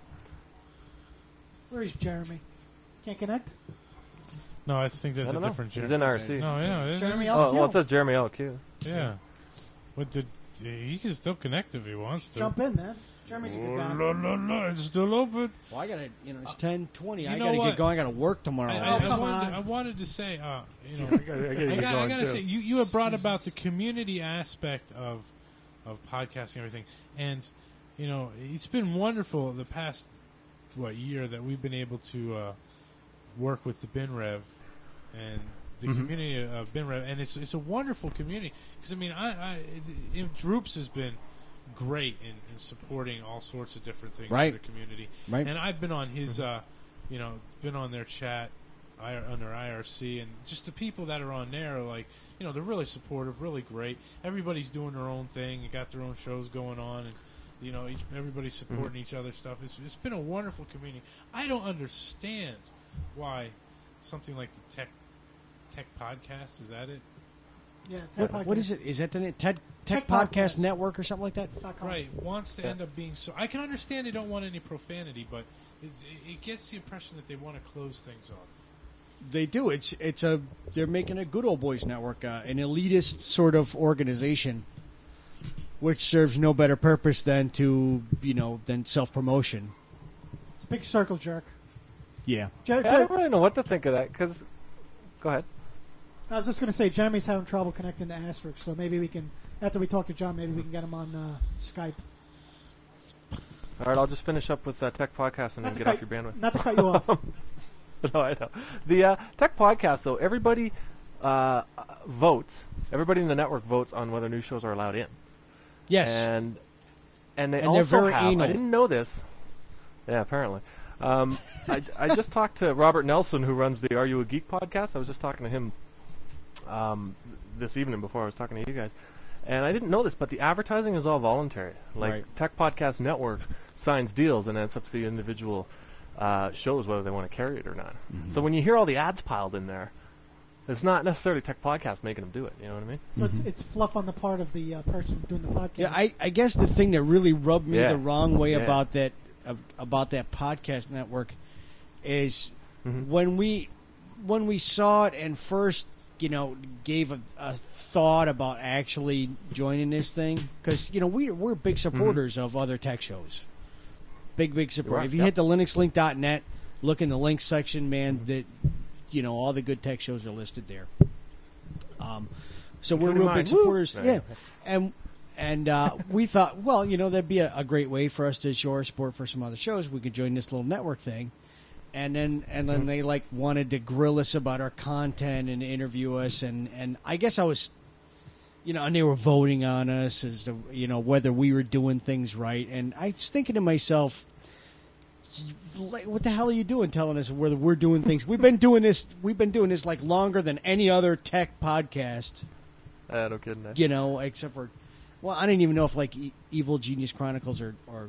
Where is Jeremy? Can't connect? No, I think that's I a don't know. different He's Jeremy. in R C. No, yeah, isn't Jeremy it? L. Oh, well, it says Jeremy L Q. Yeah. What did he can still connect if he wants to. Jump in, man. Jeremy's a good guy. Oh, la, la, la, it's still open. well. I gotta, you know, it's ten twenty. You I know gotta what? get going. I gotta work tomorrow. I, Oh, I, I, come wanted, on. I wanted to say, uh, you know, I gotta, I gotta I, get got, I going gotta too. say, you, you have brought about the community aspect of of podcasting and everything, and you know, it's been wonderful the past what year that we've been able to uh, work with the BinRev and the Mhm. community of BinRev, and it's it's a wonderful community because I mean, I, I it, Droops has been great in, in supporting all sorts of different things Right. for the community, Right. and I've been on his, uh, you know, been on their chat I, under I R C, and just the people that are on there are like, you know, they're really supportive, really great. Everybody's doing their own thing, and got their own shows going on, and You know, each, everybody's supporting Mm-hmm. each other's stuff. It's, it's been a wonderful community. I don't understand why something like the Tech Tech Podcast, is that it? Yeah, Tech What, what Podcast. is it? Is that the name? Tech, Tech, Tech Podcast, Podcast. Network or something like that? Right, wants to Yeah. end up being so. I can understand they don't want any profanity, but it, it gets the impression that they want to close things off. They do. It's it's a they're making a good old boys network, uh, an elitist sort of organization, which serves no better purpose than to you know than self promotion. It's a big circle jerk. Yeah. Jer- I Jer- don't really know what to think of that. Cause, go ahead. I was just going to say, Jeremy's having trouble connecting to Asterisk, so maybe we can, after we talk to John, maybe we can get him on uh, Skype. All right, I'll just finish up with uh, Tech Podcast and Not then to get cut- off your bandwidth. not to cut you off. No, I know. The uh, Tech Podcast, though, everybody uh, votes. Everybody in the network votes on whether new shows are allowed in. Yes. And and they And also they're very have. anal. I didn't know this. Yeah, apparently. Um, I, I just talked to Robert Nelson, who runs the Are You a Geek podcast. I was just talking to him um, this evening before I was talking to you guys. And I didn't know this, but the advertising is all voluntary. Like Right. Tech Podcast Network signs deals, and then it's up to the individual uh, shows whether they want to carry it or not. Mm-hmm. So when you hear all the ads piled in there, it's not necessarily Tech Podcast making them do it. You know what I mean? So it's it's fluff on the part of the uh, person doing the podcast. Yeah, I, I guess the thing that really rubbed me Yeah. the wrong way Yeah. about that uh, about that podcast network is Mm-hmm. when we when we saw it and first you know gave a, a thought about actually joining this thing, because you know we we're big supporters of other tech shows, big big support. Right, If you yep. hit the linux link dot net, look in the links section, man, that you know all the good tech shows are listed there. Um, so we're Including real big mine. Woo! supporters. Right. Yeah, and and uh, we thought, well, you know, that'd be a, a great way for us to show our support for some other shows. We could join this little network thing, and then and then they like wanted to grill us about our content and interview us, and and I guess I was, you know, and they were voting on us as to you know whether we were doing things right, and I was thinking to myself, like, what the hell are you doing telling us whether we're doing things? We've been doing this. We've been doing this like longer than any other tech podcast. Uh, no kidding. eh? You know, except for, well, I didn't even know if like e- Evil Genius Chronicles or or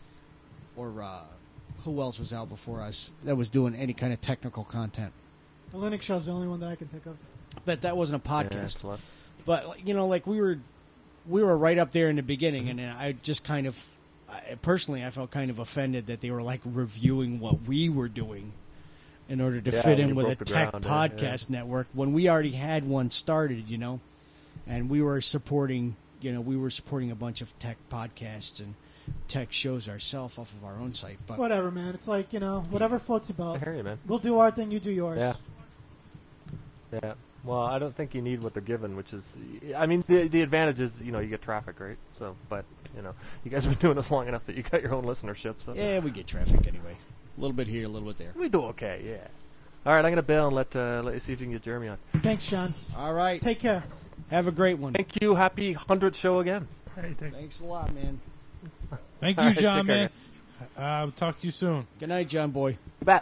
or uh, who else was out before us that was doing any kind of technical content. The Linux show's the only one that I can think of. But that wasn't a Yeah, podcast. that's what- But like, you know, like we were, we were right up there in the beginning, and I just kind of, I, personally, I felt kind of offended that they were like reviewing what we were doing in order to Yeah, fit when in you with a broke the tech ground, yeah, podcast network when we already had one started, you know, and we were supporting, you know, we were supporting a bunch of tech podcasts and tech shows ourselves off of our own site. But Whatever, man. It's like, you know, whatever floats your boat. I hear you, man. We'll do our thing, you do yours. Yeah. Yeah. Well, I don't think you need what they're given, which is, I mean, the the advantage is, you know, you get traffic, right? So, but you know, you guys have been doing this long enough that you got your own listenership. So yeah, we get traffic anyway. A little bit here, a little bit there. we do okay. Yeah. All right, I'm gonna bail and let uh, let you see if you can get Jeremy on. Thanks, Sean. All right. Take care. Have a great one. Thank you. Happy hundredth show again. Hey, thanks. Thanks a lot, man. Thank All you, right, John, take care, man. Uh, I'll talk to you soon. Good night, John boy. Bet.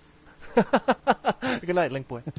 Good night, Link Boy.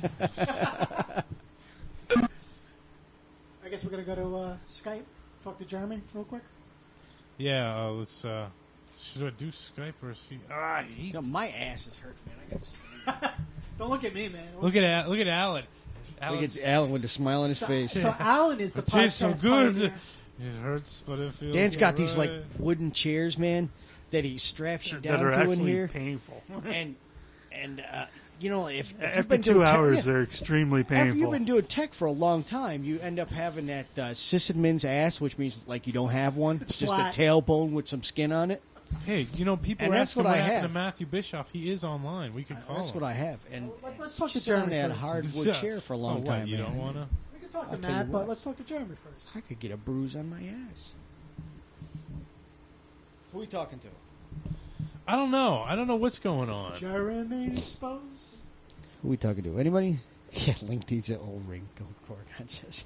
I guess we're going to go to uh, Skype, talk to Jeremy real quick. Yeah, uh, let's. Uh, should I do Skype or see? Ah, I hate. No, my ass is hurt, man. I got to Don't look at me, man. Look at Al- look at Alan. Look Alan's- at Alan with a smile on his So, face. so Alan is the It tastes so podcast good. pioneer. It hurts, but it feels. Dan's got these like alright. wooden chairs, man, that he straps you That down are to in actually here. painful. and and uh, you know, if, if you've After been two doing tech- hours, yeah, they're extremely after you've painful. been doing tech for a long time, you end up having that uh, sysadmin's ass, which means like you don't have one. It's just flat. a tailbone with some skin on it. Hey, you know, people And are that's asking what what I happened have. to Matthew Bischoff. He is online. We could call That's him. what I have. And Let- Let's talk to sat on Jeremy that first. hardwood Yeah. chair for a Oh, long what, time. You man. don't want to? We can talk I'll to tell you Matt, but what. let's talk to Jeremy first. I could get a bruise on my ass. Who are we talking to? I don't know. I don't know what's going on. Jeremy exposed. Who are we talking to? Anybody? Yeah, Link needs an old ring. Go Corgon says.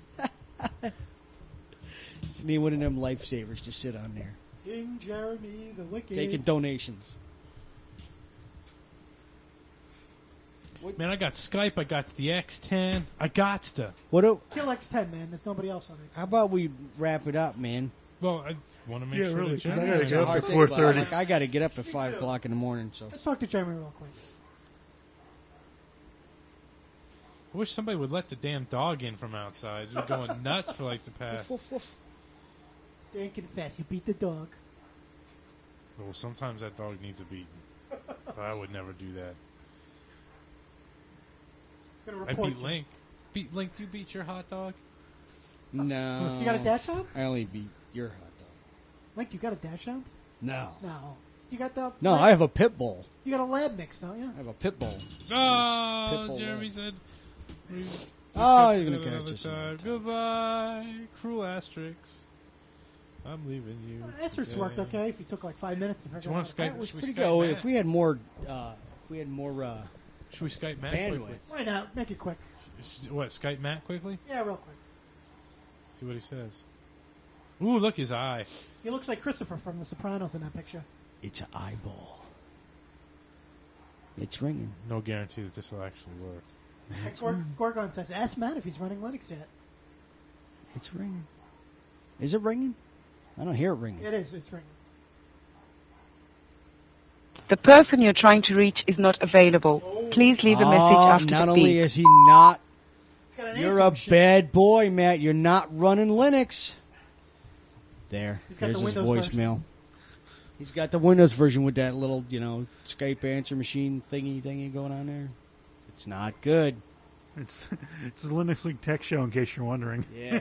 Need one of them lifesavers to sit on there. King Jeremy the Wicked. Taking donations. Man, I got Skype. I got the X ten. I got to. What? Do, Kill X ten, man. There's nobody else on it. how about we wrap it up, man? Well, I want to make Yeah, sure really, that 'cause I Jeremy- gotta It's get a up hard at thing, four but, thirty. Like, I got to get up at five o'clock in the morning. So Let's talk to Jeremy real quick. I wish somebody would let the damn dog in from outside. Just going nuts for like the past. Woof, woof. Dan, confess, you beat the dog. Well, sometimes that dog needs a beating. But I would never do that. Gonna I report beat you. Link. Beat Link. Do you beat your hot dog? no. You got a dash hound? I only beat your hot dog. Link, you got a dash hound? No. No. You got the No, lab- I have a pit bull. You got a lab mix, don't you? I have a pit bull. Oh, Pit bull Jeremy lab. said. Oh, you're gonna Another catch us time. another time. Goodbye, cruel Asterix. I'm leaving you. Asterix today. worked okay if you took like five minutes to figure Do you it want out. Skype? That was should we pretty Skype good. Matt? If we had more, uh, if we had more uh, Should we Skype Matt bandwidth. quickly? Why not? Make it quick. S- What, Skype Matt quickly? Yeah, real quick. See what he says. Ooh, look, his eye. He looks like Christopher from The Sopranos in that picture. It's an eyeball. It's ringing. No guarantee that this will actually work. Like Gor- Gorgon says, ask Matt if he's running Linux yet. It's ringing. Is it ringing? I don't hear it ringing. It is. It's ringing. The person you're trying to reach is not available. Please leave a message Oh, after not the only beep. is he not, got an you're a bad boy, Matt. You're not running Linux. There, He's got there's the his Windows voicemail. He's got the Windows version with that little, you know, Skype answer machine thingy thingy going on there. It's not good. It's it's the Linux Link Tech Show, in case you're wondering. Yeah.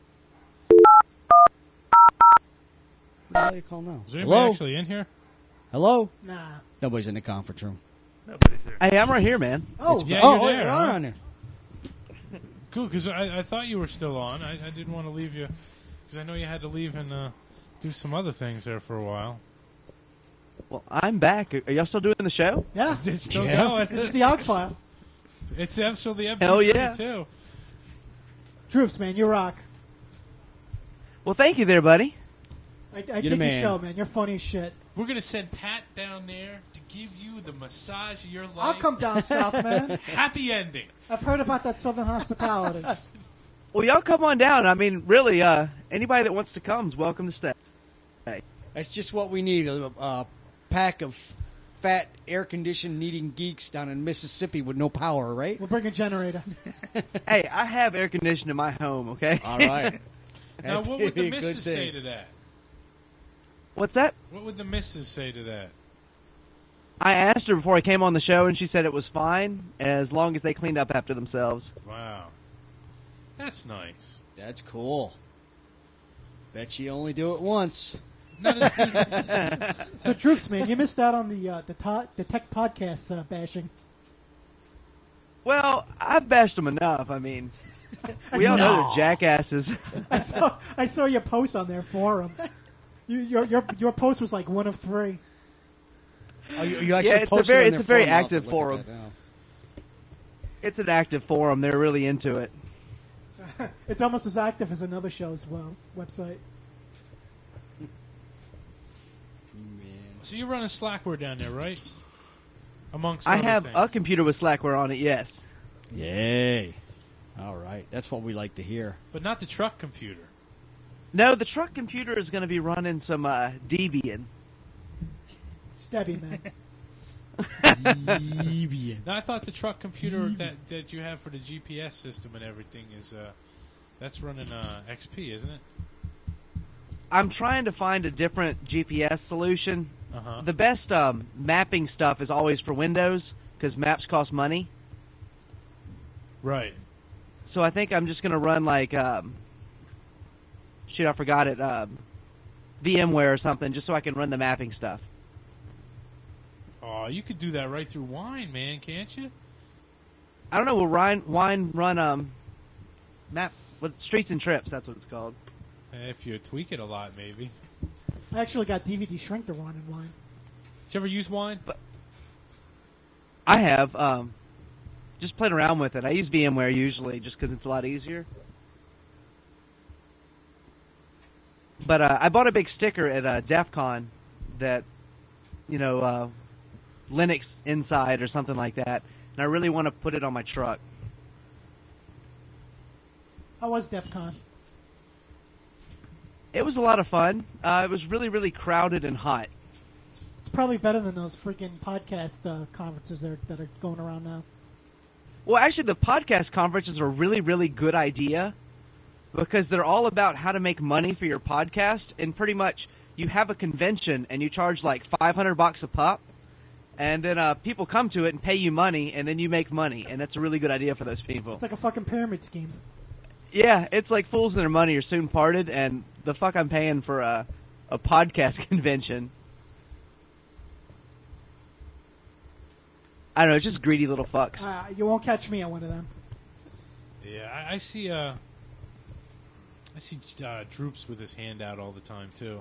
Who the hell you call now? Is there anybody Hello? actually in here? Hello? Nah. Nobody's in the conference room. Nobody's there. Hey, I'm right here, man. Oh, It's- Yeah, oh, you're oh, there, you're huh? on there. Cool, because I, I thought you were still on. I, I didn't want to leave you, because I know you had to leave and uh, do some other things there for a while. Well, I'm back. Are y'all still doing the show? Yeah. It's still Yeah. going. This is the Og file. It's actually the M P Hell three, yeah. too. Troops, man, you rock. Well, thank you there, buddy. I, I You're dig the your man. show, man. You're funny as shit. We're going to send Pat down there to give you the massage of your life. I'll come down south, man. Happy ending. I've heard about that southern hospitality. Well, y'all come on down. I mean, really, uh, anybody that wants to come is welcome to stay. Hey. That's just what we need. A, a pack of fat, air-conditioned needing geeks down in Mississippi with no power, right? We'll bring a generator. Hey, I have air conditioning in my home, okay? All right. Now, what would That'd the be a good missus say thing. to that? What's that? What would the missus say to that? I asked her before I came on the show, and she said it was fine as long as they cleaned up after themselves. Wow. That's nice. That's cool. Bet you only do it once. So, Troops, man, you missed out on the uh, the, to- the tech podcast uh, bashing. Well, I've bashed them enough. I mean, we all know they're jackasses. I saw I saw your post on their forum. You, your your your post was like one of three. Oh, you, you actually Yeah, it's a posted very- on it's their a very forum. I'll have to active look at forum. that now. It's an active forum. They're really into it. It's almost as active as another show's well website. So you're running Slackware down there, right? Amongst I other have things. a computer with Slackware on it, yes. Yay. All right. That's what we like to hear. But not the truck computer. No, the truck computer is going to be running some uh, Debian. It's Debbie, man. Debian. Now, I thought the truck computer that, that you have for the G P S system and everything is, uh, that's running uh, X P, isn't it? I'm trying to find a different G P S solution. Uh-huh. The best um, mapping stuff is always for Windows because maps cost money. Right. So I think I'm just going to run like, um, shit, I forgot it, um, VMware or something, just so I can run the mapping stuff. Oh, you could do that right through Wine, man, can't you? I don't know. Will Ryan, Wine run um, map? What, Streets and Trips? That's what it's called. If you tweak it a lot, maybe. I actually got D V D shrink to run in Wine. Did you ever use Wine? But I have um, just played around with it. I use VMware usually just because it's a lot easier. But uh, I bought a big sticker at uh, DEF CON that, you know, uh, Linux Inside or something like that, and I really want to put it on my truck. How was DEF CON? It was a lot of fun. Uh, it was really, really crowded and hot. It's probably better than those freaking podcast uh, conferences that are, that are going around now. Well, actually, the podcast conferences are a really, really good idea because they're all about how to make money for your podcast. And pretty much, you have a convention and you charge like five hundred bucks a pop, and then uh, people come to it and pay you money, and then you make money. And that's a really good idea for those people. It's like a fucking pyramid scheme. Yeah, it's like fools and their money are soon parted, and the fuck I'm paying for a a podcast convention. I don't know, it's just greedy little fucks. Uh, you won't catch me on one of them. Yeah, I, I see. Uh, I see uh, Droops with his hand out all the time too,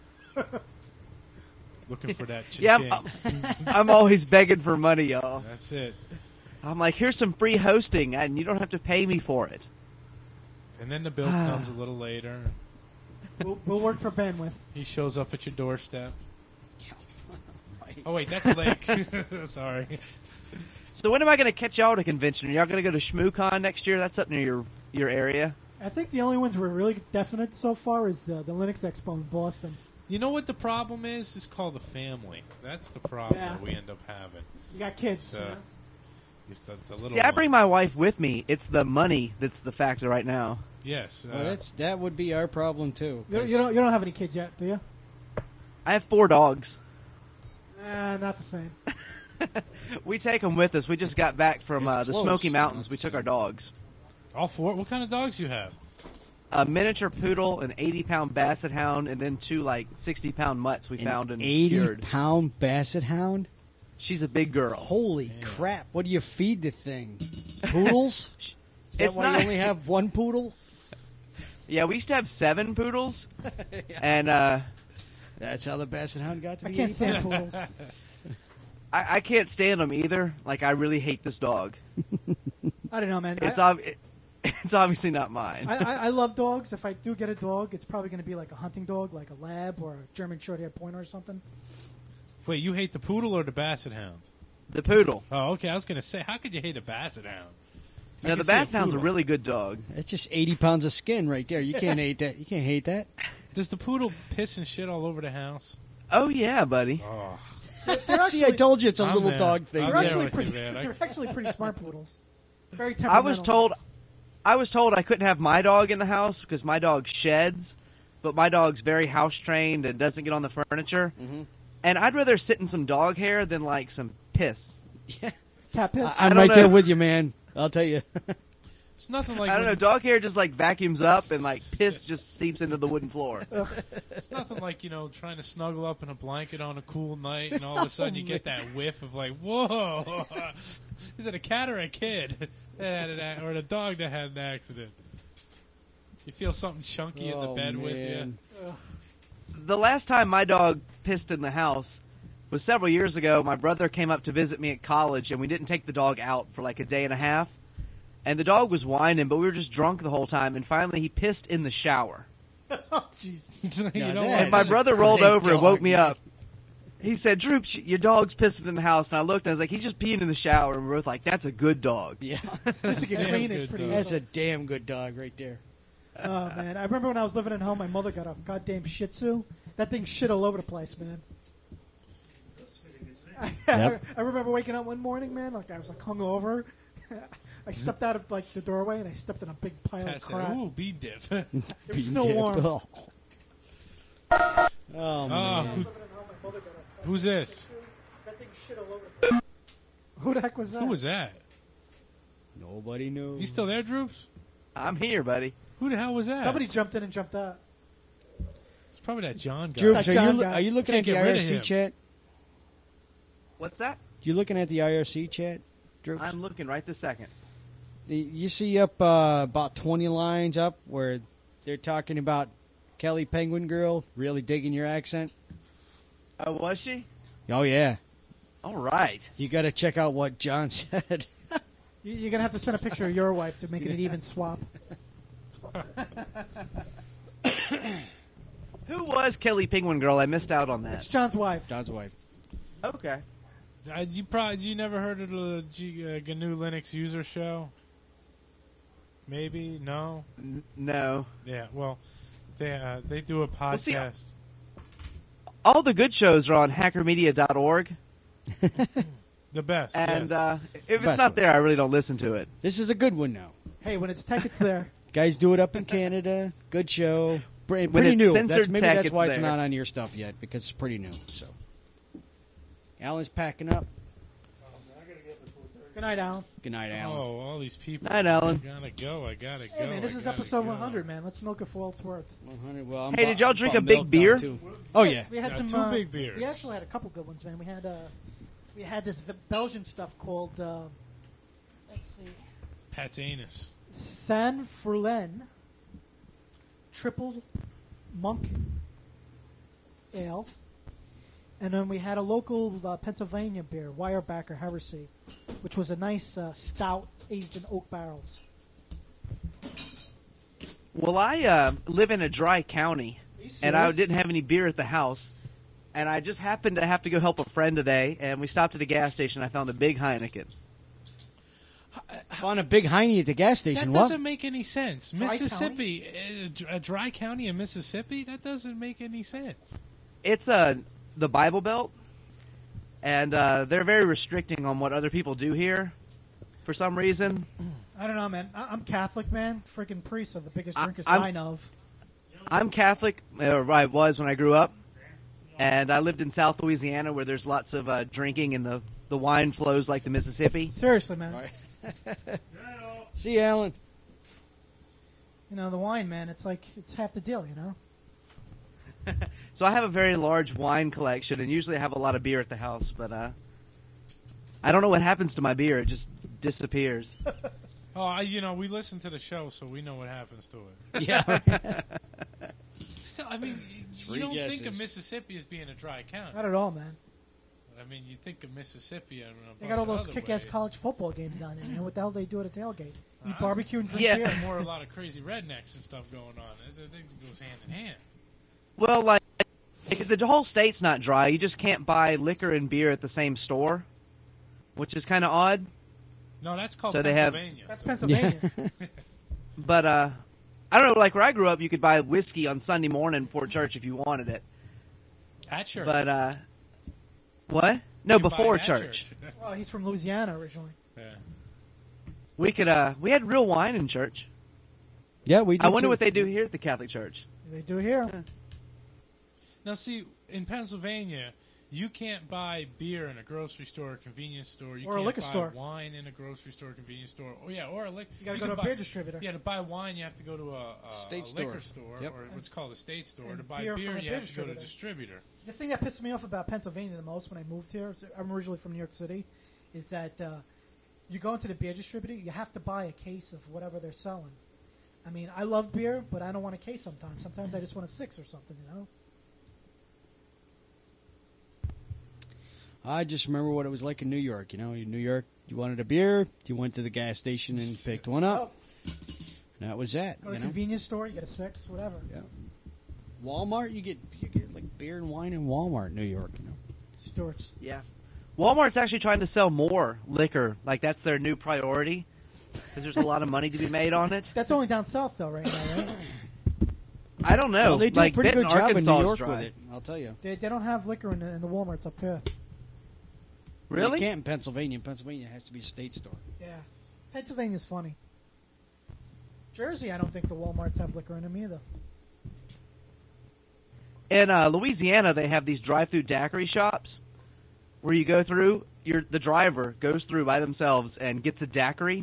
looking for that cha-ching. Yeah, I'm, I'm always begging for money, y'all. That's it. I'm like, here's some free hosting, and you don't have to pay me for it. And then the bill comes a little later. We'll, we'll work for bandwidth. He shows up at your doorstep. Oh wait, that's Lake. Sorry. So when am I going to catch y'all at a convention? Are y'all going to go to ShmooCon next year? That's up near your your area. I think the only ones we're really definite so far is the, the Linux Expo in Boston. You know what the problem is? It's called the family. That's the problem Yeah. that we end up having. You got kids. It's, uh, you know? it's the, the little Yeah, I ones. bring my wife with me. It's the money that's the factor right now. Yes. Uh, Well, that's that would be our problem too. You, you don't you don't have any kids yet, do you? I have four dogs. Uh, not the same. We take them with us. We just got back from It's uh, the close. Smoky Mountains. We took our dogs. all four. What kind of dogs you have? A miniature poodle, an eighty-pound basset hound, and then two like sixty-pound mutts we found and cured. eighty-pound basset hound? She's a big girl. Holy crap! What do you feed the thing? Poodles? Is that It's why not- you only have one poodle? Yeah, we used to have seven poodles, and uh, That's how the basset hound got to I be. can't stand eighty poodles. I, I can't stand them either. Like, I really hate this dog. I don't know, man. It's, I, ob- it, it's obviously not mine. I, I, I love dogs. If I do get a dog, it's probably going to be like a hunting dog, like a lab or a German short-haired pointer or something. Wait, you hate the poodle or the basset hound? The poodle. Oh, okay. I was gonna say, how could you hate a basset hound? I Now, can the see a basset hound's a poodle. really good dog. That's just eighty pounds of skin right there. You can't hate that. You can't hate that. Does the poodle piss and shit all over the house? Oh, yeah, buddy. Oh. They're See, I told you it's a I'm little there. dog thing. I'm They're there actually with pretty. you, man. I- They're actually pretty smart poodles. Very I temperamental. was told, I was told I couldn't have my dog in the house because my dog sheds, but my dog's very house trained and doesn't get on the furniture. Mhm. And I'd rather sit in some dog hair than like some piss. cat piss. I, I'm I don't right there know. with you, man. I'll tell you. It's nothing like I don't know. when- Dog hair just like vacuums up and like piss just seeps into the wooden floor. It's nothing like, you know, trying to snuggle up in a blanket on a cool night, and all of a sudden you get that whiff of like, whoa, is it a cat or a kid that had an a- or a dog that had an accident? You feel something chunky in the Oh, bed with you. man. The last time my dog pissed in the house was several years ago. My brother came up to visit me at college, and we didn't take the dog out for like a day and a half. And the dog was whining, but we were just drunk the whole time. And finally, he pissed in the shower. Oh, jeez. You Now know that what? And my is a brother rolled great over and dog, woke me man. up. He said, "Droops, your dog's pissing in the house." And I looked, and I was like, "He's just peeing in the shower." And we were both like, "That's a good dog." Yeah. Just to get Damn clean good is pretty dog. That's easy. a damn good dog right there. Oh, man. I remember when I was living at home, my mother got a goddamn Shih Tzu. That thing shit all over the place, man. I, Yep. I remember waking up one morning, man, like I was like hungover. I stepped out of like the doorway and I stepped in a big pile Pat of said, crap. ooh, bean dip. It was Bean still dip. warm. Oh, oh Oh, man. who, who's this? That thing shit all over the place. Who the heck was that? Who was that? Nobody knows. You still there, Droops? I'm here, buddy. Who the hell was that? Somebody jumped in and jumped out. It's probably that John guy. Droops, That are John you, guy. are you looking Can't at the get rid of I R C him. chat? What's that? You looking at the I R C chat, Droops? I'm looking right this second. The, you see up uh, about twenty lines up where they're talking about Kelly Penguin Girl really digging your accent. Oh, was she? Oh yeah, All right. you got to check out what John said. You, you're gonna have to send a picture of your wife to make it an even swap. Who was Kelly Penguin Girl? I missed out on It's that. John's wife. John's wife. Okay. Uh, you probably you never heard of the G, uh, G N U Linux user show? Maybe no. N- no. Yeah. Well, They uh, they do a podcast. see, all the good shows are on hacker media dot org. The best. And yes. uh, if Best it's not one. there, I really don't listen to it. This is a good one now. Hey, when it's tech, it's there. Guys do it up in Canada. Good show. Pretty, When pretty it's new. censored That's, maybe tech, that's it's why it's there. not on your stuff yet, because it's pretty new. So, Alan's packing up. Good night, Alan. Good night, Alan. Oh, all these people. Night, Alan. I gotta go. I gotta Hey, go. man, this I is gotta episode go. one hundred, man. Let's milk it for all it's worth. one hundred. Well, I'm Hey, bu- did y'all I'm drink a bummed big milk now, beer? too. Oh yeah. We had Yeah, some two uh, big beers. We actually had a couple good ones, man. We had uh, we had this v- Belgian stuff called uh, let's see, Pat's anus. San Frulin Triple Monk Ale, and then we had a local uh, Pennsylvania beer, Weyerbacher Heresy, which was a nice uh, stout aged in oak barrels. Well, I uh, live in a dry county, and I serious? didn't have any beer at the house. And I just happened to have to go help a friend today, and we stopped at a gas station. I found a big Heineken. Found a big Heine at the gas station. That What? doesn't make any sense. Dry Mississippi, a, dr- a dry county in Mississippi? That doesn't make any sense. It's uh, the Bible Belt, and uh, they're very restricting on what other people do here for some reason. I don't know, man. I- I'm Catholic, man. Freaking priests are the biggest I- drinkers I'm- I know of. I'm Catholic, or I was when I grew up, and I lived in South Louisiana where there's lots of uh, drinking and the, the wine flows like the Mississippi. Seriously, man. See you, Alan. You know, the wine, man, it's like, it's half the deal, you know? So I have a very large wine collection, and usually I have a lot of beer at the house, but uh, I don't know what happens to my beer. It just disappears. Oh, I, you know, we listen to the show, so we know what happens to it. Yeah. Still, I mean, Three you don't think of guesses. Mississippi as being a dry county. Not at all, man. I mean, you think of Mississippi and a They got all bunch those of other kick-ass ways. college football games down there, man. What the hell do they do at a tailgate? Eat Uh, barbecue and drink Yeah. beer? More a lot of crazy rednecks and stuff going on. I think it goes hand in hand. Well, like, like the whole state's not dry. You just can't buy liquor and beer at the same store, which is kind of odd. No, that's called So they have- Pennsylvania. That's so- Pennsylvania. But uh, I don't know. Like where I grew up, you could buy whiskey on Sunday morning before church if you wanted it. At church. But uh, what? No, You buy before it at church. Well, he's from Louisiana originally. Yeah. We could. Uh, we had real wine in church. Yeah, we. Did I wonder too. what they do here at the Catholic Church. They do here. Now, see, in Pennsylvania, you can't buy beer in a grocery store or convenience store. You Or a can't liquor buy store. wine in a grocery store or convenience store. Oh, yeah, or a liquor. You gotta go to a beer distributor. Yeah, to buy wine, you have to go to a, a, State a liquor store. store, Yep. or what's called a state store. And To buy beer beer, from a you beer have to go to a distributor. distributor. The thing that pissed me off about Pennsylvania the most when I moved here, so I'm originally from New York City, is that uh, you go into the beer distributor, you have to buy a case of whatever they're selling. I mean, I love beer, but I don't want a case sometimes. Sometimes I just want a six or something, you know? I just remember what it was like in New York. You know, in New York, you wanted a beer, you went to the gas station and picked one up. And that was that. Go to You a know? convenience store, you get a six, whatever. Yeah. Walmart, you get you get like beer and wine in Walmart, in New York. You know. Stewart's. Yeah. Walmart's actually trying to sell more liquor. Like that's their new priority. Because there's a lot of money to be made on it. That's only down south, though, right now, right? I don't know. Well, they do like a pretty Benton, good job in New Arkansas is York dry. with it. I'll tell you. They, they don't have liquor in the, in the Walmarts up here. Really? You can't in Pennsylvania. In Pennsylvania, it has to be a state store. Yeah. Pennsylvania's funny. Jersey, I don't think the Walmarts have liquor in them either. In uh, Louisiana, they have these drive-through daiquiri shops where you go through. Your the driver goes through by themselves and gets a daiquiri.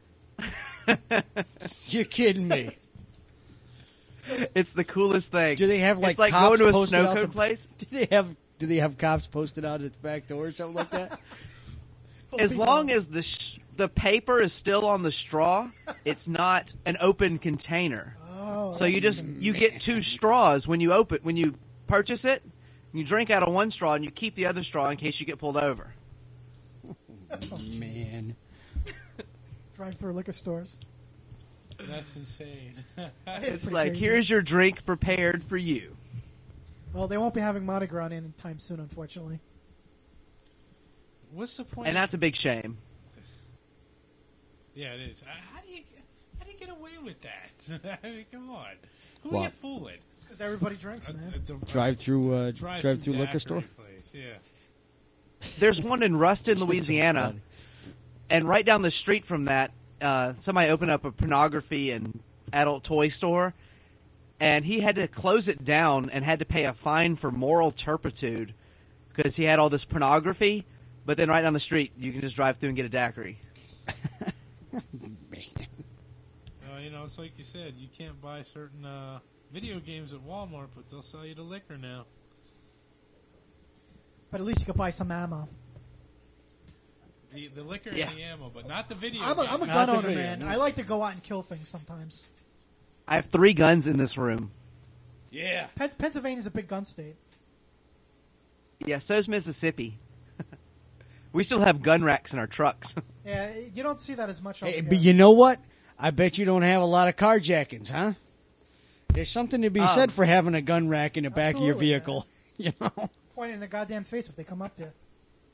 You're kidding me. It's the coolest thing. Do they have like, it's like cops going to a posted snow out cone the, place? Do they have Do they have cops posted out at the back door or something like that? As long as the sh- the paper is still on the straw, it's not an open container. Oh, so you just you get two straws when you open when you purchase it. You drink out of one straw and you keep the other straw in case you get pulled over. Man, drive-through liquor stores. That's insane. It's pretty like crazy. here's your drink prepared for you. Well, they won't be having Mardi Gras anytime soon, unfortunately. What's the point? And that's a big shame. Yeah, it is. Uh, How do you how do you get away with that? I mean, come on. Who What? are you fooling? Because everybody drinks, man. Drive through, uh, Drive drive through through liquor daiquiri store. place, yeah. There's one in Ruston, It's so Louisiana, funny. and right down the street from that, uh, somebody opened up a pornography and adult toy store, and he had to close it down and had to pay a fine for moral turpitude because he had all this pornography. But then right down the street, you can just drive through and get a daiquiri. Uh, you know, it's like you said, you can't buy certain uh, video games at Walmart, but they'll sell you the liquor now. But at least you could buy some ammo. The, the liquor Yeah. and the ammo, but not the video I'm a, game. I'm a Not gun the owner, video, man. no. I like to go out and kill things sometimes. I have three guns in this room. Yeah. Pen- Pennsylvania's a big gun state. Yeah, so's Mississippi. We still have gun racks in our trucks. Yeah, you don't see that as much over Hey, here. but you know what? I bet you don't have a lot of carjackings, huh? There's something to be Um, said for having a gun rack in the back of your absolutely, vehicle. You know? Point in the goddamn face if they come up to you.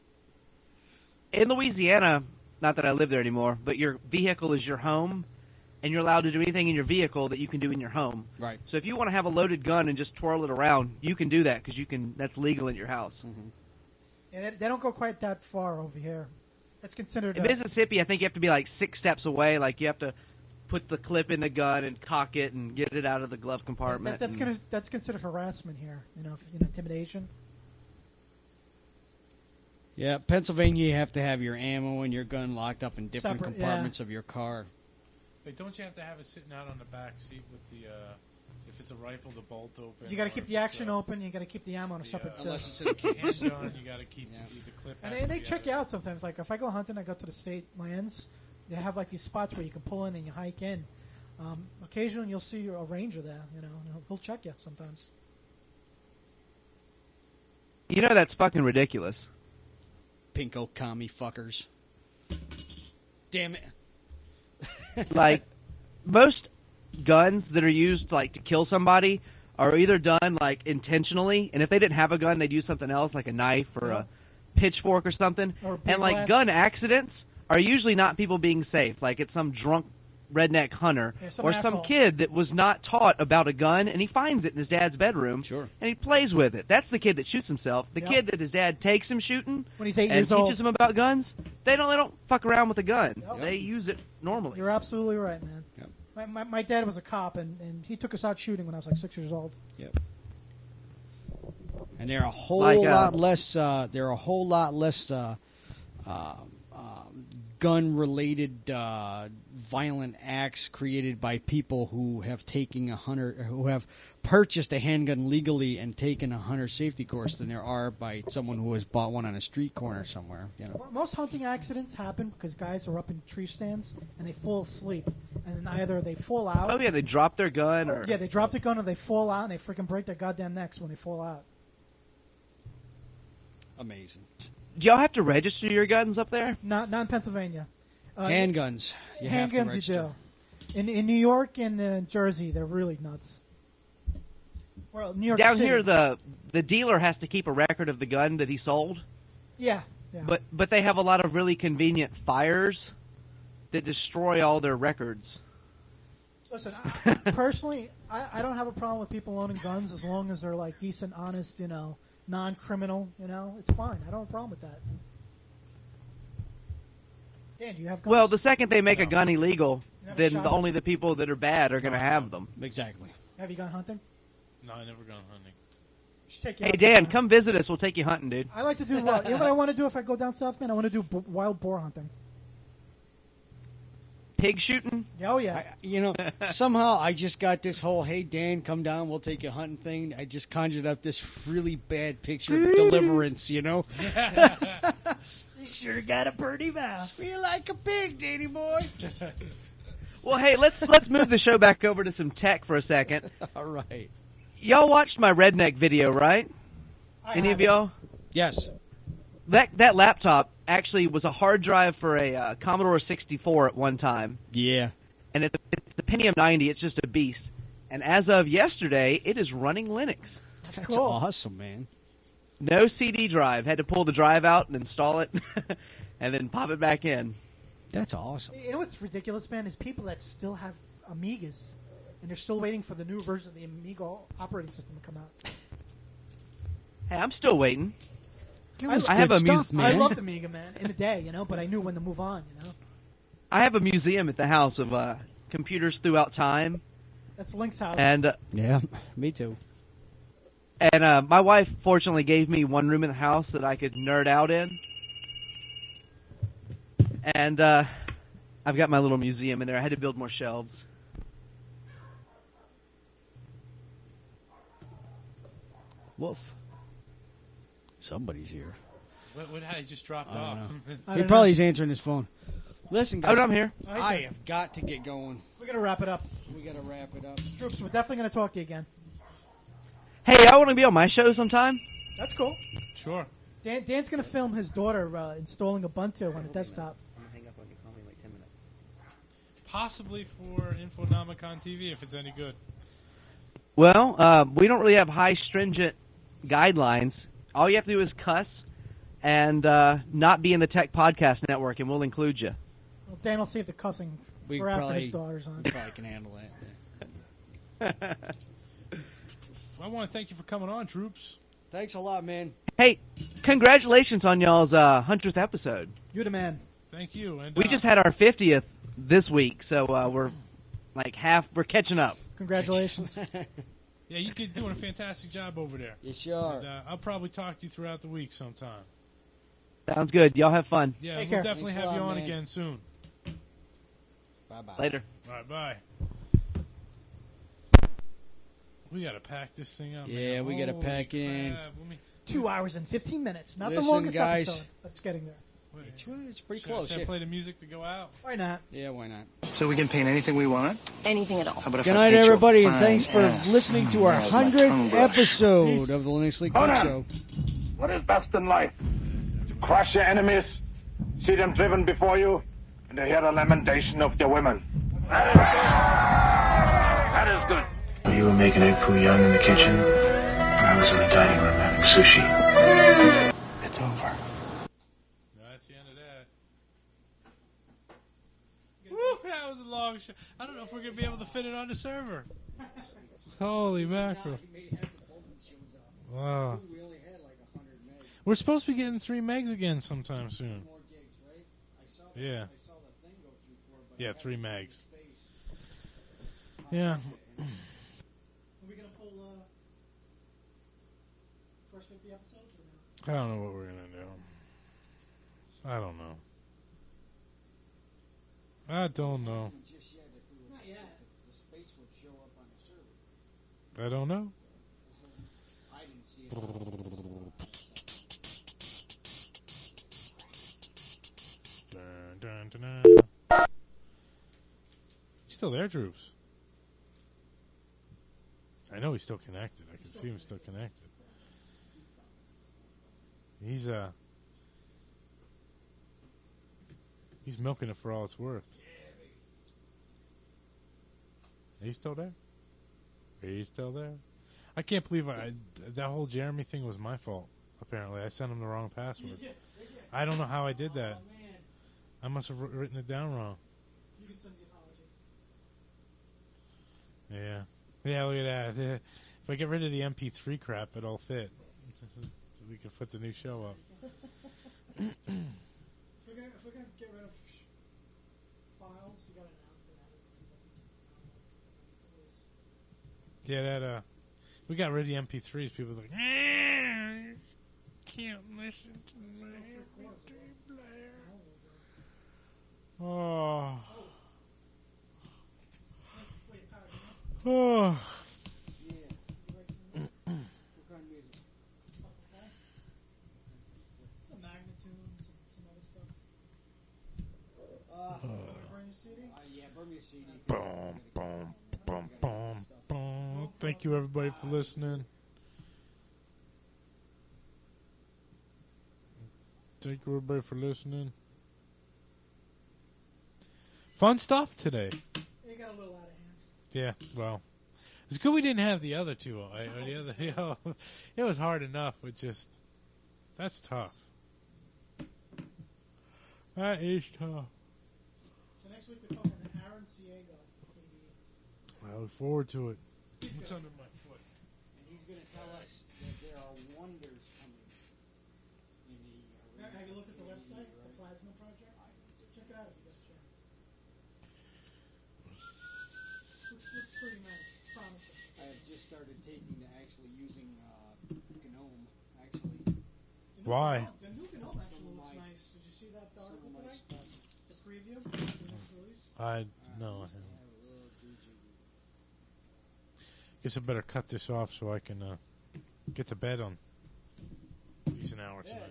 In Louisiana, not that I live there anymore, but your vehicle is your home, and you're allowed to do anything in your vehicle that you can do in your home. Right. So if you want to have a loaded gun and just twirl it around, you can do that because you can. That's legal in your house. Mm-hmm. And they, they don't go quite that far over here. That's considered. In A, Mississippi, I think you have to be like six steps away. Like you have to put the clip in the gun and cock it and get it out of the glove compartment. that, that's and- gonna that's considered harassment here. You know, if, you know, intimidation. Yeah, Pennsylvania, you have to have your ammo and your gun locked up in different Separate, compartments of your car. Wait, don't you have to have it sitting out on the back seat with the, uh, if it's a rifle, the bolt open? You got to or keep if the it's action a- open. You got to keep the ammo on a the, separate. uh, uh, Unless it's in a case. handgun, you got to keep the, the clip. And has they, to they be check out you of- out sometimes. Like if I go hunting, I go to the state lands. They have like these spots where you can pull in and you hike in. Um, occasionally, you'll see a ranger there. You know, and he'll, he'll check you sometimes. You know that's fucking ridiculous. Pinko commie fuckers. Damn it. Like most guns that are used like to kill somebody are either done like intentionally, and if they didn't have a gun, they'd use something else like a knife or Yeah. a pitchfork or something. Or a big And like glass. gun accidents are usually not people being safe. Like it's some drunk redneck hunter Yeah, some or asshole. some kid that was not taught about a gun and he finds it in his dad's bedroom. Sure. And he plays with it. That's the kid that shoots himself. The Yep. kid that his dad takes him shooting When he's eight and years teaches old. him about guns, they don't they don't fuck around with a gun. Yep. They use it normally. You're absolutely right, man. Yep. My, my my dad was a cop, and, and he took us out shooting when I was like six years old. Yep. And they're a whole Like, uh, lot less. Uh, they're a whole lot less uh, uh, uh, gun-related uh, violent acts created by people who have taken a hunter, who have purchased a handgun legally and taken a hunter safety course than there are by someone who has bought one on a street corner somewhere. You know. Mo- Most hunting accidents happen because guys are up in tree stands and they fall asleep, and then either they fall out. Oh yeah, they drop their gun or Yeah, they drop the gun or they fall out and they freaking break their goddamn necks when they fall out. Amazing. Do y'all have to register your guns up there? Not not in Pennsylvania. Uh, Handguns. You have to handguns you register. do. In in New York and uh, Jersey, they're really nuts. Well, New York Down City. here, the the dealer has to keep a record of the gun that he sold, yeah, yeah. but but they have a lot of really convenient fires that destroy all their records. Listen, I, personally, I, I don't have a problem with people owning guns as long as they're like decent, honest, you know, non-criminal. You know, it's fine. I don't have a problem with that. Dan, do you have guns? Well, the second they make a gun illegal, You never then shot the it? only the people that are bad are going to have them. Exactly. Have you gone hunting? No, I never gone hunting. Should take you Hey out Dan, sometime. come visit us. We'll take you hunting, dude. I like to do what? You know what I want to do if I go down south, man? I want to do b- wild boar hunting. Pig shooting? Oh yeah. I, you know, somehow I just got this whole "Hey Dan, come down, we'll take you hunting" thing. I just conjured up this really bad picture of Deliverance. You know, You sure got a pretty mouth. feel like a pig, Danny boy. Well, hey, let's let's move the show back over to some tech for a second. All right. Y'all watched my redneck video, right? I Any of haven't. y'all? Yes. That that laptop actually was a hard drive for a uh, Commodore sixty-four at one time, Yeah. and it's, it's the Pentium ninety. It's just a beast. And as of yesterday, it is running Linux. That's That's cool. awesome, man. No C D drive. Had to pull the drive out and install it, and then pop it back in. That's awesome. You know what's ridiculous, man? Is people that still have Amigas, and they're still waiting for the new version of the Amiga operating system to come out. Hey, I'm still waiting. It I, was I have a good mu- stuff, man. I loved Amiga, man, in the day, you know, but I knew when to move on, you know. I have a museum at the house of uh, computers throughout time. That's Link's house. And uh, Yeah, me too. and uh, my wife fortunately gave me one room in the house that I could nerd out in. And uh, I've got my little museum in there. I had to build more shelves. Woof. Somebody's here. What, what, how he just dropped I off? don't I He don't probably know. is answering his phone. Listen, guys. Oh, I'm here. I have got to get going. We're going to wrap it up. We got to wrap it up. Troops, we're definitely going to talk to you again. Hey, I want to be on my show sometime. That's cool. Sure. Dan, Dan's going to film his daughter uh, installing Ubuntu on a desktop. Possibly for Infonomicon T V if it's any good. Well, uh, we don't really have high stringent guidelines. All you have to do is cuss and uh, not be in the Tech Podcast Network, and we'll include you. Well, Dan will save the cussing We for after probably, his daughter's on. probably can handle that. I want to thank you for coming on, Troops. Thanks a lot, man. Hey, congratulations on y'all's uh, hundredth episode. You're the man. Thank you. And We uh, just had our fiftieth this week, so uh, we're like half. We're catching up. Congratulations. Yeah, you keep doing a fantastic job over there. You sure. And, uh, I'll probably talk to you throughout the week sometime. Sounds good. Y'all have fun. Yeah, Take we'll care. definitely Thanks a have you lot, on man. again soon. Bye-bye. Later. All right, bye. We gotta pack this thing up. Yeah, man. we gotta Holy pack it in. crap. Let me- Two hours and fifteen minutes. Not Listen, the longest guys. episode. That's getting there. wait, It's, it's pretty should, close. Should I Yeah. play the music to go out? Why not? yeah, why not? So we can paint anything we want? Anything at all. How about if Good I night, paint you a everybody, and fine thanks for ass? listening to our Yeah, with my tongue hundredth brush. episode Peace. of the Linux League Hold Tech on. Show. What is best in life? To crush your enemies, see them driven before you, and to hear the lamentation of your women. That is good. You were making egg foo young in the kitchen, and I was in the dining room having sushi. It's over. No, that's the end of that. Woo, that was a long show. I don't know if we're gonna be able to fit it on the server. Holy mackerel! Wow. We're supposed to be getting three megs again sometime soon. Yeah. Yeah, three megs. Yeah. Are we going to pull uh, first fifty episodes or no? I don't know what we're gonna do. I don't know. I don't know. Not yet. I don't know. I didn't see it. Dun, dun, dun, dun. He's still there, Troops. I know he's still connected. I can see him still connected. He's uh he's milking it for all it's worth. He's still there. He's still there. I can't believe I, that whole Jeremy thing was my fault. Apparently, I sent him the wrong password. I don't know how I did that. I must have wr- written it down wrong. You can send the apology. Yeah. Yeah, look at that. If I get rid of the M P three crap, it'll fit. So we can put the new show up. If we're gonna, if we're gonna get rid of files, you gotta announce it. Yeah, that, uh, we got rid of the M P threes. People are like, eh, can't listen to my M P three player. Oh. Oh. Some Magnitude, some, some other stuff. Uh, Burn your C D? Uh, yeah, burn me a C D. Boom, boom, boom, boom, boom. Thank you, everybody, for listening. Thank you, everybody, for listening. Fun stuff today. It got a little out of hand. Yeah, well, it's good we didn't have the other two. I, or the other, you know, it was hard enough, but just that's tough. That is tough. So next week we're talking to Aaron Ciego, maybe. I look forward to it. What's under my foot? And he's going to tell us that there are wonders coming in the arena. Have you looked at the website, the Plasma Project? Check it out if you get a chance. Looks, looks pretty nice, promising. I have just started taking to actually using uh, GNOME, actually. Why? The new GNOME actually looks nice. Did you see that article today? The preview? The next release? I no. I haven't. Guess I better cut this off so I can uh, get to bed on a decent hour tonight.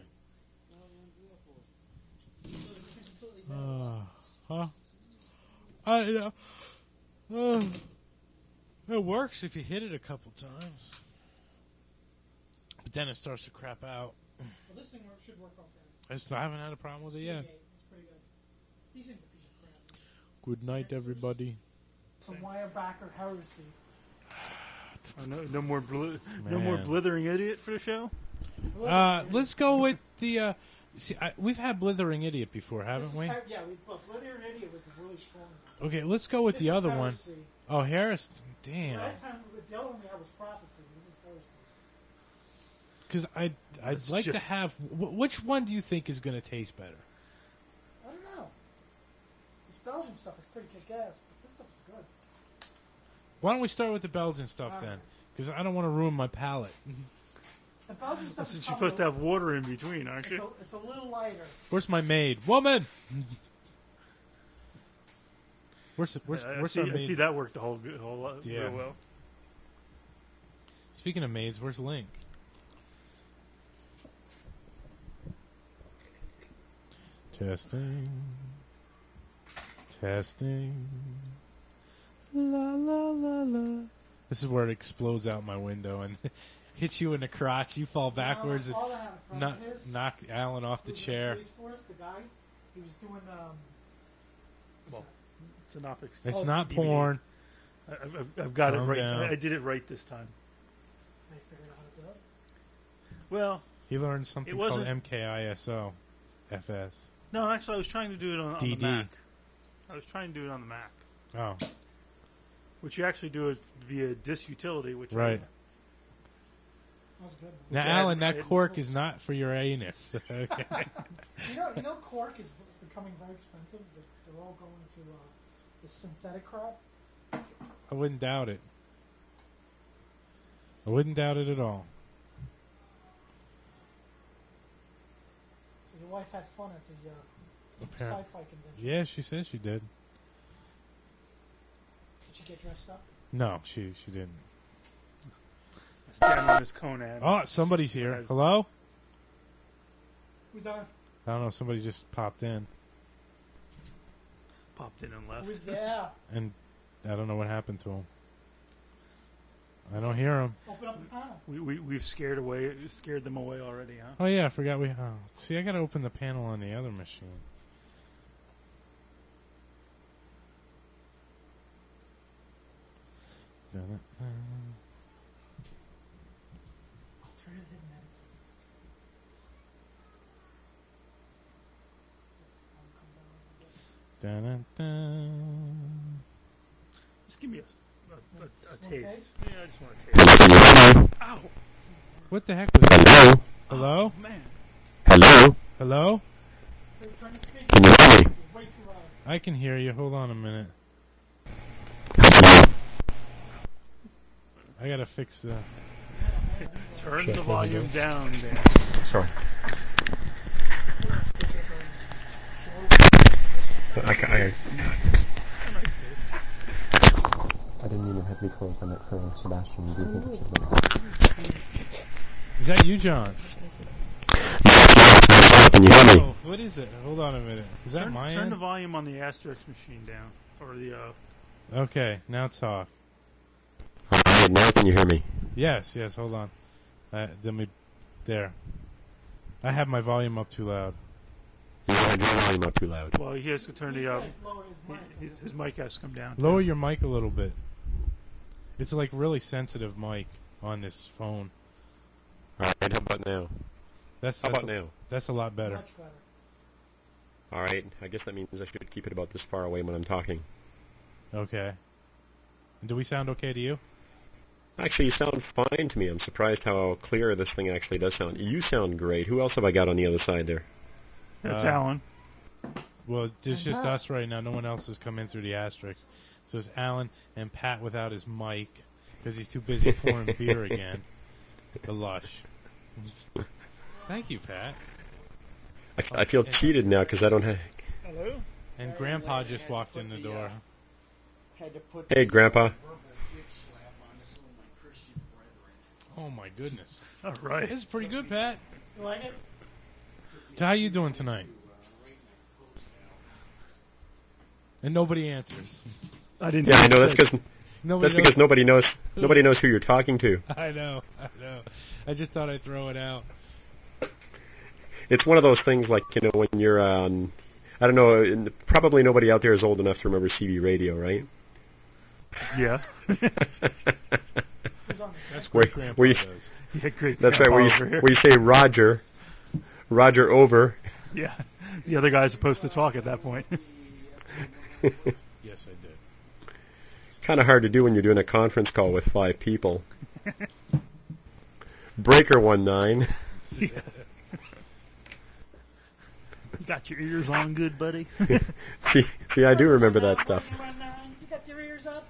Uh, huh? I uh, uh, it works if you hit it a couple times, but then it starts to crap out. Well, this thing work, should work okay. It's, I haven't had a problem with it yet. It's pretty good. He seems a piece of crap. Good night, everybody. Some wirebacker heresy. Oh, no, no more, bl- no Man. more blithering idiot for the show. Uh, let's go with the. Uh, see, I, we've had Blithering Idiot before, haven't This we? is her- yeah, we, but Blither and Idiot was a really strong. Okay, let's go with This the is other heresy. one. Oh, Harris. Damn. Last time, the other one we had was Prophecy. This is heresy. Because I'd, I'd It's like to just- have. W- which one do you think is going to taste better? I don't know. This Belgian stuff is pretty kick-ass, but this stuff is good. Why don't we start with the Belgian stuff All then? right. Because I don't want to ruin my palate. The Belgian stuff That's is what you're probably supposed to have water in between, aren't It's you? a, it's a little lighter. Where's my maid? Woman! Where's, the- where's, Yeah, I, where's see, our I maid? see that worked a whole, good- whole lot Yeah. real well. Speaking of maids, where's Link? Testing. Testing. La la la la. This is where it explodes out my window and hits you in the crotch. You fall backwards all that happened and from knock, his- knock Alan off the Who was in chair. police force, the guy, he was doing. Um, Well, synoptics. It's Oh, not D V D. porn. I- I've, I've, I've got Calm it right. down. I, I did it right this time. they figured out how to do it. Well, He learned something It called wasn't- M K I S O. F S. no, actually, I was trying to do it on, on the D D. Mac. I was trying to do it on the Mac, Oh, which you actually do it via disk utility, which I- right. That was good. Now, Which I Alan, had- that I- cork is not for your anus. Okay. You know, you know, cork is v- becoming very expensive. They're, they're all going to uh, the synthetic crap. I wouldn't doubt it. I wouldn't doubt it at all. So your wife had fun at the uh, Apparent- sci-fi convention. Yeah, she said she did. Did she get dressed up? No, she she didn't. This gentleman is Conan. Oh, somebody's here. Has- Hello? Who's on? I don't know. Somebody just popped in, Popped in and left. Who's there? and I don't know what happened to him. I don't hear him. Open up the panel. We, we we've scared away, scared them away already, huh? Oh yeah, I forgot we. Oh, see, I got to open the panel on the other machine. Da-da-da. Alternative medicine. Da-da-da. Just give me a, a, a, a One taste. taste? Yeah, I just want a taste. Ow! What the heck was that? Hello? Oh, man. Hello? Hello? So you're trying to speak. Can you hear me? You're way too loud. I can hear you. Hold on a minute. I gotta fix the. Turn Shut the up, volume guys. down, Dan. Sorry. I, I, I didn't even have me close. I meant for Sebastian. Do you think it should Is that you, John? Can you hear me? Oh, what is it? Hold on a minute. Is that turn, my Turn end? the volume on the Asterix machine down, or the. Uh, Okay, now talk. Alright, now can you hear me? Yes, yes. Hold on. Uh, let me. There. I have my volume up too loud. You had your volume up too loud. well, he has to turn the. Uh, He's gotta lower his mic. his, his mic has to come down. Lower too. your mic a little bit. It's like really sensitive mic on this phone. Alright, how about now? That's How that's about a, now? That's a lot better. Much better. Alright, I guess that means I should keep it about this far away when I'm talking. Okay. Do we sound okay to you? Actually, you sound fine to me. I'm surprised how clear this thing actually does sound. You sound great. Who else have I got on the other side there? That's Uh, Alan. Well, it's just Pat. us right now. No one else has come in through the asterisk. So it's Alan and Pat without his mic because he's too busy pouring beer again. The lush. Thank you, Pat. I, I feel cheated now because I don't have... Hello? And Grandpa just walked in the door. Hey, Grandpa. Oh my goodness! All right, this is pretty good, Pat. You like it? So how you doing tonight? And nobody answers. I didn't. Yeah, I know. That's because Nobody that's because knows- nobody knows nobody knows who you're talking to. I know, I know. I just thought I'd throw it out. It's one of those things like, you know, when you're on, I don't know, and probably nobody out there is old enough to remember C B radio, right? Yeah. That's Where, great Grandpa where you, does. Yeah, great That's right, grandpa where you, over here. where you say Roger, Roger over. Yeah, the other guy's supposed to talk at that point. Yes, I did. Kind of hard to do when you're doing a conference call with five people. Breaker one nine. You got your ears on good, buddy? see, see, I do remember that stuff. You got your ears up?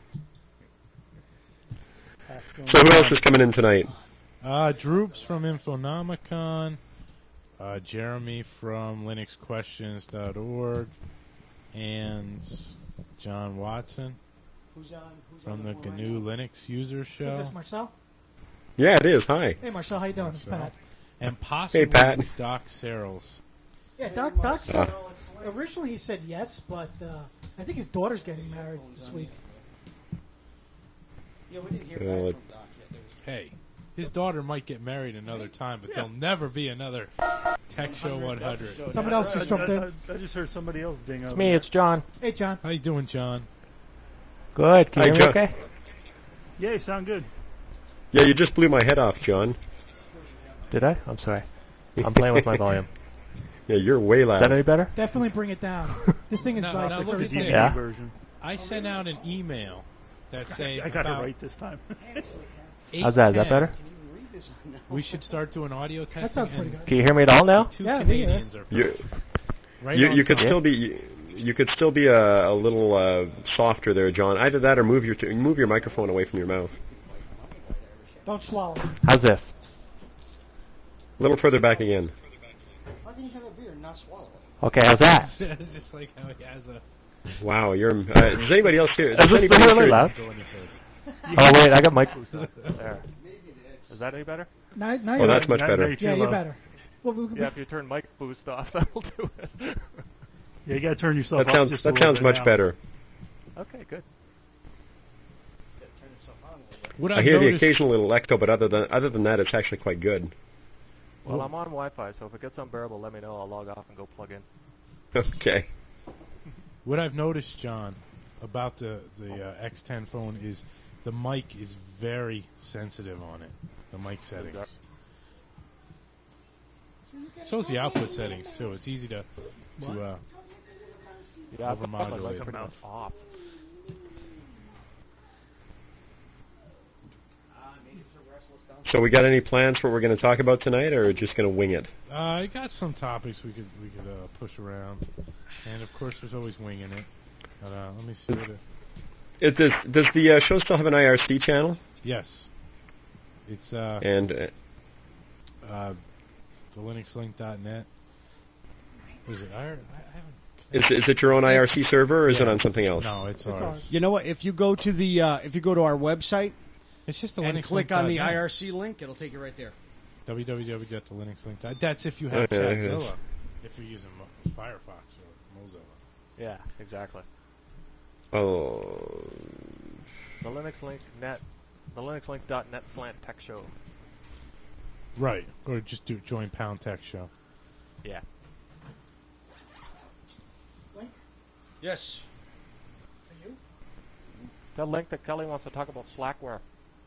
So who else is coming in tonight? Uh, Droops from Infonomicon, uh, Jeremy from Linux Questions dot org, and John Watson Who's on? Who's from on the the board G N U Linux User Show. Is this Marcel? Yeah, it is. Hi. Hey, Marcel, how you doing? It's Pat. And possibly Hey, Pat. Doc Searles. Yeah, Doc, Doc said, Uh. originally he said yes, but uh, I think his daughter's getting married this week. Yeah, we didn't hear Well, back it- from Doc yet. There was- Hey, his daughter might get married another time, but there'll never be another Tech Show one hundred. Someone else just jumped in. I, I just heard somebody else ding over. Me, it's John. Hey, John. How you doing, John? Good. Can you Hi, hear me John. okay? Yeah, you sound good. Yeah, you just blew my head off, John. Did I? I'm sorry. I'm playing with my volume. Yeah, you're way Is loud. that any better? Definitely bring it down. This thing is No, like no, look thirty at seconds. this. Yeah. Version. I sent out an email that say I got it about right this time. How's that? Is that better? we should start doing audio testing. sounds pretty and good. Can you hear me at all now? Two Yeah, I think Canadians are You, first. Right you, on you could time. still be you, you could still be a, a little uh, softer there, John. Either that or move your move your microphone away from your mouth. Don't swallow. How's this? A little further back again. How can you have a beer and not swallow it? Okay, how's that? It's just like how he has a. Wow, you're. Uh, does anybody else here? Is Does this anybody really here- loud? Go any further. Oh wait, I got mic boost on. There. Is that any better? Now, now Oh, you're that's better. much Now- better. now you're too Yeah, you're low. better. Well, we, we, Yeah, if you turn mic boost off, that'll do it. Yeah, you got to turn yourself That up sounds just a that little sounds bit much now. better. Okay, good. Turn yourself on a little bit. What I I've hear the noticed- occasional little echo, but other than other than that, it's actually quite good. Well, I'm on Wi-Fi, so if it gets unbearable, let me know. I'll log off and go plug in. Okay. What I've noticed, John, about the the uh, X ten phone is the mic is very sensitive on it. The mic settings. So is the output settings too. It's easy to to uh, Yeah, I've got my overmodulate. mic pretty much off. So we got any plans for what we're going to talk about tonight, or just going to wing it? Uh, I got some topics we could we could uh, push around, and of course there's always winging it. But, uh, let me see. What it, It, does does the uh, show still have an I R C channel? yes, it's uh, And uh, uh, the Linux Link dot net. Was it? I, I haven't. is is it your own I R C server, or is it Yeah. on something else? No, it's, It's ours. ours. You know what? If you go to the uh, if you go to our website It's just the and Linux click Link on the dot net. I R C link, it'll take you right there. w w w dot the linux link dot net. That's if you have Okay, yes. Chatzilla. If you're using Mo- Firefox or Mozilla. Yeah, exactly. Oh, The Linux Link net, the Linux Link dot net slant tech show. Right. Or just do join Pound Tech Show. Yeah. Link Yes. for you. Tell Link that Kelly wants to talk about Slackware.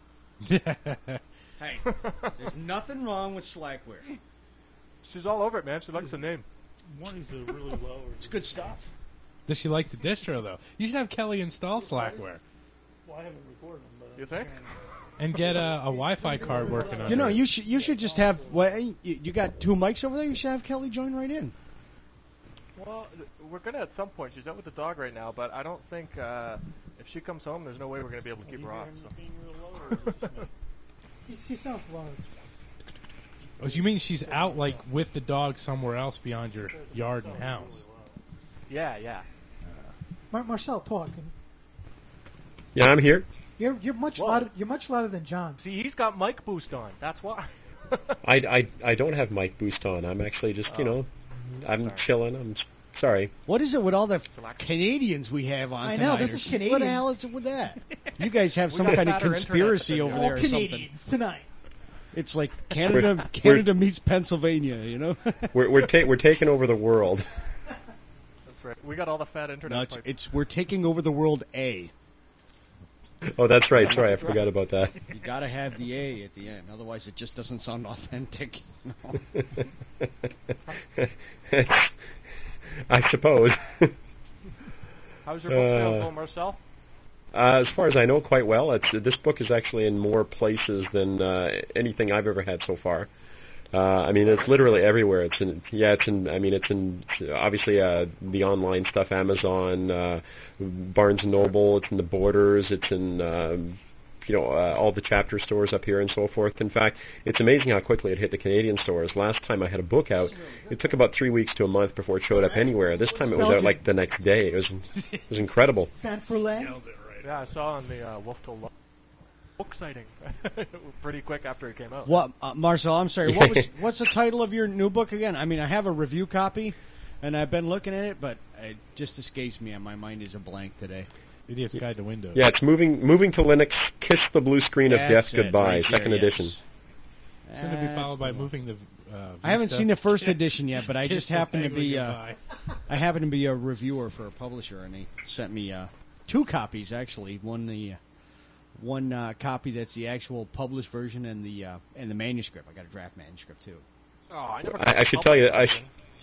Hey, there's nothing wrong with Slackware. She's all over it, man. She likes the name. One is a really low. It's good stuff. Does she like the distro though? You should have Kelly install Slackware. Well, I haven't recorded them, but You think? And get a, a Wi-Fi card working on You know, it. you should you should just have. Well, you, you got two mics over there. You should have Kelly join right in. Well, we're gonna at some point. She's out with the dog right now, but I don't think uh, if she comes home, there's no way we're gonna be able to keep her off. So. He, he sounds low. Oh, you mean she's out like with the dog somewhere else beyond your yard and house? Yeah, yeah. Mar- Marcel, talk. Yeah, I'm here. You're you're much Whoa. louder. You're much louder than John. See, he's got mic boost on. That's why. I, I, I don't have mic boost on. I'm actually just, you know, I'm chilling. I'm sorry. What is it with all the Canadians we have on I tonight? know, this or is something? Canadian. What the hell is it with that? You guys have We some got kind of fatter conspiracy internet over than there All or something. Canadians tonight. It's like Canada We're- Canada meets Pennsylvania, you know? We're we're, ta- we're taking over the world. That's right. We got all the fat internet. No, it's, pipes. it's we're taking over the world A. Oh, that's right. Sorry, I forgot about that. You got to have the A at the end, otherwise it just doesn't sound authentic. You know? I suppose. How's your book sales going, Marcel? Uh, as far as I know, quite well. It's, this book is actually in more places than uh, anything I've ever had so far. Uh, I mean, it's literally everywhere. It's in, yeah, it's in. I mean, it's in obviously uh, the online stuff, Amazon, uh, Barnes and Noble. It's in the Borders. It's in um, you know uh, all the chapter stores up here and so forth. In fact, it's amazing how quickly it hit the Canadian stores. Last time I had a book out, it took about three weeks to a month before it showed up anywhere. This time it was out like the next day. It was it was incredible. San Froulin. Yeah, I saw on the uh, Wolf Till Lo- book sighting pretty quick after it came out. What, uh, Marcel? I'm sorry. What was what's the title of your new book again? I mean, I have a review copy, and I've been looking at it, but it just escapes me, and my mind is a blank today. Idiot's Guide to Windows. Yeah, it's moving moving to Linux. Kiss the blue screen of That's death it, goodbye. right there, Second yes. edition. Soon to be That's followed by the one. moving the. Uh, I haven't Vista. seen the first edition yet, but I Kiss just the happen to penguin be uh, goodbye. I happen to be a reviewer for a publisher, and they sent me uh, two copies actually. One the uh, one uh, copy that's the actual published version, and the uh, and the manuscript. I got a draft manuscript too. Oh, I never. I, I should tell you. I, sh-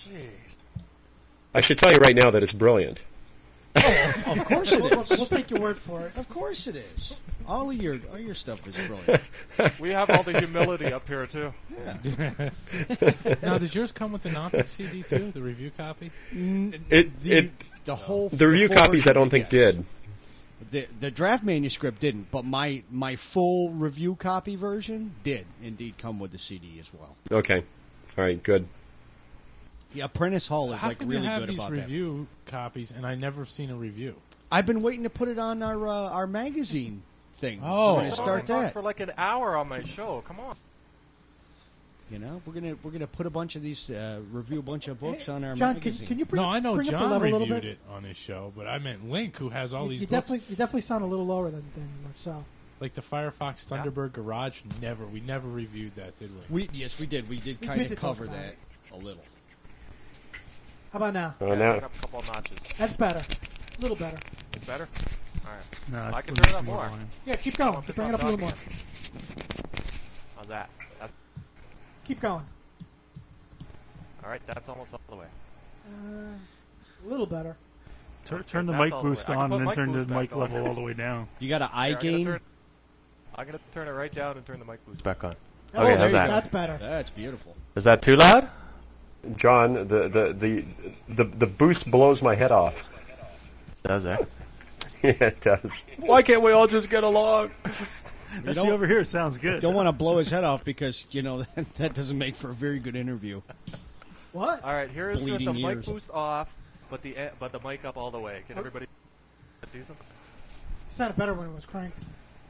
I should tell you right now that it's brilliant. Oh, of, of course it We'll, is. we'll, we'll take your word for it. Of course it is. All of your all your stuff is brilliant. We have all the humility up here too. Yeah. Now, did yours come with the Knopic C D too? The review copy? It the, it the whole the review full copies I version, don't think yes. did. The the draft manuscript didn't, but my my full review copy version did indeed come with the C D as well. Okay, all right, good. The Apprentice Hall is How like come really you have good these about review copies and I never seen a review? that. I've been waiting to put it on our uh, our magazine thing. Oh. we're going to start I talked that. for like an hour on my show. Come on. You know, we're gonna we're gonna put a bunch of these uh, review a bunch of books Hey, on our John, can, magazine. can you bring, No, I know bring up the John level a little reviewed bit? it on his show, but I meant Link, who has all You, these you books. definitely you definitely sound a little lower than, than Marcel. Like the Firefox Thunderbird Garage, never. We never reviewed that, did we? We yes, we did. We did We kind did of talk cover about that it. a little. How about now? Oh, now Up a couple of notches. That's better. A little better. It's better. All right. No, I it's can still turn it needs up more more. volume. Yeah, keep I going. want to Bring it talk up a little more. again. How's that? That's, Keep going. all right, that's almost all the way. Uh, a little better. Tur- turn the That's mic all the way. boost I can on put and then mic turn the boost back mic on. level all the way down. You got an eye Here, I'm gonna gain. turn- I'm going to turn it right down and turn the mic boost back on. Oh, Okay, there how's you that? go. That's better. That's beautiful. Is that too loud? John, the, the, the, the, the boost blows my head off. Does it? Yeah, it does. Why can't we all just get along? Let's don't- see over here. It sounds good. Don't want to blow his head off because you know that, that doesn't make for a very good interview. What? All right, here is with Bleeding the mic ears. boost off, but the eh, but the mic up all the way. Can everybody do something? It sounded better when it was cranked.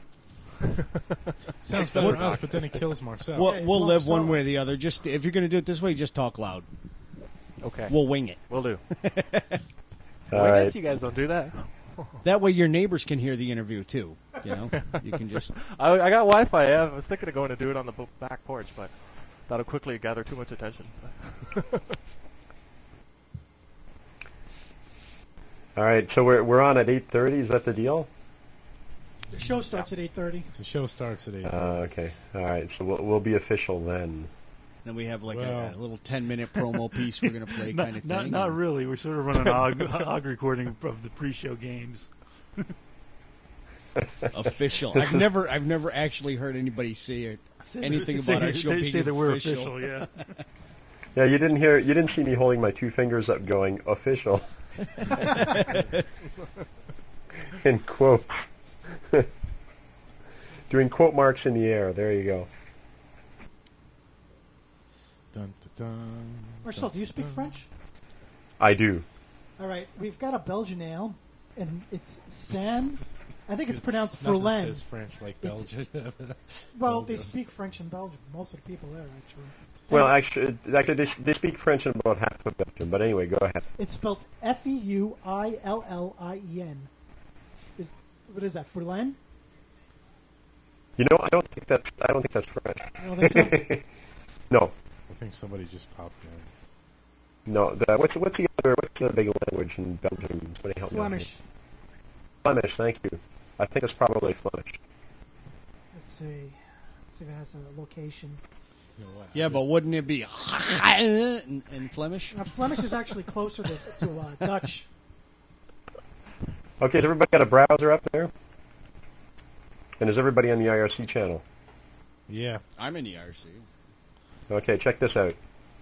Sounds better to us, but then it kills Marcel. We'll, Hey, we'll blow live us one off. way or the other. Just if you're going to do it this way, just talk loud. Okay. We'll wing it. We'll do. All Why right. don't you guys don't do that? That way your neighbors can hear the interview too. You know, you can just. I, I got Wi-Fi. Yeah, I was thinking of going to do it on the b- back porch, but that'll quickly gather too much attention. All right, so we're we're on at eight thirty. Is that the deal? The show starts at eight thirty. The show starts at eight. Uh, okay. All right. So we'll we'll be official then. Then we have like Well. a, a little ten minute promo piece we're going to play, Not, kind of not, thing. not and- really. We're sort of running an og, og recording of the pre-show games. Official. I've never, I've never actually heard anybody say it. Say Anything that- about say- our show they being say that we're official. official, yeah. Yeah, you didn't hear. You didn't see me holding my two fingers up, going official. In quotes. Doing quote marks in the air. There you go. Dun, dun, dun, Marcel, do you speak dun. French? I do. All right, we've got a Belgian ale, and it's Sam. I think it's Because pronounced nothing Furlan. says French like It's- Belgian. Well, they Belgium. speak French in Belgium. Most of the people there, actually. Well, actually, actually they, they speak French in about half of Belgium. But anyway, go ahead. It's spelled F E U I L L I E N. Is, what is that, Furlan? You know, I don't think that's. I don't think that's French. I don't think so. No, I think somebody just popped in. no. The, what's what's the other? What's the big language in Belgium? Somebody help me out here. Flemish. Flemish. Thank you. I think it's probably Flemish. Let's see. Let's see if it has a location. You know what? Yeah, but wouldn't it be in, in Flemish? Now, Flemish is actually closer to, to uh, Dutch. Okay, has everybody got a browser up there? And is everybody on the I R C channel? Yeah. I'm in the I R C. Okay, check this out.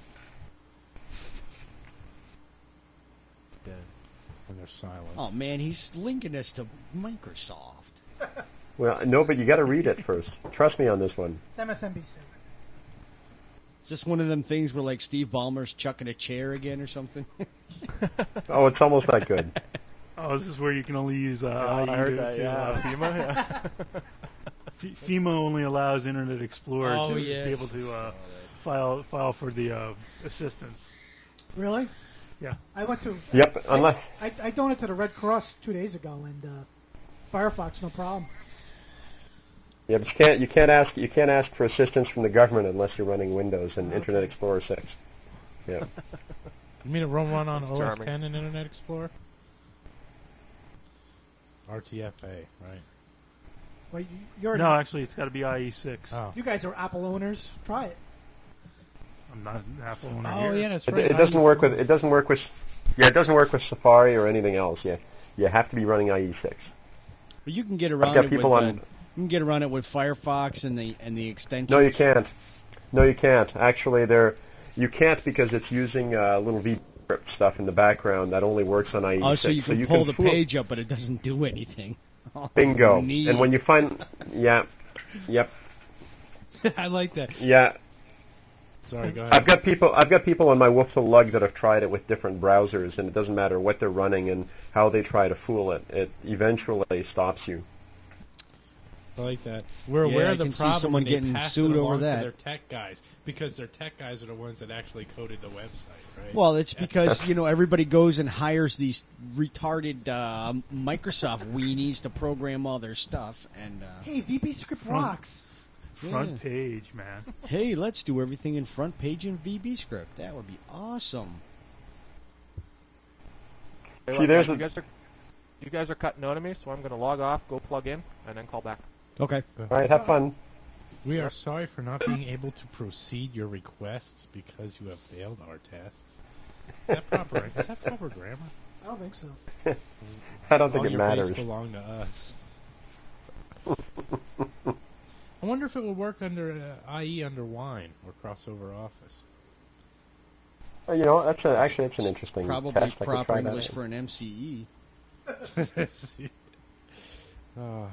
And they're silent. Oh man, he's linking us to Microsoft. Well, no, but you got to read it first. Trust me on this one. It's M S N B C. Is this one of them things where like Steve Ballmer's chucking a chair again or something? Oh, it's almost that good. Oh, this is where you can only use uh, Yeah, I E I heard to, that, to, yeah, uh, FEMA, yeah. F- FEMA only allows Internet Explorer Oh, to yes. be able to uh, file file for the uh, assistance. Really? Yeah. I went to. Yep, I, unless- I, I donated to the Red Cross two days ago, and uh, Firefox, no problem. Yeah, but you can't you can't ask you can't ask for assistance from the government unless you're running Windows and Internet Explorer six. Yeah. You mean to run one on O S Charming. ten and Internet Explorer? R T F A, right? Well, you, you're No, actually, it's got to be I E six. Oh. You guys are Apple owners. Try it. I'm not an Apple owner Oh, here. yeah, that's It, right. it doesn't work with it doesn't work with yeah it doesn't work with Safari or anything else. Yeah, you have to be running I E six. But you can get I've around got it people with on- uh, you can get around it with Firefox and the and the extensions. No, you can't. No, you can't. Actually, they're you can't because it's using uh, little VBscript stuff in the background that only works on I E six. Oh, so you can pull the fool- page up, but it doesn't do anything. Oh, Bingo. neat. And when you find yeah, yep, I like that. yeah. Sorry, go ahead. I've got people. I've got people on my Wolfsel lug that have tried it with different browsers, and it doesn't matter what they're running and how they try to fool it. It eventually stops you. I like that. We're Yeah, aware I of the can see problem. someone and they getting pass sued it over along that. To their tech guys, because their tech guys are the ones that actually coded the website, right? Well, it's because you know everybody goes and hires these retarded uh, Microsoft weenies to program all their stuff, and uh, Hey, VBscript Front- rocks. Front Yeah. page, man. hey, let's do everything in front page in VBscript. That would be awesome. Hey, See, look, there's you a- guys are you guys are cutting out of me, so I'm going to log off, go plug in, and then call back. Okay. All right, have fun. We are sorry for not being able to proceed your requests because you have failed our tests. Is that proper? Is that proper grammar? I don't think so. I don't think All it your matters. base belong to us. I wonder if it would work under uh, I E under Wine or Crossover Office. Oh, you know, that's a, actually that's an interesting Probably test. I could proper try that English out. for an M C E. Oh.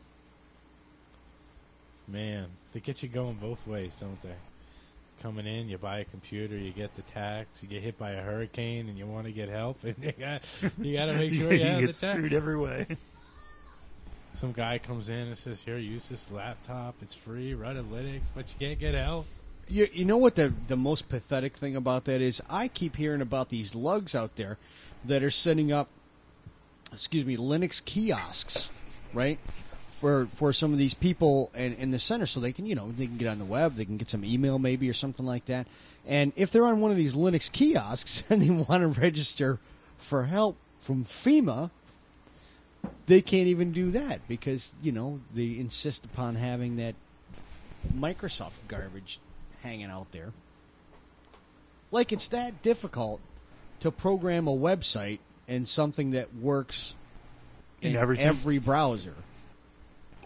Man, they get you going both ways, don't they? Coming in, you buy a computer, you get the tax, you get hit by a hurricane, and you want to get help, and you got you got to make sure you, you have get the tax. screwed every way. Some guy comes in and says, "Here, use this laptop. It's free. Run a Linux, but you can't get help." You, you know what the the most pathetic thing about that is? I keep hearing about these lugs out there that are setting up, excuse me, Linux kiosks, right? For for some of these people in, in the center, so they can you know they can get on the web, they can get some email maybe or something like that. And if they're on one of these Linux kiosks and they want to register for help from FEMA, they can't even do that because you know they insist upon having that Microsoft garbage hanging out there. Like it's that difficult to program a website in something that works In in everything? every browser.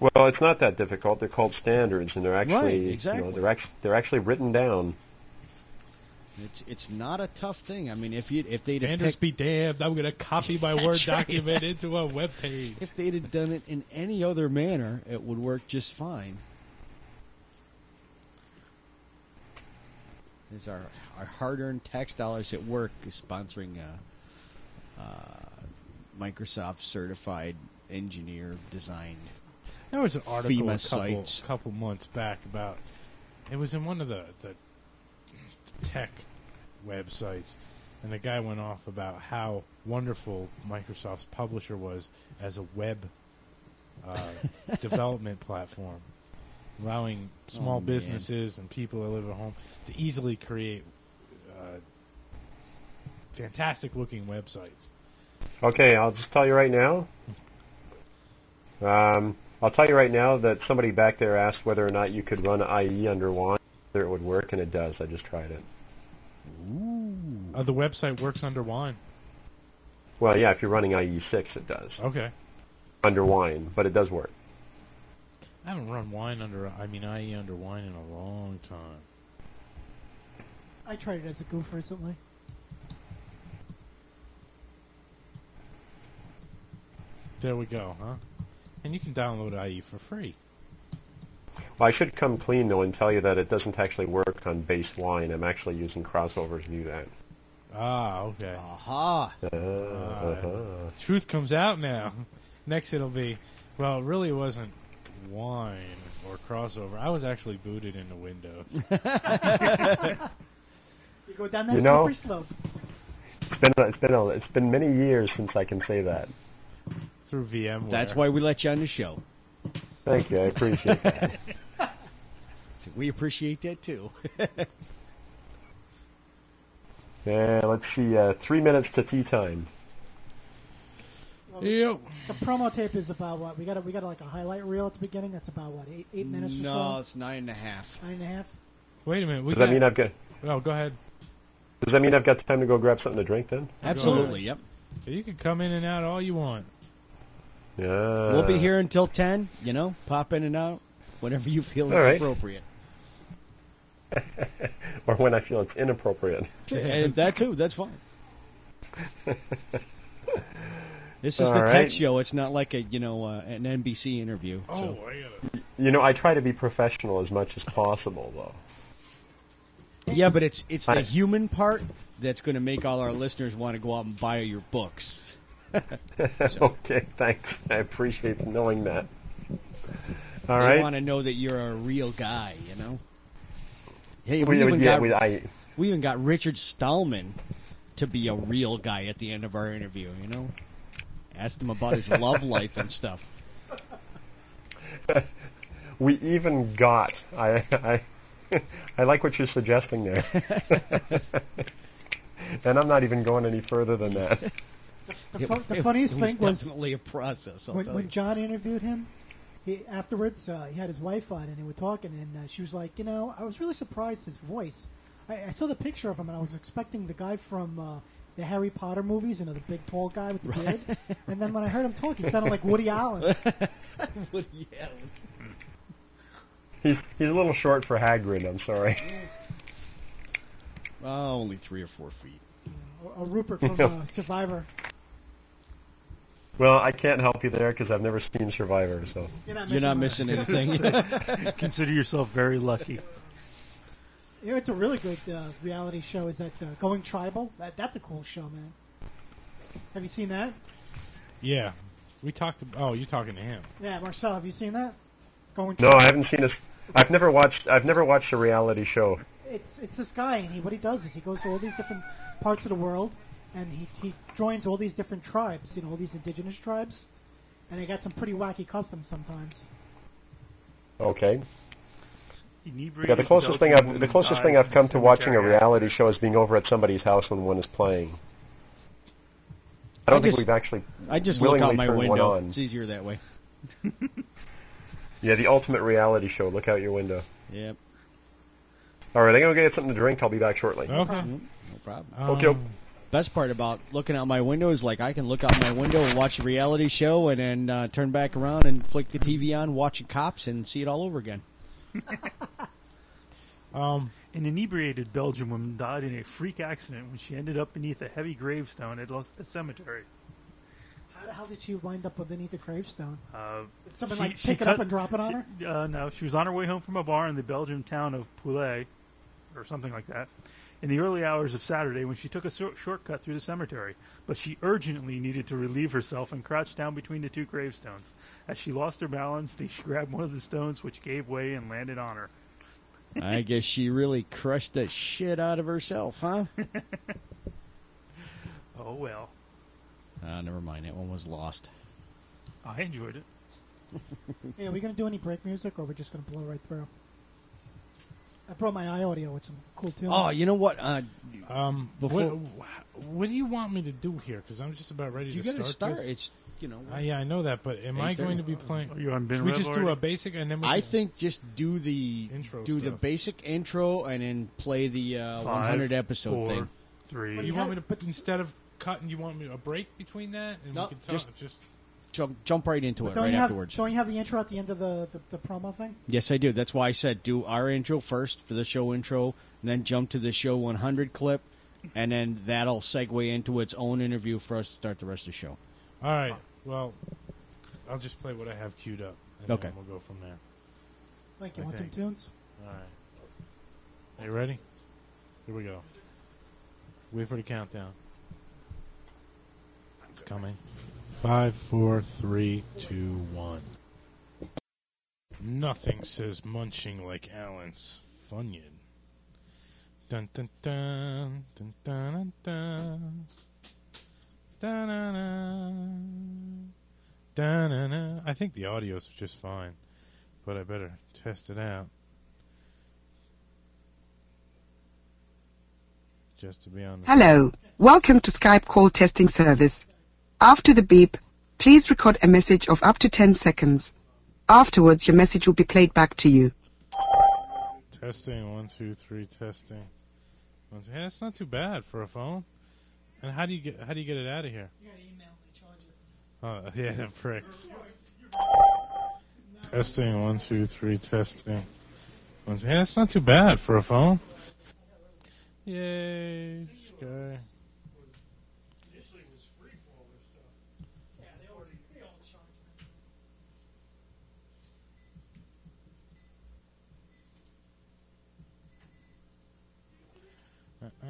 Well, it's not that difficult. They're called standards, and they're actually Right, exactly. you know, they're actually they're actually written down. It's it's not a tough thing. I mean, if you if they'd have Standards picked, be damned. I'm going to copy my Word That's right. document into a web page. if they'd have done it in any other manner, it would work just fine. Is our our hard-earned tax dollars at work is sponsoring a, uh, Microsoft certified engineer designed. There was an article FEMA a couple, sites. couple months back about. It was in one of the, the tech websites, and the guy went off about how wonderful Microsoft's publisher was as a web uh, development platform, allowing small Oh, man. businesses and people that live at home to easily create uh, fantastic-looking websites. Okay, I'll just tell you right now. Um, I'll tell you right now that somebody back there asked whether or not you could run I E under wine, whether it would work, and it does. I just tried it. Ooh. Uh, the website works under Wine. Well, yeah, if you're running I E six, it does. Okay. Under wine, but it does work. I haven't run Wine under, I mean I E under Wine in a long time. I tried it as a goof recently. There we go, huh? And you can download I E for free. Well, I should come clean, though, and tell you that it doesn't actually work on base wine. I'm actually using crossovers to do that. Ah, okay. Aha. Uh, uh-huh. Truth comes out now. Next it'll be, well, it really wasn't Wine or crossover. I was actually booted into Windows. You go down that You know- slippery slope. It's been it's been a, it's been many years since I can say that. Through VMware. That's why we let you on the show. Thank you. I appreciate that. So we appreciate that too. Yeah, let's see. Uh, three minutes to tea time. Well, Yep. The promo tape is about what? We got a, we got a, like a highlight reel at the beginning. That's about what? Eight eight minutes or so. No, it's nine and a half. Nine and a half. Wait a minute. We Does that got, mean I've got? Oh, go ahead. Does that mean I've got time to go grab something to drink then? Absolutely. Yep. You can come in and out all you want. Yeah. We'll be here until ten. You know, pop in and out whenever you feel it's All right. appropriate. Or when I feel it's inappropriate. And that too. That's fine. This is All the right. tech show. It's not like a you know uh, an N B C interview. Oh, so. I gotta. You know, I try to be professional as much as possible, though. Yeah, but it's it's the I- human part that's going to make all our listeners want to go out and buy your books. Okay, thanks. I appreciate knowing that. All they right. want to know that you're a real guy. You know. Hey, we, We- even yeah, got we- I- we even got Richard Stallman to be a real guy at the end of our interview. You know, asked him about his love life and stuff. We even got. I I I like what you're suggesting there. And I'm not even going any further than that. The, fu- the It- funniest it was thing was definitely a process. I'll when, tell when you. John interviewed him. He, afterwards, uh, he had his wife on, and they were talking, and uh, she was like, "You know, I was really surprised his voice. I, I saw the picture of him, and I was expecting the guy from uh, the Harry Potter movies, you know, the big tall guy with the beard. And then when I heard him talk, he sounded like Woody Allen. Woody Allen. He's he's a little short for Hagrid. I'm sorry. Oh, only three or four feet. Or, or Rupert from uh, Survivor. Well, I can't help you there because I've never seen Survivor. So You're not You're not missing missing much. anything. Consider yourself very lucky. You know, it's a really good uh, reality show. Is that uh, Going Tribal? That, that's a cool show, man. Have you seen that? Yeah. We talked to, oh, you're talking to him. Yeah, Marcel, have you seen that? Going no, Tribal. I haven't seen this. I've never watched. I've never watched a reality show. It's it's this guy, and he what he does is he goes to all these different parts of the world, and he, he joins all these different tribes, you know, all these indigenous tribes, and they got some pretty wacky customs sometimes. Okay. Inebriated Yeah, the closest thing Belgian I've woman the closest dies thing in I've come to watching a cemetery reality accident. show is being over at somebody's house when one is playing. I don't I think just- we've actually I just look willingly out my turned one window. on. It's easier that way. Yeah, the ultimate reality show. Look out your window. Yep. All right, I'm gonna get something to drink. I'll be back shortly. Okay. No problem. Okay. Um, best part about looking out my window is like I can look out my window and watch a reality show and then uh, turn back around and flick the T V on, watching Cops, and see it all over again. um, An inebriated Belgian woman died in a freak accident when she ended up beneath a heavy gravestone at a cemetery. How the hell did she wind up underneath the gravestone? Uh, Did someone she- like she pick it cut- up and drop it on she- her? Uh, no, she was on her way home from a bar in the Belgian town of Poulet, or something like that, in the early hours of Saturday when she took a short- shortcut through the cemetery. But she urgently needed to relieve herself and crouched down between the two gravestones. As she lost her balance, she grabbed one of the stones, which gave way and landed on her. I guess she really crushed the shit out of herself, huh? Oh, well. Uh, never mind. That one was lost. I enjoyed it. Hey, are we going to do any break music, or are we just going to blow right through? I brought my iAudio with some cool tunes. Oh, you know what? Uh, Um, before what, what do you want me to do here? Because I'm just about ready You to gotta start. start. This. It's, you know, Uh, yeah, I know that, but am I eight thirty. going to be playing? Are you on Ben Should we Rev just do already? a basic and then we? I can- think just do the Intro do the stuff. basic intro and then play the uh, Five, one hundred episode four, thing. Three. You want me to instead of cutting? You want me a break between that? And No, we can talk, just- just Jump jump right into But it don't right you have, afterwards. Don't you have the intro at the end of the, the, the promo thing? Yes, I do. That's why I said do our intro first for the show intro, and then jump to the show one hundred clip, and then that'll segue into its own interview for us to start the rest of the show. All right. Well, I'll just play what I have queued up. And Okay. Then we'll go from there. Like, you I want think. some tunes? All right. Are you ready? Here we go. Wait for the countdown. It's coming. Five, four, three, two, one. Nothing says munching like Alan's Funyun. Dun dun dun dun dun dun dun dun dun dun dun dun. I think the audio's just fine, but I better test it out. Just to be on the Hello. Welcome to Skype call testing service. After the beep, please record a message of up to ten seconds. Afterwards, your message will be played back to you. Testing, one, two, three, testing. One, two, hey, that's not too bad for a phone. And how do you get how do you get it out of here? You gotta email and charge it. Oh, yeah, the pricks. Testing, one, two, three, testing. One, two, hey, that's not too bad for a phone. Yay, guy. Uh-uh.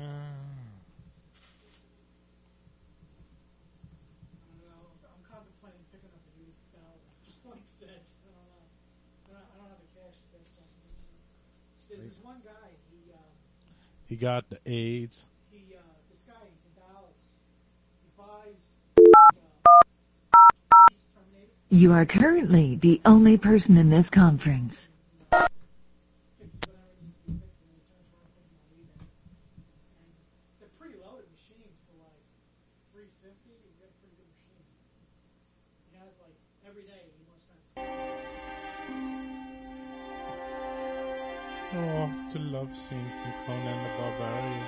I'm contemplating picking up a used bell. Like I said, I don't know. I don't, I don't have the cash to pay something. There's this one guy, he, um, He got the AIDS. he, uh, this guy, he's in Dallas. He buys, uh, police terminated. You are currently the only person in this conference. They're pre-loaded machines for like three fifty. You get a pretty good machine. He has like every day. He must have. Oh, it's a love scene from Conan the Barbarian.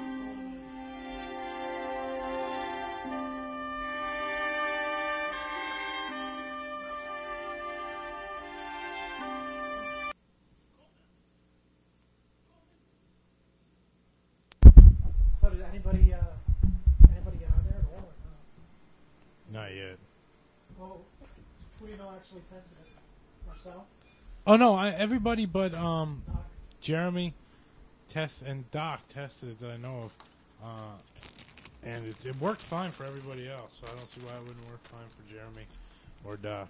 So did anybody, uh, anybody get on there at all? Or not? Not yet. Well, who do you know actually tested it? Marcel? Oh no, I, everybody but um, Jeremy, test and Doc tested it that I know of, uh, and it, it worked fine for everybody else. So I don't see why it wouldn't work fine for Jeremy or Doc.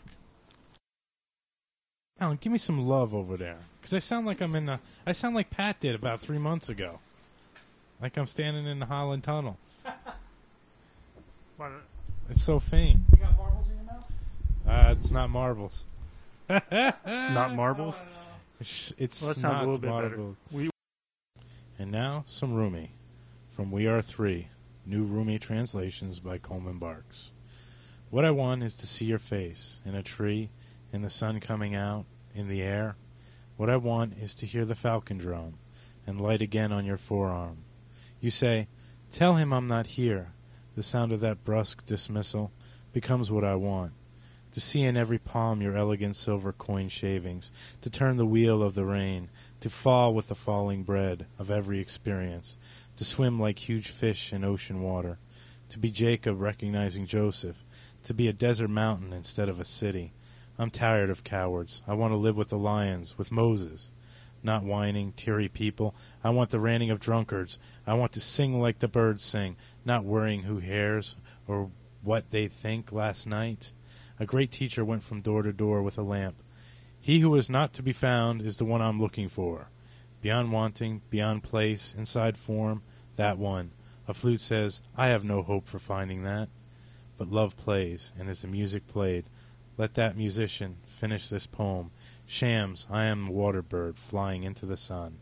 Alan, give me some love over there, because I sound like I'm in the. I sound like Pat did about three months ago, like I'm standing in the Holland Tunnel. Why not? It's so faint. You got marbles in your mouth? Uh, it's not marbles. It's not marbles? It's, it's Well, that sounds a not little bit better. marbles. We- And now, some Rumi from We Are Three, new Rumi translations by Coleman Barks. What I want is to see your face in a tree, in the sun coming out, in the air. What I want is to hear the falcon drum and light again on your forearm. You say, Tell him I'm not here. The sound of that brusque dismissal becomes what I want. To see in every palm your elegant silver coin shavings, to turn the wheel of the rain, to fall with the falling bread of every experience, to swim like huge fish in ocean water, to be Jacob recognizing Joseph, to be a desert mountain instead of a city. I'm tired of cowards. I want to live with the lions, with Moses. Not whining, teary people. I want the ranting of drunkards. I want to sing like the birds sing, not worrying who hears or what they think last night. A great teacher went from door to door with a lamp. He who is not to be found is the one I'm looking for. Beyond wanting, beyond place, inside form, that one. A flute says, I have no hope for finding that. But love plays, and as the music played, let that musician finish this poem. Shams, I am a water bird flying into the sun.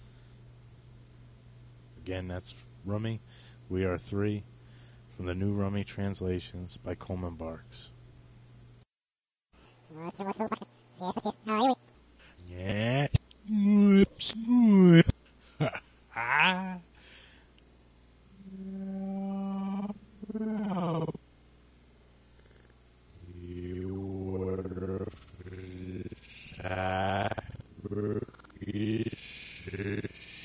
Again, that's Rumi. We Are Three, from the New Rumi Translations by Coleman Barks. Yeah. Ah. You